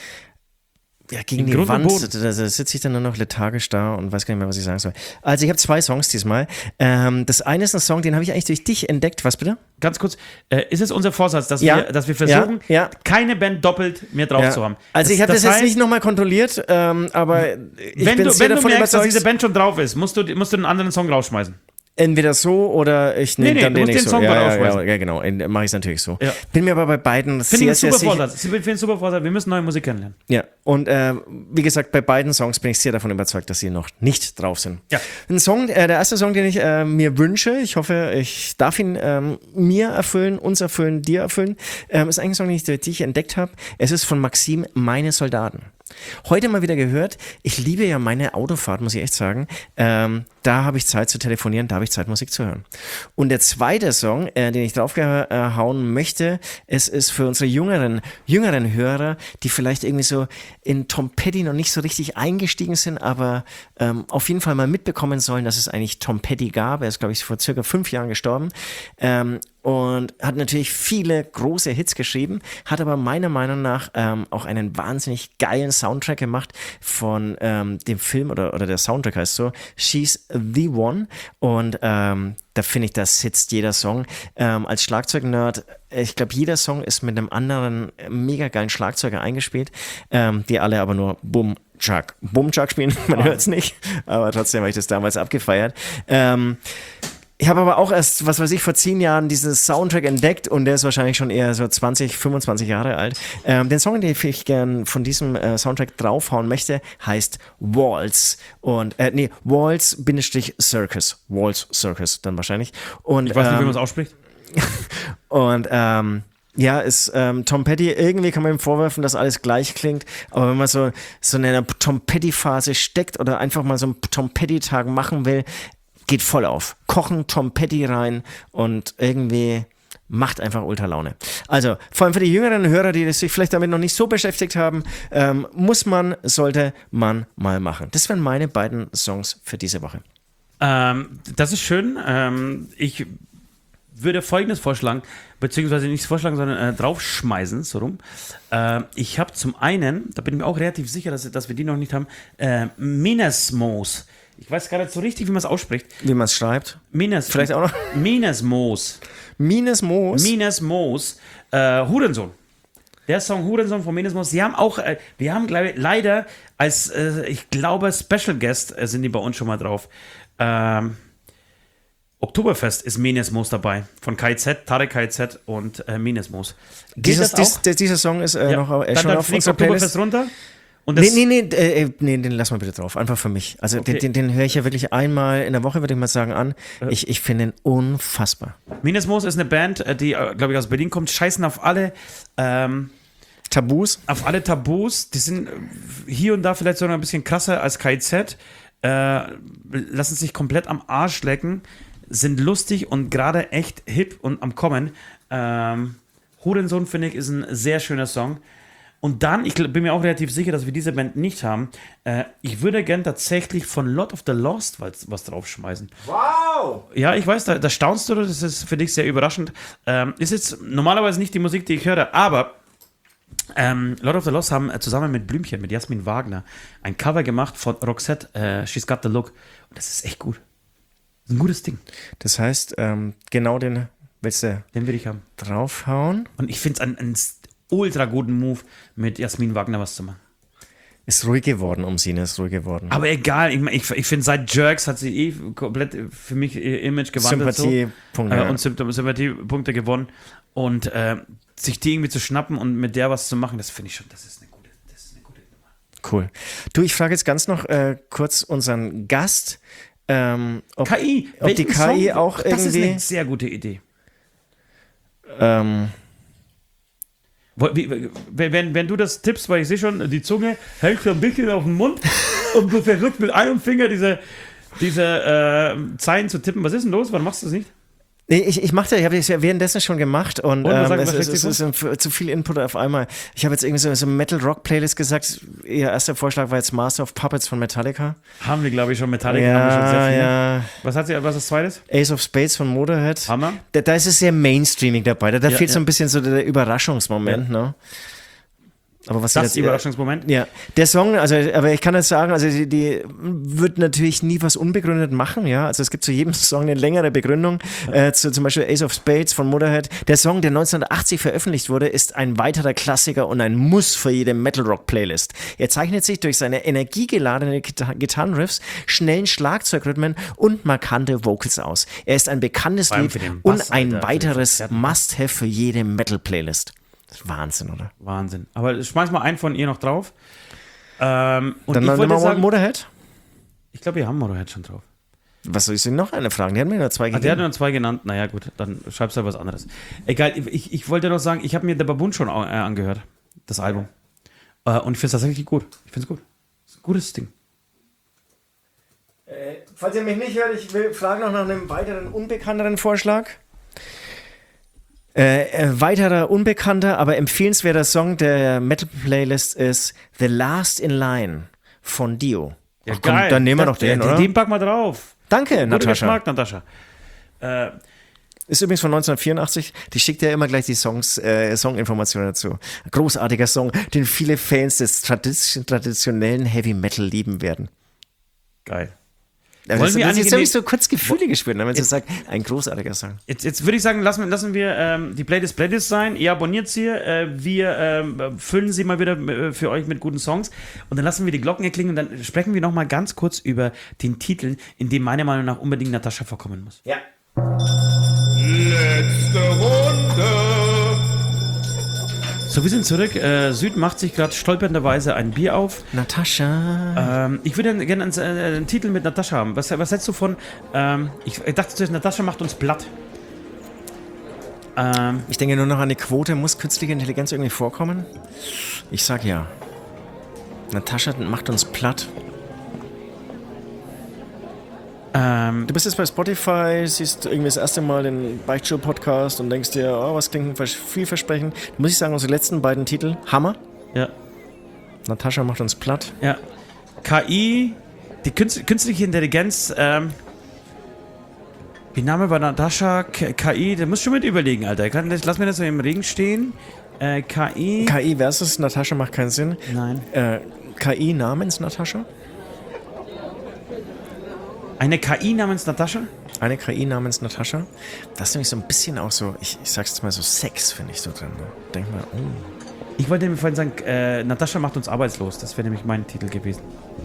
ja, gegen Im die Grund und Wand, Boden. da, da sitze ich dann nur noch lethargisch da und weiß gar nicht mehr, was ich sagen soll. Also ich habe zwei Songs diesmal. Ähm, das eine ist ein Song, den habe ich eigentlich durch dich entdeckt. Was bitte? Ganz kurz, äh, ist es unser Vorsatz, dass, Ja. wir, dass wir versuchen, Ja. Ja. keine Band doppelt mehr drauf Ja. zu haben? Also ich habe das, heißt, jetzt nicht nochmal kontrolliert, ähm, aber ich wenn bin du, sehr wenn du davon merkst, dass überzeugt, diese Band schon drauf ist, musst du, musst du einen anderen Song rausschmeißen. entweder so oder ich nehme Nee, nee, dann du den musst nicht den so. Song Ja, mal ja, rausschmeißen. ja, ja, genau, mache ich es natürlich so. Ja. Bin mir aber bei beiden Finde ich sehr, einen sehr super sicher. Vorsatz. Ich finde einen super Vorsatz. Wir müssen neue Musik kennenlernen. Ja, und äh, wie gesagt, bei beiden Songs bin ich sehr davon überzeugt, dass sie noch nicht drauf sind. Ja. Ein Song, äh, der erste Song, den ich äh, mir wünsche, ich hoffe, ich darf ihn ähm, mir erfüllen, uns erfüllen, dir erfüllen, ähm, ist eigentlich ein Song, den ich durch dich entdeckt habe. Es ist von Maxim, Meine Soldaten. Heute mal wieder gehört, ich liebe ja meine Autofahrt, muss ich echt sagen. Ähm, da habe ich Zeit zu telefonieren, da habe ich Zeit, Musik zu hören. Und der zweite Song, äh, den ich draufhauen möchte, es ist für unsere jüngeren, jüngeren Hörer, die vielleicht irgendwie so in Tom Petty noch nicht so richtig eingestiegen sind, aber ähm, auf jeden Fall mal mitbekommen sollen, dass es eigentlich Tom Petty gab. Er ist, glaube ich, vor circa fünf Jahren gestorben. Ähm, und hat natürlich viele große Hits geschrieben, hat aber meiner Meinung nach ähm, auch einen wahnsinnig geilen Soundtrack gemacht von ähm, dem Film, oder, oder der Soundtrack heißt so, She's the One. Und ähm, da finde ich, da sitzt jeder Song. Ähm, als Schlagzeugnerd, ich glaube, jeder Song ist mit einem anderen mega geilen Schlagzeuger eingespielt, ähm, die alle aber nur Bum, Chuck, Bum, Chuck spielen, man hört es nicht, aber trotzdem habe ich das damals abgefeiert. Ähm, Ich habe aber auch erst, was weiß ich, vor zehn Jahren diesen Soundtrack entdeckt und der ist wahrscheinlich schon eher so zwanzig, fünfundzwanzig Jahre alt. Ähm, den Song, den ich gern von diesem äh, Soundtrack draufhauen möchte, heißt Waltz. Und, äh, nee, Waltz-Circus. Waltz Circus dann wahrscheinlich. Und, Ich weiß nicht, wie ähm, man es ausspricht. und, ähm, ja, ist ähm, Tom Petty, irgendwie kann man ihm vorwerfen, dass alles gleich klingt, aber wenn man so, so in einer Tom Petty-Phase steckt oder einfach mal so einen Tom Petty-Tag machen will, geht voll auf. Kochen Tom Petty rein und irgendwie macht einfach ultra Laune. Also, vor allem für die jüngeren Hörer, die sich vielleicht damit noch nicht so beschäftigt haben, ähm, muss man, sollte man mal machen. Das wären meine beiden Songs für diese Woche. Ähm, das ist schön. Ähm, ich würde Folgendes vorschlagen, beziehungsweise nicht vorschlagen, sondern äh, draufschmeißen, so rum. Äh, ich habe zum einen, da bin ich mir auch relativ sicher, dass, dass wir die noch nicht haben, äh, Minesmos. Ich weiß gar nicht so richtig, wie man es ausspricht. Wie man es schreibt. Mines, Vielleicht auch noch. Minesmos. Minesmos. Minesmos. Äh, Hurensohn. Der Song Hurensohn von Minesmos. Sie haben auch, äh, wir haben glaub ich, leider als, äh, ich glaube, Special Guest äh, sind die bei uns schon mal drauf. Ähm, Oktoberfest ist Minesmos dabei. Von K Z, Tarek K Z und äh, Minesmos. Geht Dieses, das auch? dies, dieser Song ist äh, Ja. noch äh, Dann, schon dann auf fliegt unserer Oktoberfest Playlist. runter. Und das, Nee, nee, nee, äh, nee, den lass mal bitte drauf. Einfach für mich. Also Okay. den, den, den höre ich ja wirklich einmal in der Woche, würde ich mal sagen, an. Ich, ich finde ihn unfassbar. Minus Moos ist eine Band, äh, die, glaube ich, aus Berlin kommt, scheißen auf alle, ähm, Tabus? auf alle Tabus. Die sind äh, hier und da vielleicht sogar ein bisschen krasser als K I Z. Äh, lassen sich komplett am Arsch lecken, sind lustig und gerade echt hip und am Kommen. Ähm, Hurensohn, finde ich, ist ein sehr schöner Song. Und dann, ich gl- bin mir auch relativ sicher, dass wir diese Band nicht haben. Äh, ich würde gern tatsächlich von Lot of the Lost was, was draufschmeißen. Wow! Ja, ich weiß, da, da staunst du, das ist für dich sehr überraschend. Ähm, ist jetzt normalerweise nicht die Musik, die ich höre, aber ähm, Lot of the Lost haben äh, zusammen mit Blümchen, mit Jasmin Wagner, ein Cover gemacht von Roxette, äh, She's Got the Look. Und das ist echt gut. Das ist ein gutes Ding. Das heißt, ähm, genau den willst du Den will ich haben. draufhauen. Und ich finde es einen, einen ultra guten Move, mit Jasmin Wagner was zu machen. Ist ruhig geworden um sie, ne? Ist ruhig geworden. Aber egal, ich, ich, ich finde, seit Jerks hat sie eh komplett für mich ihr Image gewandelt. Sympathiepunkte. So, äh, ja. und Symp- Sympathiepunkte gewonnen. Und äh, sich die irgendwie zu schnappen und mit der was zu machen, das finde ich schon, das ist eine gute, das ist eine gute Nummer. Cool. Du, ich frage jetzt ganz noch äh, kurz unseren Gast, ähm, ob, K I, ob die welchen K I Song? auch Das ist irgendwie. eine sehr gute Idee. Ähm, Wo- wie- Wenn, wenn du das tippst, weil ich sehe schon, die Zunge hält so ein bisschen auf den Mund und du versuchst mit einem Finger diese, diese äh, Zeilen zu tippen. Was ist denn los? Warum machst du das nicht? nee, ich, ich machte, ich habe das ja währenddessen schon gemacht und, Und, was ähm, sagt- es, was es, schlägt es dir ist ein- zu viel Input auf einmal. Ich habe jetzt irgendwie so, so Metal-Rock-Playlist gesagt. Ihr erster Vorschlag war jetzt Master of Puppets von Metallica. Haben wir, glaube ich, schon Metallica. haben wir schon sehr Ja, viel. ja. Was hat sie, was ist das zweites? Ace of Spades von Motorhead. Hammer. Da, da ist es sehr mainstreamig dabei. Da, da Ja, fehlt so ja. ein bisschen so der Überraschungsmoment, ne? Aber was sie Das jetzt- Überraschungsmoment. Ja, der Song, also, aber ich kann das sagen, also die, die wird natürlich nie was unbegründet machen, ja. Also es gibt zu jedem Song eine längere Begründung. Äh, zu, zum Beispiel Ace of Spades von Motorhead. Der Song, der neunzehnhundertachtzig veröffentlicht wurde, ist ein weiterer Klassiker und ein Muss für jede Metal-Rock-Playlist. Er zeichnet sich durch seine energiegeladene Gita- Gitarrenriffs, schnellen Schlagzeugrhythmen und markante Vocals aus. Er ist ein bekanntes Vor allem Lied für den und Bass, ein Alter, für weiteres die Konzerte. Must-Have für jede Metal-Playlist. Das ist Wahnsinn, oder? Wahnsinn. Aber schmeiß mal einen von ihr noch drauf. Ähm, und Dann ich nehmen wollte wir sagen, Motorhead. ich glaube, wir haben Motorhead schon drauf. Was soll ich denn noch eine fragen? Die hat mir nur zwei Ah, der hat gegeben. nur zwei genannt. Naja, gut, dann schreibst du halt was anderes. Egal, ich, ich wollte noch sagen, ich habe mir der Baboon schon äh, angehört, das Album. Äh, und ich finde es tatsächlich gut. Ich finde es gut. Das ist ein gutes Ding. Falls ihr mich nicht hört, ich will fragen noch nach einem weiteren unbekannteren Vorschlag. Äh, äh, weiterer unbekannter, aber empfehlenswerter Song der Metal-Playlist ist The Last in Line von Dio. Ach komm, dann nehmen wir noch den, den, oder? Den pack mal drauf. Danke, Guter Natascha. Geschmack, Natascha. Äh, Ist übrigens von neunzehnhundertvierundachtzig. Die schickt ja immer gleich die Songs, äh, Songinformationen dazu. Großartiger Song, den viele Fans des Tradition, traditionellen Heavy Metal lieben werden. geil. Also Wollen das, wir das, einige jetzt habe ne- ich so kurz Gefühle gespürt, wenn man so sagt, ein großartiger Song. Jetzt, jetzt würde ich sagen, lassen, lassen wir ähm, die Playlist Playlist sein. Ihr abonniert sie. Äh, wir ähm, füllen sie mal wieder äh, für euch mit guten Songs. Und dann lassen wir die Glocken erklingen und dann sprechen wir noch mal ganz kurz über den Titel, in dem meiner Meinung nach unbedingt Natascha vorkommen muss. Ja. Letzte Runde. So, wir sind zurück. Äh, Süd macht sich gerade stolpernderweise ein Bier auf. Natascha. Ähm, ich würde gerne einen, äh, einen Titel mit Natascha haben. Was, was hältst du von? Ähm, ich, ich dachte zuerst, Natascha macht uns platt. Ähm, Ich denke nur noch an die Quote. Muss künstliche Intelligenz irgendwie vorkommen? Ich sag ja. Natascha macht uns platt. ähm, Du bist jetzt bei Spotify, siehst irgendwie das erste Mal den Beichtstuhl-Podcast und denkst dir, oh, was klingt vielversprechend. Da muss ich sagen, unsere letzten beiden Titel, Hammer. ja. Natascha macht uns platt. Ja. K I, die Künst, künstliche Intelligenz, ähm, wie Name bei Natascha, K- KI, da musst du schon mit überlegen, Alter. Kann, lass mir das so im Regen stehen. Äh, K I. K I versus Natascha macht keinen Sinn. Nein. Äh, K I namens Natascha? Eine K I namens Natascha? Eine K I namens Natascha. Das ist nämlich so ein bisschen auch so, ich, ich sag's jetzt mal so, Sex finde ich so drin. Ne? Denk mal, oh. Ich wollte mir vorhin sagen, äh, Natascha macht uns arbeitslos. Das wäre nämlich mein Titel gewesen.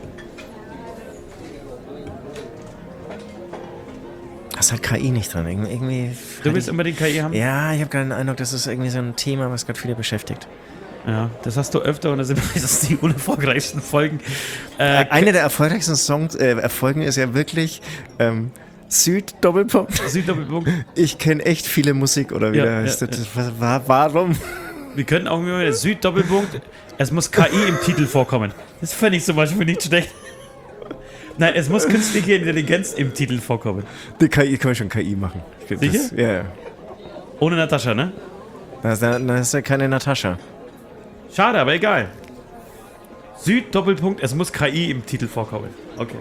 Da ist halt K I nicht dran. Irgendwie, irgendwie Du willst unbedingt K I haben? ja, ich habe gerade den Eindruck, das ist irgendwie so ein Thema, was gerade viele beschäftigt. Ja, das hast du öfter und das sind meistens die unerfolgreichsten Folgen. Äh, Eine der erfolgreichsten Songs, äh, Erfolgen ist ja wirklich ähm, Süd Doppelpunkt. Süddoppelpunkt. Ich kenne echt viele Musik oder wie Ja, der heißt. ja, Das war, warum? Wir könnten auch immer Süddoppelpunkt. Es muss K I im Titel vorkommen. Das fände ich zum Beispiel nicht schlecht. Nein, es muss künstliche Intelligenz im Titel vorkommen. Die K I können wir schon K I machen. Das, Sicher? ja, ja. Ohne Natascha, ne? Da ist, da ist ja keine Natascha. Schade, aber egal. Süddoppelpunkt, es muss K I im Titel vorkommen. Okay.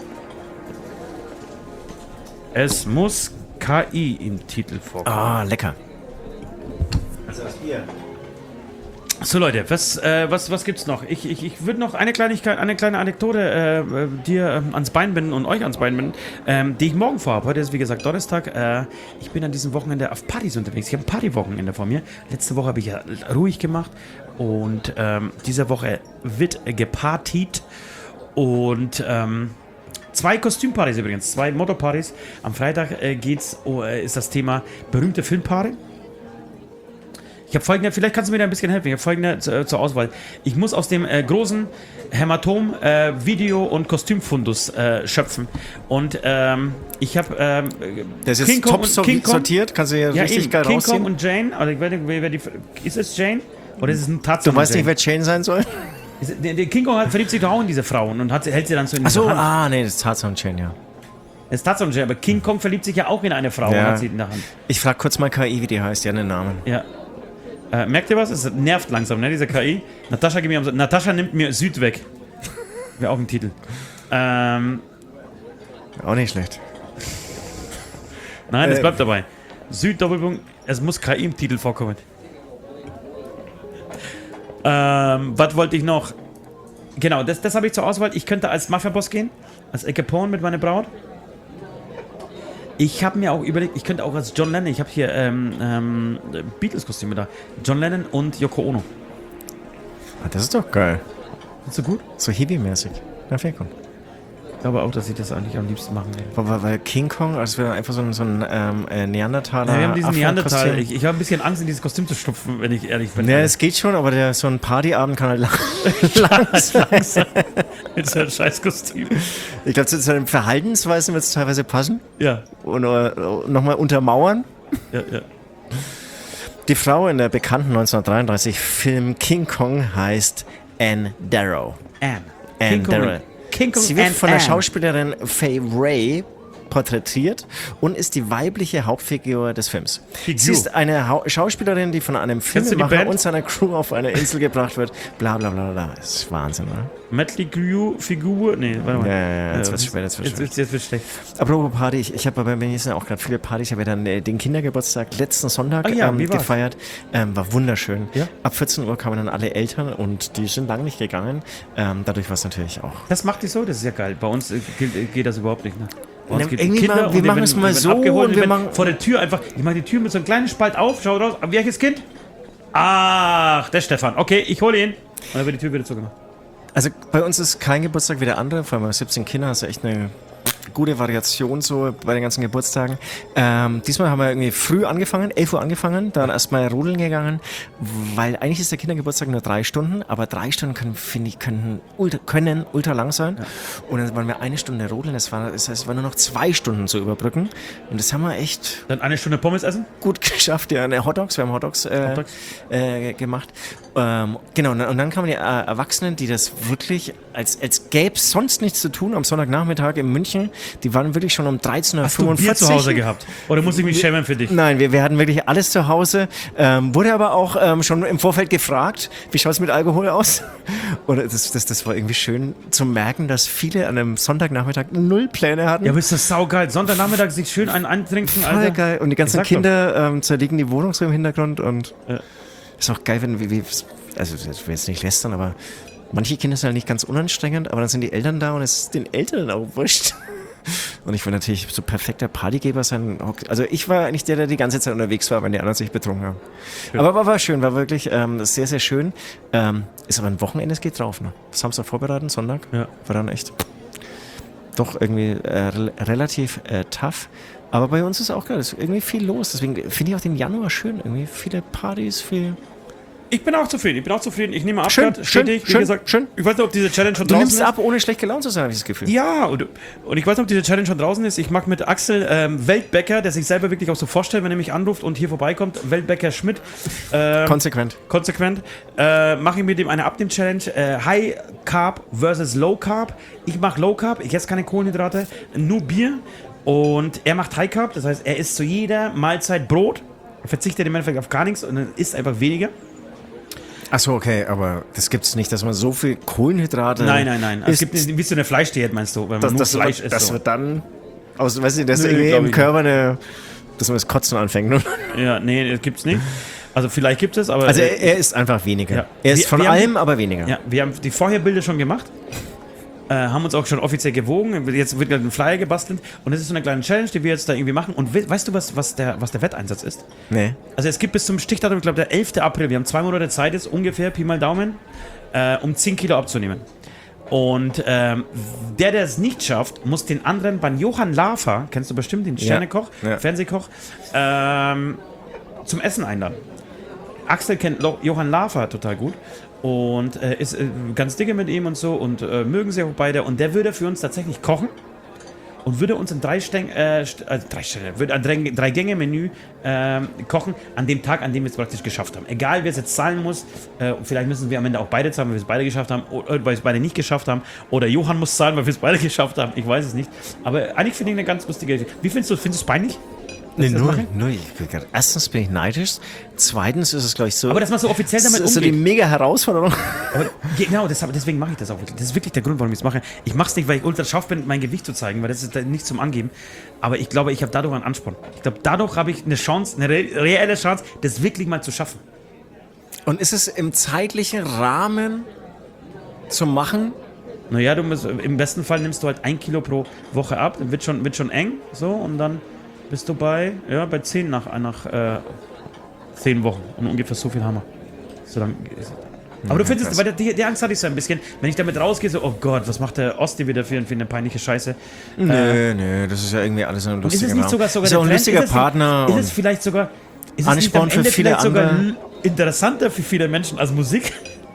Es muss K I im Titel vorkommen. Ah, lecker. Also das Bier. So Leute, was, äh, was, was gibt's noch? Ich, ich, ich würde noch eine Kleinigkeit, eine kleine Anekdote äh, äh, dir ähm, ans Bein binden und euch ans Bein binden, ähm, die ich morgen vorhabe. Heute ist wie gesagt Donnerstag. Äh, ich bin an diesem Wochenende auf Partys unterwegs. Ich habe ein Partywochenende vor mir. Letzte Woche habe ich ja ruhig gemacht und ähm, diese Woche wird gepartied und ähm, zwei Kostümpartys übrigens, zwei Motto-Partys. Am Freitag äh, geht's, oh, äh, ist das Thema berühmte Filmpaare. Ich habe folgende, vielleicht kannst du mir da ein bisschen helfen. Ich habe folgende zu, äh, zur Auswahl. Ich muss aus dem äh, großen Hämatom äh, Video- und Kostümfundus äh, schöpfen. Und ähm, ich habe ähm, Das ist jetzt top so sortiert, kannst du hier ja, richtig eben, geil King rausziehen. Kong und Jane. Also ich weiß nicht, wer, wer die, ist es Jane? Oder ist es ein Tarzan? Du weißt Jane? nicht, wer Jane sein soll? Ist, der, der King Kong hat, verliebt sich doch auch in diese Frauen und hat, hält sie dann so in Achso, der Hand. ah, nee, das ist Tarzan Jane, ja. Das ist Tarzan Jane, aber King Kong verliebt sich ja auch in eine Frau Ja. und hat sie in der Hand. Ich frag kurz mal K I, wie die heißt, ja, den Namen. Ja. Äh, merkt ihr was? Es nervt langsam, ne, diese K I. Natascha, gib mir am, Natascha nimmt mir Süd weg. Wäre auch ein Titel. Ähm, Auch nicht schlecht. nein, es Äh. bleibt dabei. Süd Doppelpunkt, es muss K I im Titel vorkommen. Ähm, was wollte ich noch? Genau, das, das habe ich zur Auswahl. Ich könnte als Mafia-Boss gehen, als Al Capone mit meiner Braut. Ich habe mir auch überlegt, ich könnte auch als John Lennon, ich habe hier ähm, ähm, Beatles-Kostüme da. John Lennon und Yoko Ono. Ah, das ist doch geil. Findest du gut? So Hippie-mäßig. Na, viel gut. Ich glaube auch, dass ich das eigentlich am liebsten machen will. Weil, weil King Kong, also wäre einfach so ein, so ein ähm, äh, Neandertaler. Ja, wir haben diesen Neandertal. Afro-Kostüm. Ich, ich habe ein bisschen Angst, in dieses Kostüm zu schlüpfen, wenn ich ehrlich bin. Ja, es geht schon, aber der, so ein Partyabend kann halt lang, lang sein. Mit seinem Scheißkostüm. Ich glaube, zu seinen Verhaltensweisen wird es teilweise passen. Ja, Und äh, nochmal untermauern. ja, ja. Die Frau in der bekannten neunzehnhundertdreiunddreißig Film King Kong heißt Anne Darrow. Anne. Anne King Kong, Darrow. King Kong Sie wird and von der Anne. Schauspielerin Fay Wray porträtiert und ist die weibliche Hauptfigur des Films. Figur. Sie ist eine Hau Schauspielerin, die von einem Kennst du die Filmemacher Band? und seiner Crew auf eine Insel gebracht wird. Bla bla bla bla. Das ist Wahnsinn, oder? Mötley Crüe Figur? Nee, warte mal. Ja, ja, ja, jetzt Äh, wird's was schwer, ist- jetzt wird's jetzt, jetzt, jetzt wird's schlecht. Apropos Party, ich, ich habe bei mir sind auch gerade viele Partys. Ich habe ja dann äh, den Kindergeburtstag letzten Sonntag Ah ja, ähm, wie war's? gefeiert. Ähm, war wunderschön. Ja? Ab vierzehn Uhr kamen dann alle Eltern und die sind lang nicht gegangen. Ähm, dadurch war es natürlich auch. Das macht dich so, das ist ja geil. Bei uns äh, geht, äh, geht das überhaupt nicht, ne? Bei uns Ne, geht irgendwie mal- und wir die machen werden- es mal die werden so abgeholt und die wir werden machen- vor der Tür einfach, ich mache die Tür mit so einem kleinen Spalt auf, schau raus, aber welches Kind? Ach, der Stefan. Okay, ich hole ihn. Und dann wird die Tür wieder zugemacht. Also bei uns ist kein Geburtstag wie der andere, vor allem bei siebzehn Kindern hast du echt eine gute Variation so bei den ganzen Geburtstagen. Ähm, diesmal haben wir irgendwie früh angefangen, elf Uhr angefangen, dann erstmal rodeln gegangen, weil eigentlich ist der Kindergeburtstag nur drei Stunden, aber drei Stunden können, finde ich, können ultra, können ultra lang sein. Ja. Und dann waren wir eine Stunde rodeln, das, war, das heißt, es waren nur noch zwei Stunden zu überbrücken. Und das haben wir echt Dann eine Stunde Pommes essen? gut geschafft. Ja, ne, Hotdogs, wir haben Hotdogs, äh, Hotdogs. Äh, gemacht. Ähm, genau, und dann kamen die äh, Erwachsenen, die das wirklich, als, als gäbe es sonst nichts zu tun, am Sonntagnachmittag in München, die waren wirklich schon um dreizehn Uhr fünfundvierzig. Hast du Bier zu Hause gehabt? Oder muss ich mich schämen für dich? Nein, wir, wir hatten wirklich alles zu Hause. Ähm, wurde aber auch ähm, schon im Vorfeld gefragt, wie schaut es mit Alkohol aus? Und das, das, das war irgendwie schön zu merken, dass viele an einem Sonntagnachmittag null Pläne hatten. Ja, aber ist das saugeil. Sonntagnachmittag sich schön einen antrinken, Voll Alter. geil. Und die ganzen Sag doch. Kinder ähm, zerlegen die Wohnung so im Hintergrund. Und Ja. ist auch geil, wenn, wie, wie, also ich will jetzt nicht lästern, aber manche Kinder sind halt nicht ganz unanstrengend, aber dann sind die Eltern da und es ist den Eltern auch wurscht. Und ich will natürlich so perfekter Partygeber sein. Also ich war eigentlich der, der die ganze Zeit unterwegs war, wenn die anderen sich betrunken haben. Schön. Aber war, war schön, war wirklich ähm, sehr, sehr schön. Ähm, ist aber ein Wochenende, es geht drauf. Ne? Samstag vorbereiten, Sonntag. Ja. War dann echt doch irgendwie äh, re relativ äh, tough. Aber bei uns ist auch geil, ist irgendwie viel los. Deswegen finde ich auch den Januar schön. Irgendwie viele Partys, viel Ich bin auch zufrieden, ich bin auch zufrieden. Ich nehme Schön, Abstand, schön, stetig, wie schön, gesagt. schön. Ich weiß nicht, ob diese Challenge schon Du draußen nimmst ist. ab, ohne schlecht gelaunt zu sein, habe ich das Gefühl. Ja, und, und ich weiß nicht, ob diese Challenge schon draußen ist. Ich mag mit Axel ähm, Weltbecker, der sich selber wirklich auch so vorstellt, wenn er mich anruft und hier vorbeikommt, Weltbecker Schmidt. Ähm, Konsequent. Konsequent. Äh, mache ich mit ihm eine Abnehm-Challenge. Äh, High Carb versus Low Carb. Ich mache Low Carb, ich esse keine Kohlenhydrate, nur Bier. Und er macht High Carb, das heißt, er isst zu jeder Mahlzeit Brot, verzichtet im Endeffekt auf gar nichts und dann isst einfach weniger. Achso, okay, aber das gibt's nicht, dass man so viel Kohlenhydrate. Nein, nein, nein. Es isst, gibt nicht, wie so eine Fleischdiät, meinst du, wenn man das, nur das, Fleisch wird, isst. das so. wird dann. Aus, weißt du, dass Nö, irgendwie glaub im ich Körper eine. Dass man das Kotzen anfängt. Ne? Ja, nee, das gibt's nicht. Also vielleicht gibt es, aber... Also äh, er, er isst einfach weniger. Ja. Er isst Wir- von wir haben allem, die- aber weniger. Ja, wir haben die Vorherbilder schon gemacht. Äh, haben uns auch schon offiziell gewogen. Jetzt wird gerade ein Flyer gebastelt. Und das ist so eine kleine Challenge, die wir jetzt da irgendwie machen. Und we weißt du, was, was, der, was der Wetteinsatz ist? Nee. Also es gibt bis zum Stichdatum, ich glaube der elften April, wir haben zwei Monate Zeit jetzt ungefähr, Pi mal Daumen, äh, um zehn Kilo abzunehmen. Und ähm, der, der es nicht schafft, muss den anderen beim Johann Lafer, kennst du bestimmt, den Sternekoch, Ja. Fernsehkoch, ähm, zum Essen einladen. Axel kennt Lo Johann Lafer total gut und äh, ist äh, ganz dicke mit ihm und so und äh, mögen sie auch beide. Und der würde für uns tatsächlich kochen und würde uns ein drei Stäng, äh, st äh, drei Stänge, würde ein drei, drei Gänge Menü äh, kochen an dem Tag, an dem wir es praktisch geschafft haben. Egal, wer es jetzt zahlen muss, äh, vielleicht müssen wir am Ende auch beide zahlen, weil wir es beide geschafft haben oder weil wir es beide nicht geschafft haben. Oder Johann muss zahlen, weil wir es beide geschafft haben. Ich weiß es nicht. Aber eigentlich finde ich eine ganz lustige Idee. Wie findest du es? Findest du es peinlich? Nee, ich das nur, mache? nur ich bin grad, erstens bin ich neidisch. Zweitens ist es, glaube ich, so. Aber dass man so offiziell damit das ist so die umgeht. mega Herausforderung. Aber genau, deshalb, deswegen mache ich das auch wirklich. Das ist wirklich der Grund, warum ich es mache. Ich mache es nicht, weil ich ultra scharf bin, mein Gewicht zu zeigen, weil das ist nicht zum Angeben. Aber ich glaube, ich habe dadurch einen Ansporn. Ich glaube, dadurch habe ich eine Chance, eine re reelle Chance, das wirklich mal zu schaffen. Und ist es im zeitlichen Rahmen zu machen? Naja, du musst, im besten Fall nimmst du halt ein Kilo pro Woche ab. Dann wird schon, wird schon eng. So, und dann bist du bei, ja, bei zehn nach, nach äh, zehn Wochen. Und ungefähr so viel haben wir. So lang, aber du findest, weil die, die Angst hatte ich so ein bisschen, wenn ich damit rausgehe, so, oh Gott, was macht der Osti wieder für, für eine peinliche Scheiße? Nö, Äh, nö, das ist ja irgendwie alles ein ist lustiger es nicht Rahmen. sogar, sogar ist ja auch ein Trend? lustiger ist es, Partner. Ist und es vielleicht sogar, ist es nicht Ansporn am für Ende viele vielleicht sogar andere. l- interessanter für viele Menschen als Musik?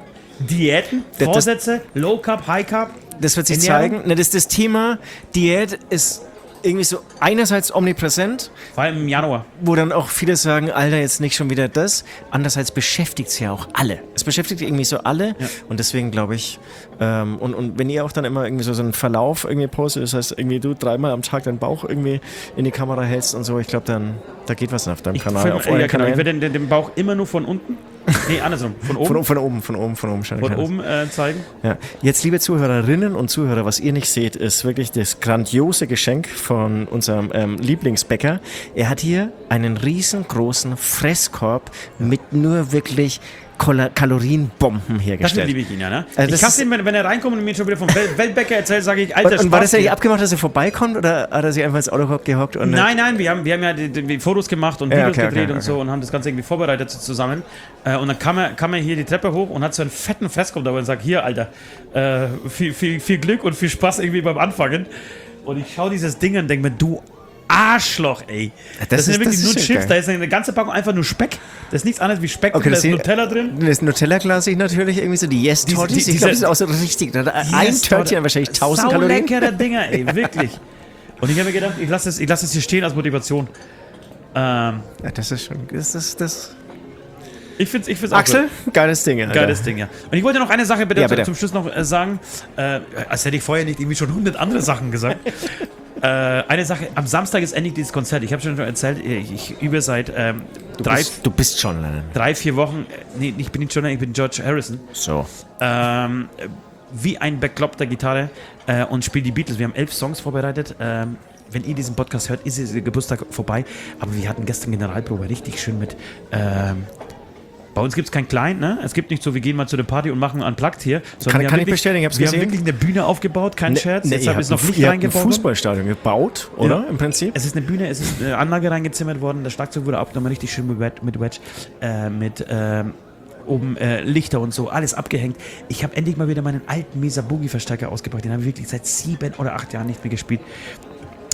Diäten, Das- Vorsätze, Low Carb, High Carb? das wird sich Ernährung? zeigen. Ne, das, das Thema Diät ist irgendwie so einerseits omnipräsent, Vor allem im Januar. wo dann auch viele sagen, Alter, jetzt nicht schon wieder das. Andererseits beschäftigt es ja auch alle. Es beschäftigt irgendwie so alle. Ja. Und deswegen glaube ich, ähm, und, und wenn ihr auch dann immer irgendwie so, so einen Verlauf irgendwie postet, das heißt irgendwie du dreimal am Tag deinen Bauch irgendwie in die Kamera hältst und so, ich glaube dann, da geht was auf deinem Ich, Kanal. film- Auf ja, euren genau, ich Kanälen. werde den, den Bauch immer nur von unten, nee, andersrum, von oben, Von, von oben, von oben, von oben. Schon von oben äh, zeigen. Ja. Jetzt, liebe Zuhörerinnen und Zuhörer, was ihr nicht seht, ist wirklich das grandiose Geschenk von unserem ähm, Lieblingsbäcker. Er hat hier einen riesengroßen Fresskorb mit nur wirklich Kol Kalorienbomben Das hergestellt. liebe ich ihn ja, ne? Also ich das hasse ist- ihn, wenn, wenn er reinkommt und mir schon wieder vom Wel Weltbäcker erzählt, sage ich, alter Und, und war das ja nicht hier. abgemacht, dass er vorbeikommt oder hat er sich einfach ins Auto gehockt? Und Nein, nein, wir haben, wir haben ja die, die Fotos gemacht und Ja, Videos okay, gedreht okay, und so okay. und haben das Ganze irgendwie vorbereitet so zusammen. Äh, und dann kam er, kam er hier die Treppe hoch und hat so einen fetten Fresskorb dabei und sagt, hier, Alter, äh, viel, viel, viel Glück und viel Spaß irgendwie beim Anfangen. Und ich schaue dieses Ding und denke mir, du Arschloch, ey. Das, Das sind ist- ja wirklich das nur ist Chips, geil. da ist eine ganze Packung einfach nur Speck. Das ist nichts anderes wie Speck, Okay, drin, da das ist hier- Nutella drin. Das Nutella-Glas natürlich irgendwie so die Yes-Tortis. Diese- Ich glaube, das diese- ist auch so richtig. Da hat ein Yes, Törtchen wahrscheinlich tausend Kalorien. Sauleckere Dinger, ey, wirklich. Und ich habe mir gedacht, ich lasse es, ich lass es hier stehen als Motivation. Ähm, Ja, das ist schon. Das ist das. ich finde es ich find's auch Axel, geiles Ding. Alter. Geiles Ding, ja. Und ich wollte noch eine Sache bitte, Ja, bitte. zum Schluss noch äh, sagen, äh, als hätte ich vorher nicht irgendwie schon hundert andere Sachen gesagt. äh, eine Sache, am Samstag ist endlich dieses Konzert. Ich habe schon erzählt, ich, ich übe seit ähm, Du drei, bist, du bist schon Lennon. drei, vier Wochen, äh, nee, ich bin nicht John, ich bin George Harrison, So. ähm, wie ein bekloppter Gitarre äh, und spiele die Beatles. Wir haben elf Songs vorbereitet. Ähm, wenn ihr diesen Podcast hört, ist der Geburtstag vorbei. Aber wir hatten gestern Generalprobe, richtig schön mit... Ähm, bei uns gibt es kein Klein, ne? Es gibt nicht so, wir gehen mal zu der Party und machen Unplugged hier. Kann- sondern wir kann haben ich bestätigen, ich hab's Wir gesehen. haben wirklich eine Bühne aufgebaut, kein Scherz. Ne, Jetzt ihr habe ich es habt noch ein- nicht ihr habt ein reingebaut. Fußballstadion gebaut, oder? Ja. Im Prinzip? Es ist eine Bühne, es ist eine Anlage reingezimmert worden, das Schlagzeug wurde abgenommen, richtig schön mit Wedge, mit, Wedge, äh, mit ähm, oben äh, Lichter und so, alles abgehängt. Ich habe endlich mal wieder meinen alten Mesa Boogie Verstärker ausgepackt, den habe ich wirklich seit sieben oder acht Jahren nicht mehr gespielt.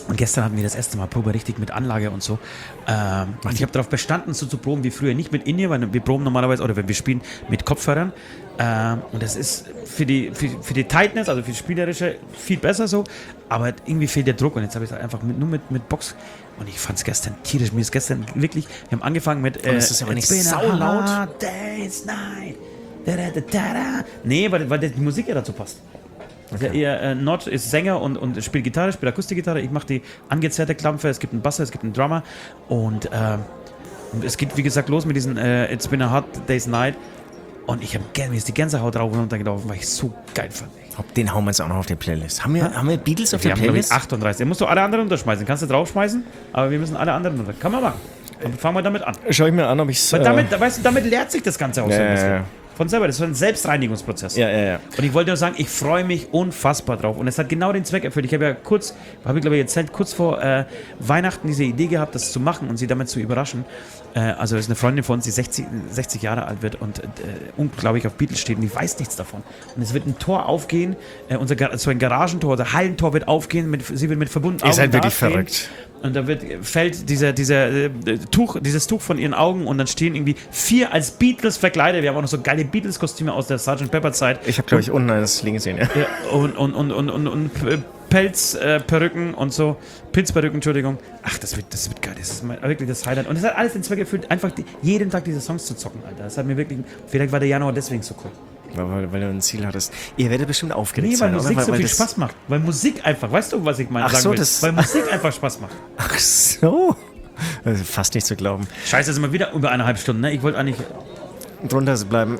Und gestern hatten wir das erste Mal Probe richtig mit Anlage und so. Ähm, und ich habe darauf bestanden, so zu proben wie früher. Nicht mit In-Ear, weil wir proben normalerweise, oder wenn wir spielen, mit Kopfhörern. Ähm, und das ist für die, für, für die Tightness, also für das Spielerische, viel besser so. Aber irgendwie fehlt der Druck. Und jetzt habe ich es einfach mit, nur mit, mit Box. Und ich fand es gestern tierisch. Mir ist gestern wirklich, wir haben angefangen mit... Äh, und es ist aber nicht saulaut. Days, night. Da, da, da, da, da. Nee, weil, weil die Musik ja dazu passt. Okay. Er, äh, Nord ist Sänger und, und spielt Gitarre, spielt Akustikgitarre. Ich mache die angezerrte Klampfe. Es gibt einen Basser, es gibt einen Drummer. Und äh, es geht, wie gesagt, los mit diesen äh, It's been a hot day's night. Und ich habe mir ist die Gänsehaut drauf und runtergelaufen, weil ich es so geil fand. Den hauen wir jetzt auch noch auf die Playlist. Haben wir, ja? haben wir Beatles auf wir der haben, Playlist? achtunddreißig. Den musst du alle anderen unterschmeißen. Kannst du draufschmeißen, aber wir müssen alle anderen runter. Kann man machen. Dann fangen wir damit an. Schau ich mir an, ob ich es... Weil damit, äh, weißt du, damit leert sich das Ganze auch so ein bisschen. Ja, ja. Von selber, das ist ein Selbstreinigungsprozess. Ja, ja, ja. Und ich wollte nur sagen, ich freue mich unfassbar drauf. Und es hat genau den Zweck erfüllt. Ich habe ja kurz, habe ich glaube ich erzählt, kurz vor äh, Weihnachten diese Idee gehabt, das zu machen und sie damit zu überraschen. Äh, also es ist eine Freundin von uns, die sechzig, sechzig Jahre alt wird und äh, unglaublich auf Beatles steht und die weiß nichts davon. Und es wird ein Tor aufgehen, äh, unser Gar- so ein Garagentor, unser Hallentor wird aufgehen, mit, sie wird mit verbundenen Augen Ihr seid wirklich dastehen. verrückt. Und da wird, fällt dieser, dieser, äh, Tuch, dieses Tuch von ihren Augen und dann stehen irgendwie vier als Beatles verkleidet. Wir haben auch noch so geile Beatles-Kostüme aus der Sergeant Pepper-Zeit. Ich habe, glaube ich, unten eines liegen gesehen, ja. Ja, und, und, und, und, und, und Pelzperücken äh, und so. Pilzperücken, Entschuldigung. Ach, das wird, das wird geil. Das ist mein, wirklich das Highlight. Und es hat alles den Zweck erfüllt, einfach die, jeden Tag diese Songs zu zocken, Alter. Das hat mir wirklich. Vielleicht war der Januar deswegen so cool. Weil, weil du ein Ziel hattest. Ihr werdet bestimmt aufgeregt Nee, weil sein, Musik oder? so weil, viel weil Spaß macht. Weil Musik einfach, weißt du, was ich meine? Ach so, will? das- Weil Musik einfach Spaß macht. Ach so. Das ist fast nicht zu glauben. Scheiße, sind wir wieder über eineinhalb Stunden, ne? Ich wollte eigentlich. Drunter bleiben.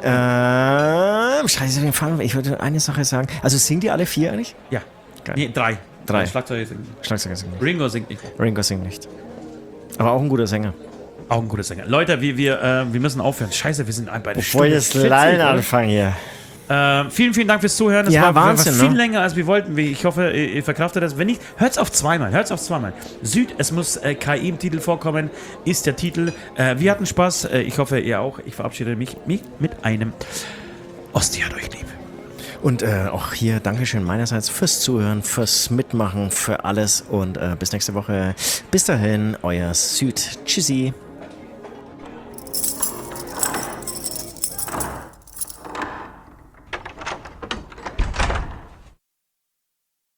Ähm, scheiße, wir fahren. Ich würde eine Sache sagen. Also singen die alle vier eigentlich? Ja. Geil. Nee, drei. Drei. Schlagzeuger singt nicht. Schlagzeuger singen nicht. Ringo singt nicht. Ringo singt nicht. Aber auch ein guter Sänger. Auch ein guter Sänger. Leute, wir, wir, äh, wir müssen aufhören. Scheiße, wir sind bei der Bevor ich das Lallen anfange hier. Äh, vielen, vielen Dank fürs Zuhören. Das Ja, war, Wahnsinn, war viel ne? länger, als wir wollten. Ich hoffe, ihr, ihr verkraftet das. Wenn nicht, hört's auf zweimal. Hört's auf zweimal. Süd, es muss äh, K I im Titel vorkommen, ist der Titel. Äh, wir hatten Spaß. Äh, ich hoffe, ihr auch. Ich verabschiede mich, mich mit einem Osti hat euch lieb. Und äh, auch hier Dankeschön meinerseits fürs Zuhören, fürs Mitmachen, für alles. Und äh, bis nächste Woche. Bis dahin, euer Süd. Tschüssi.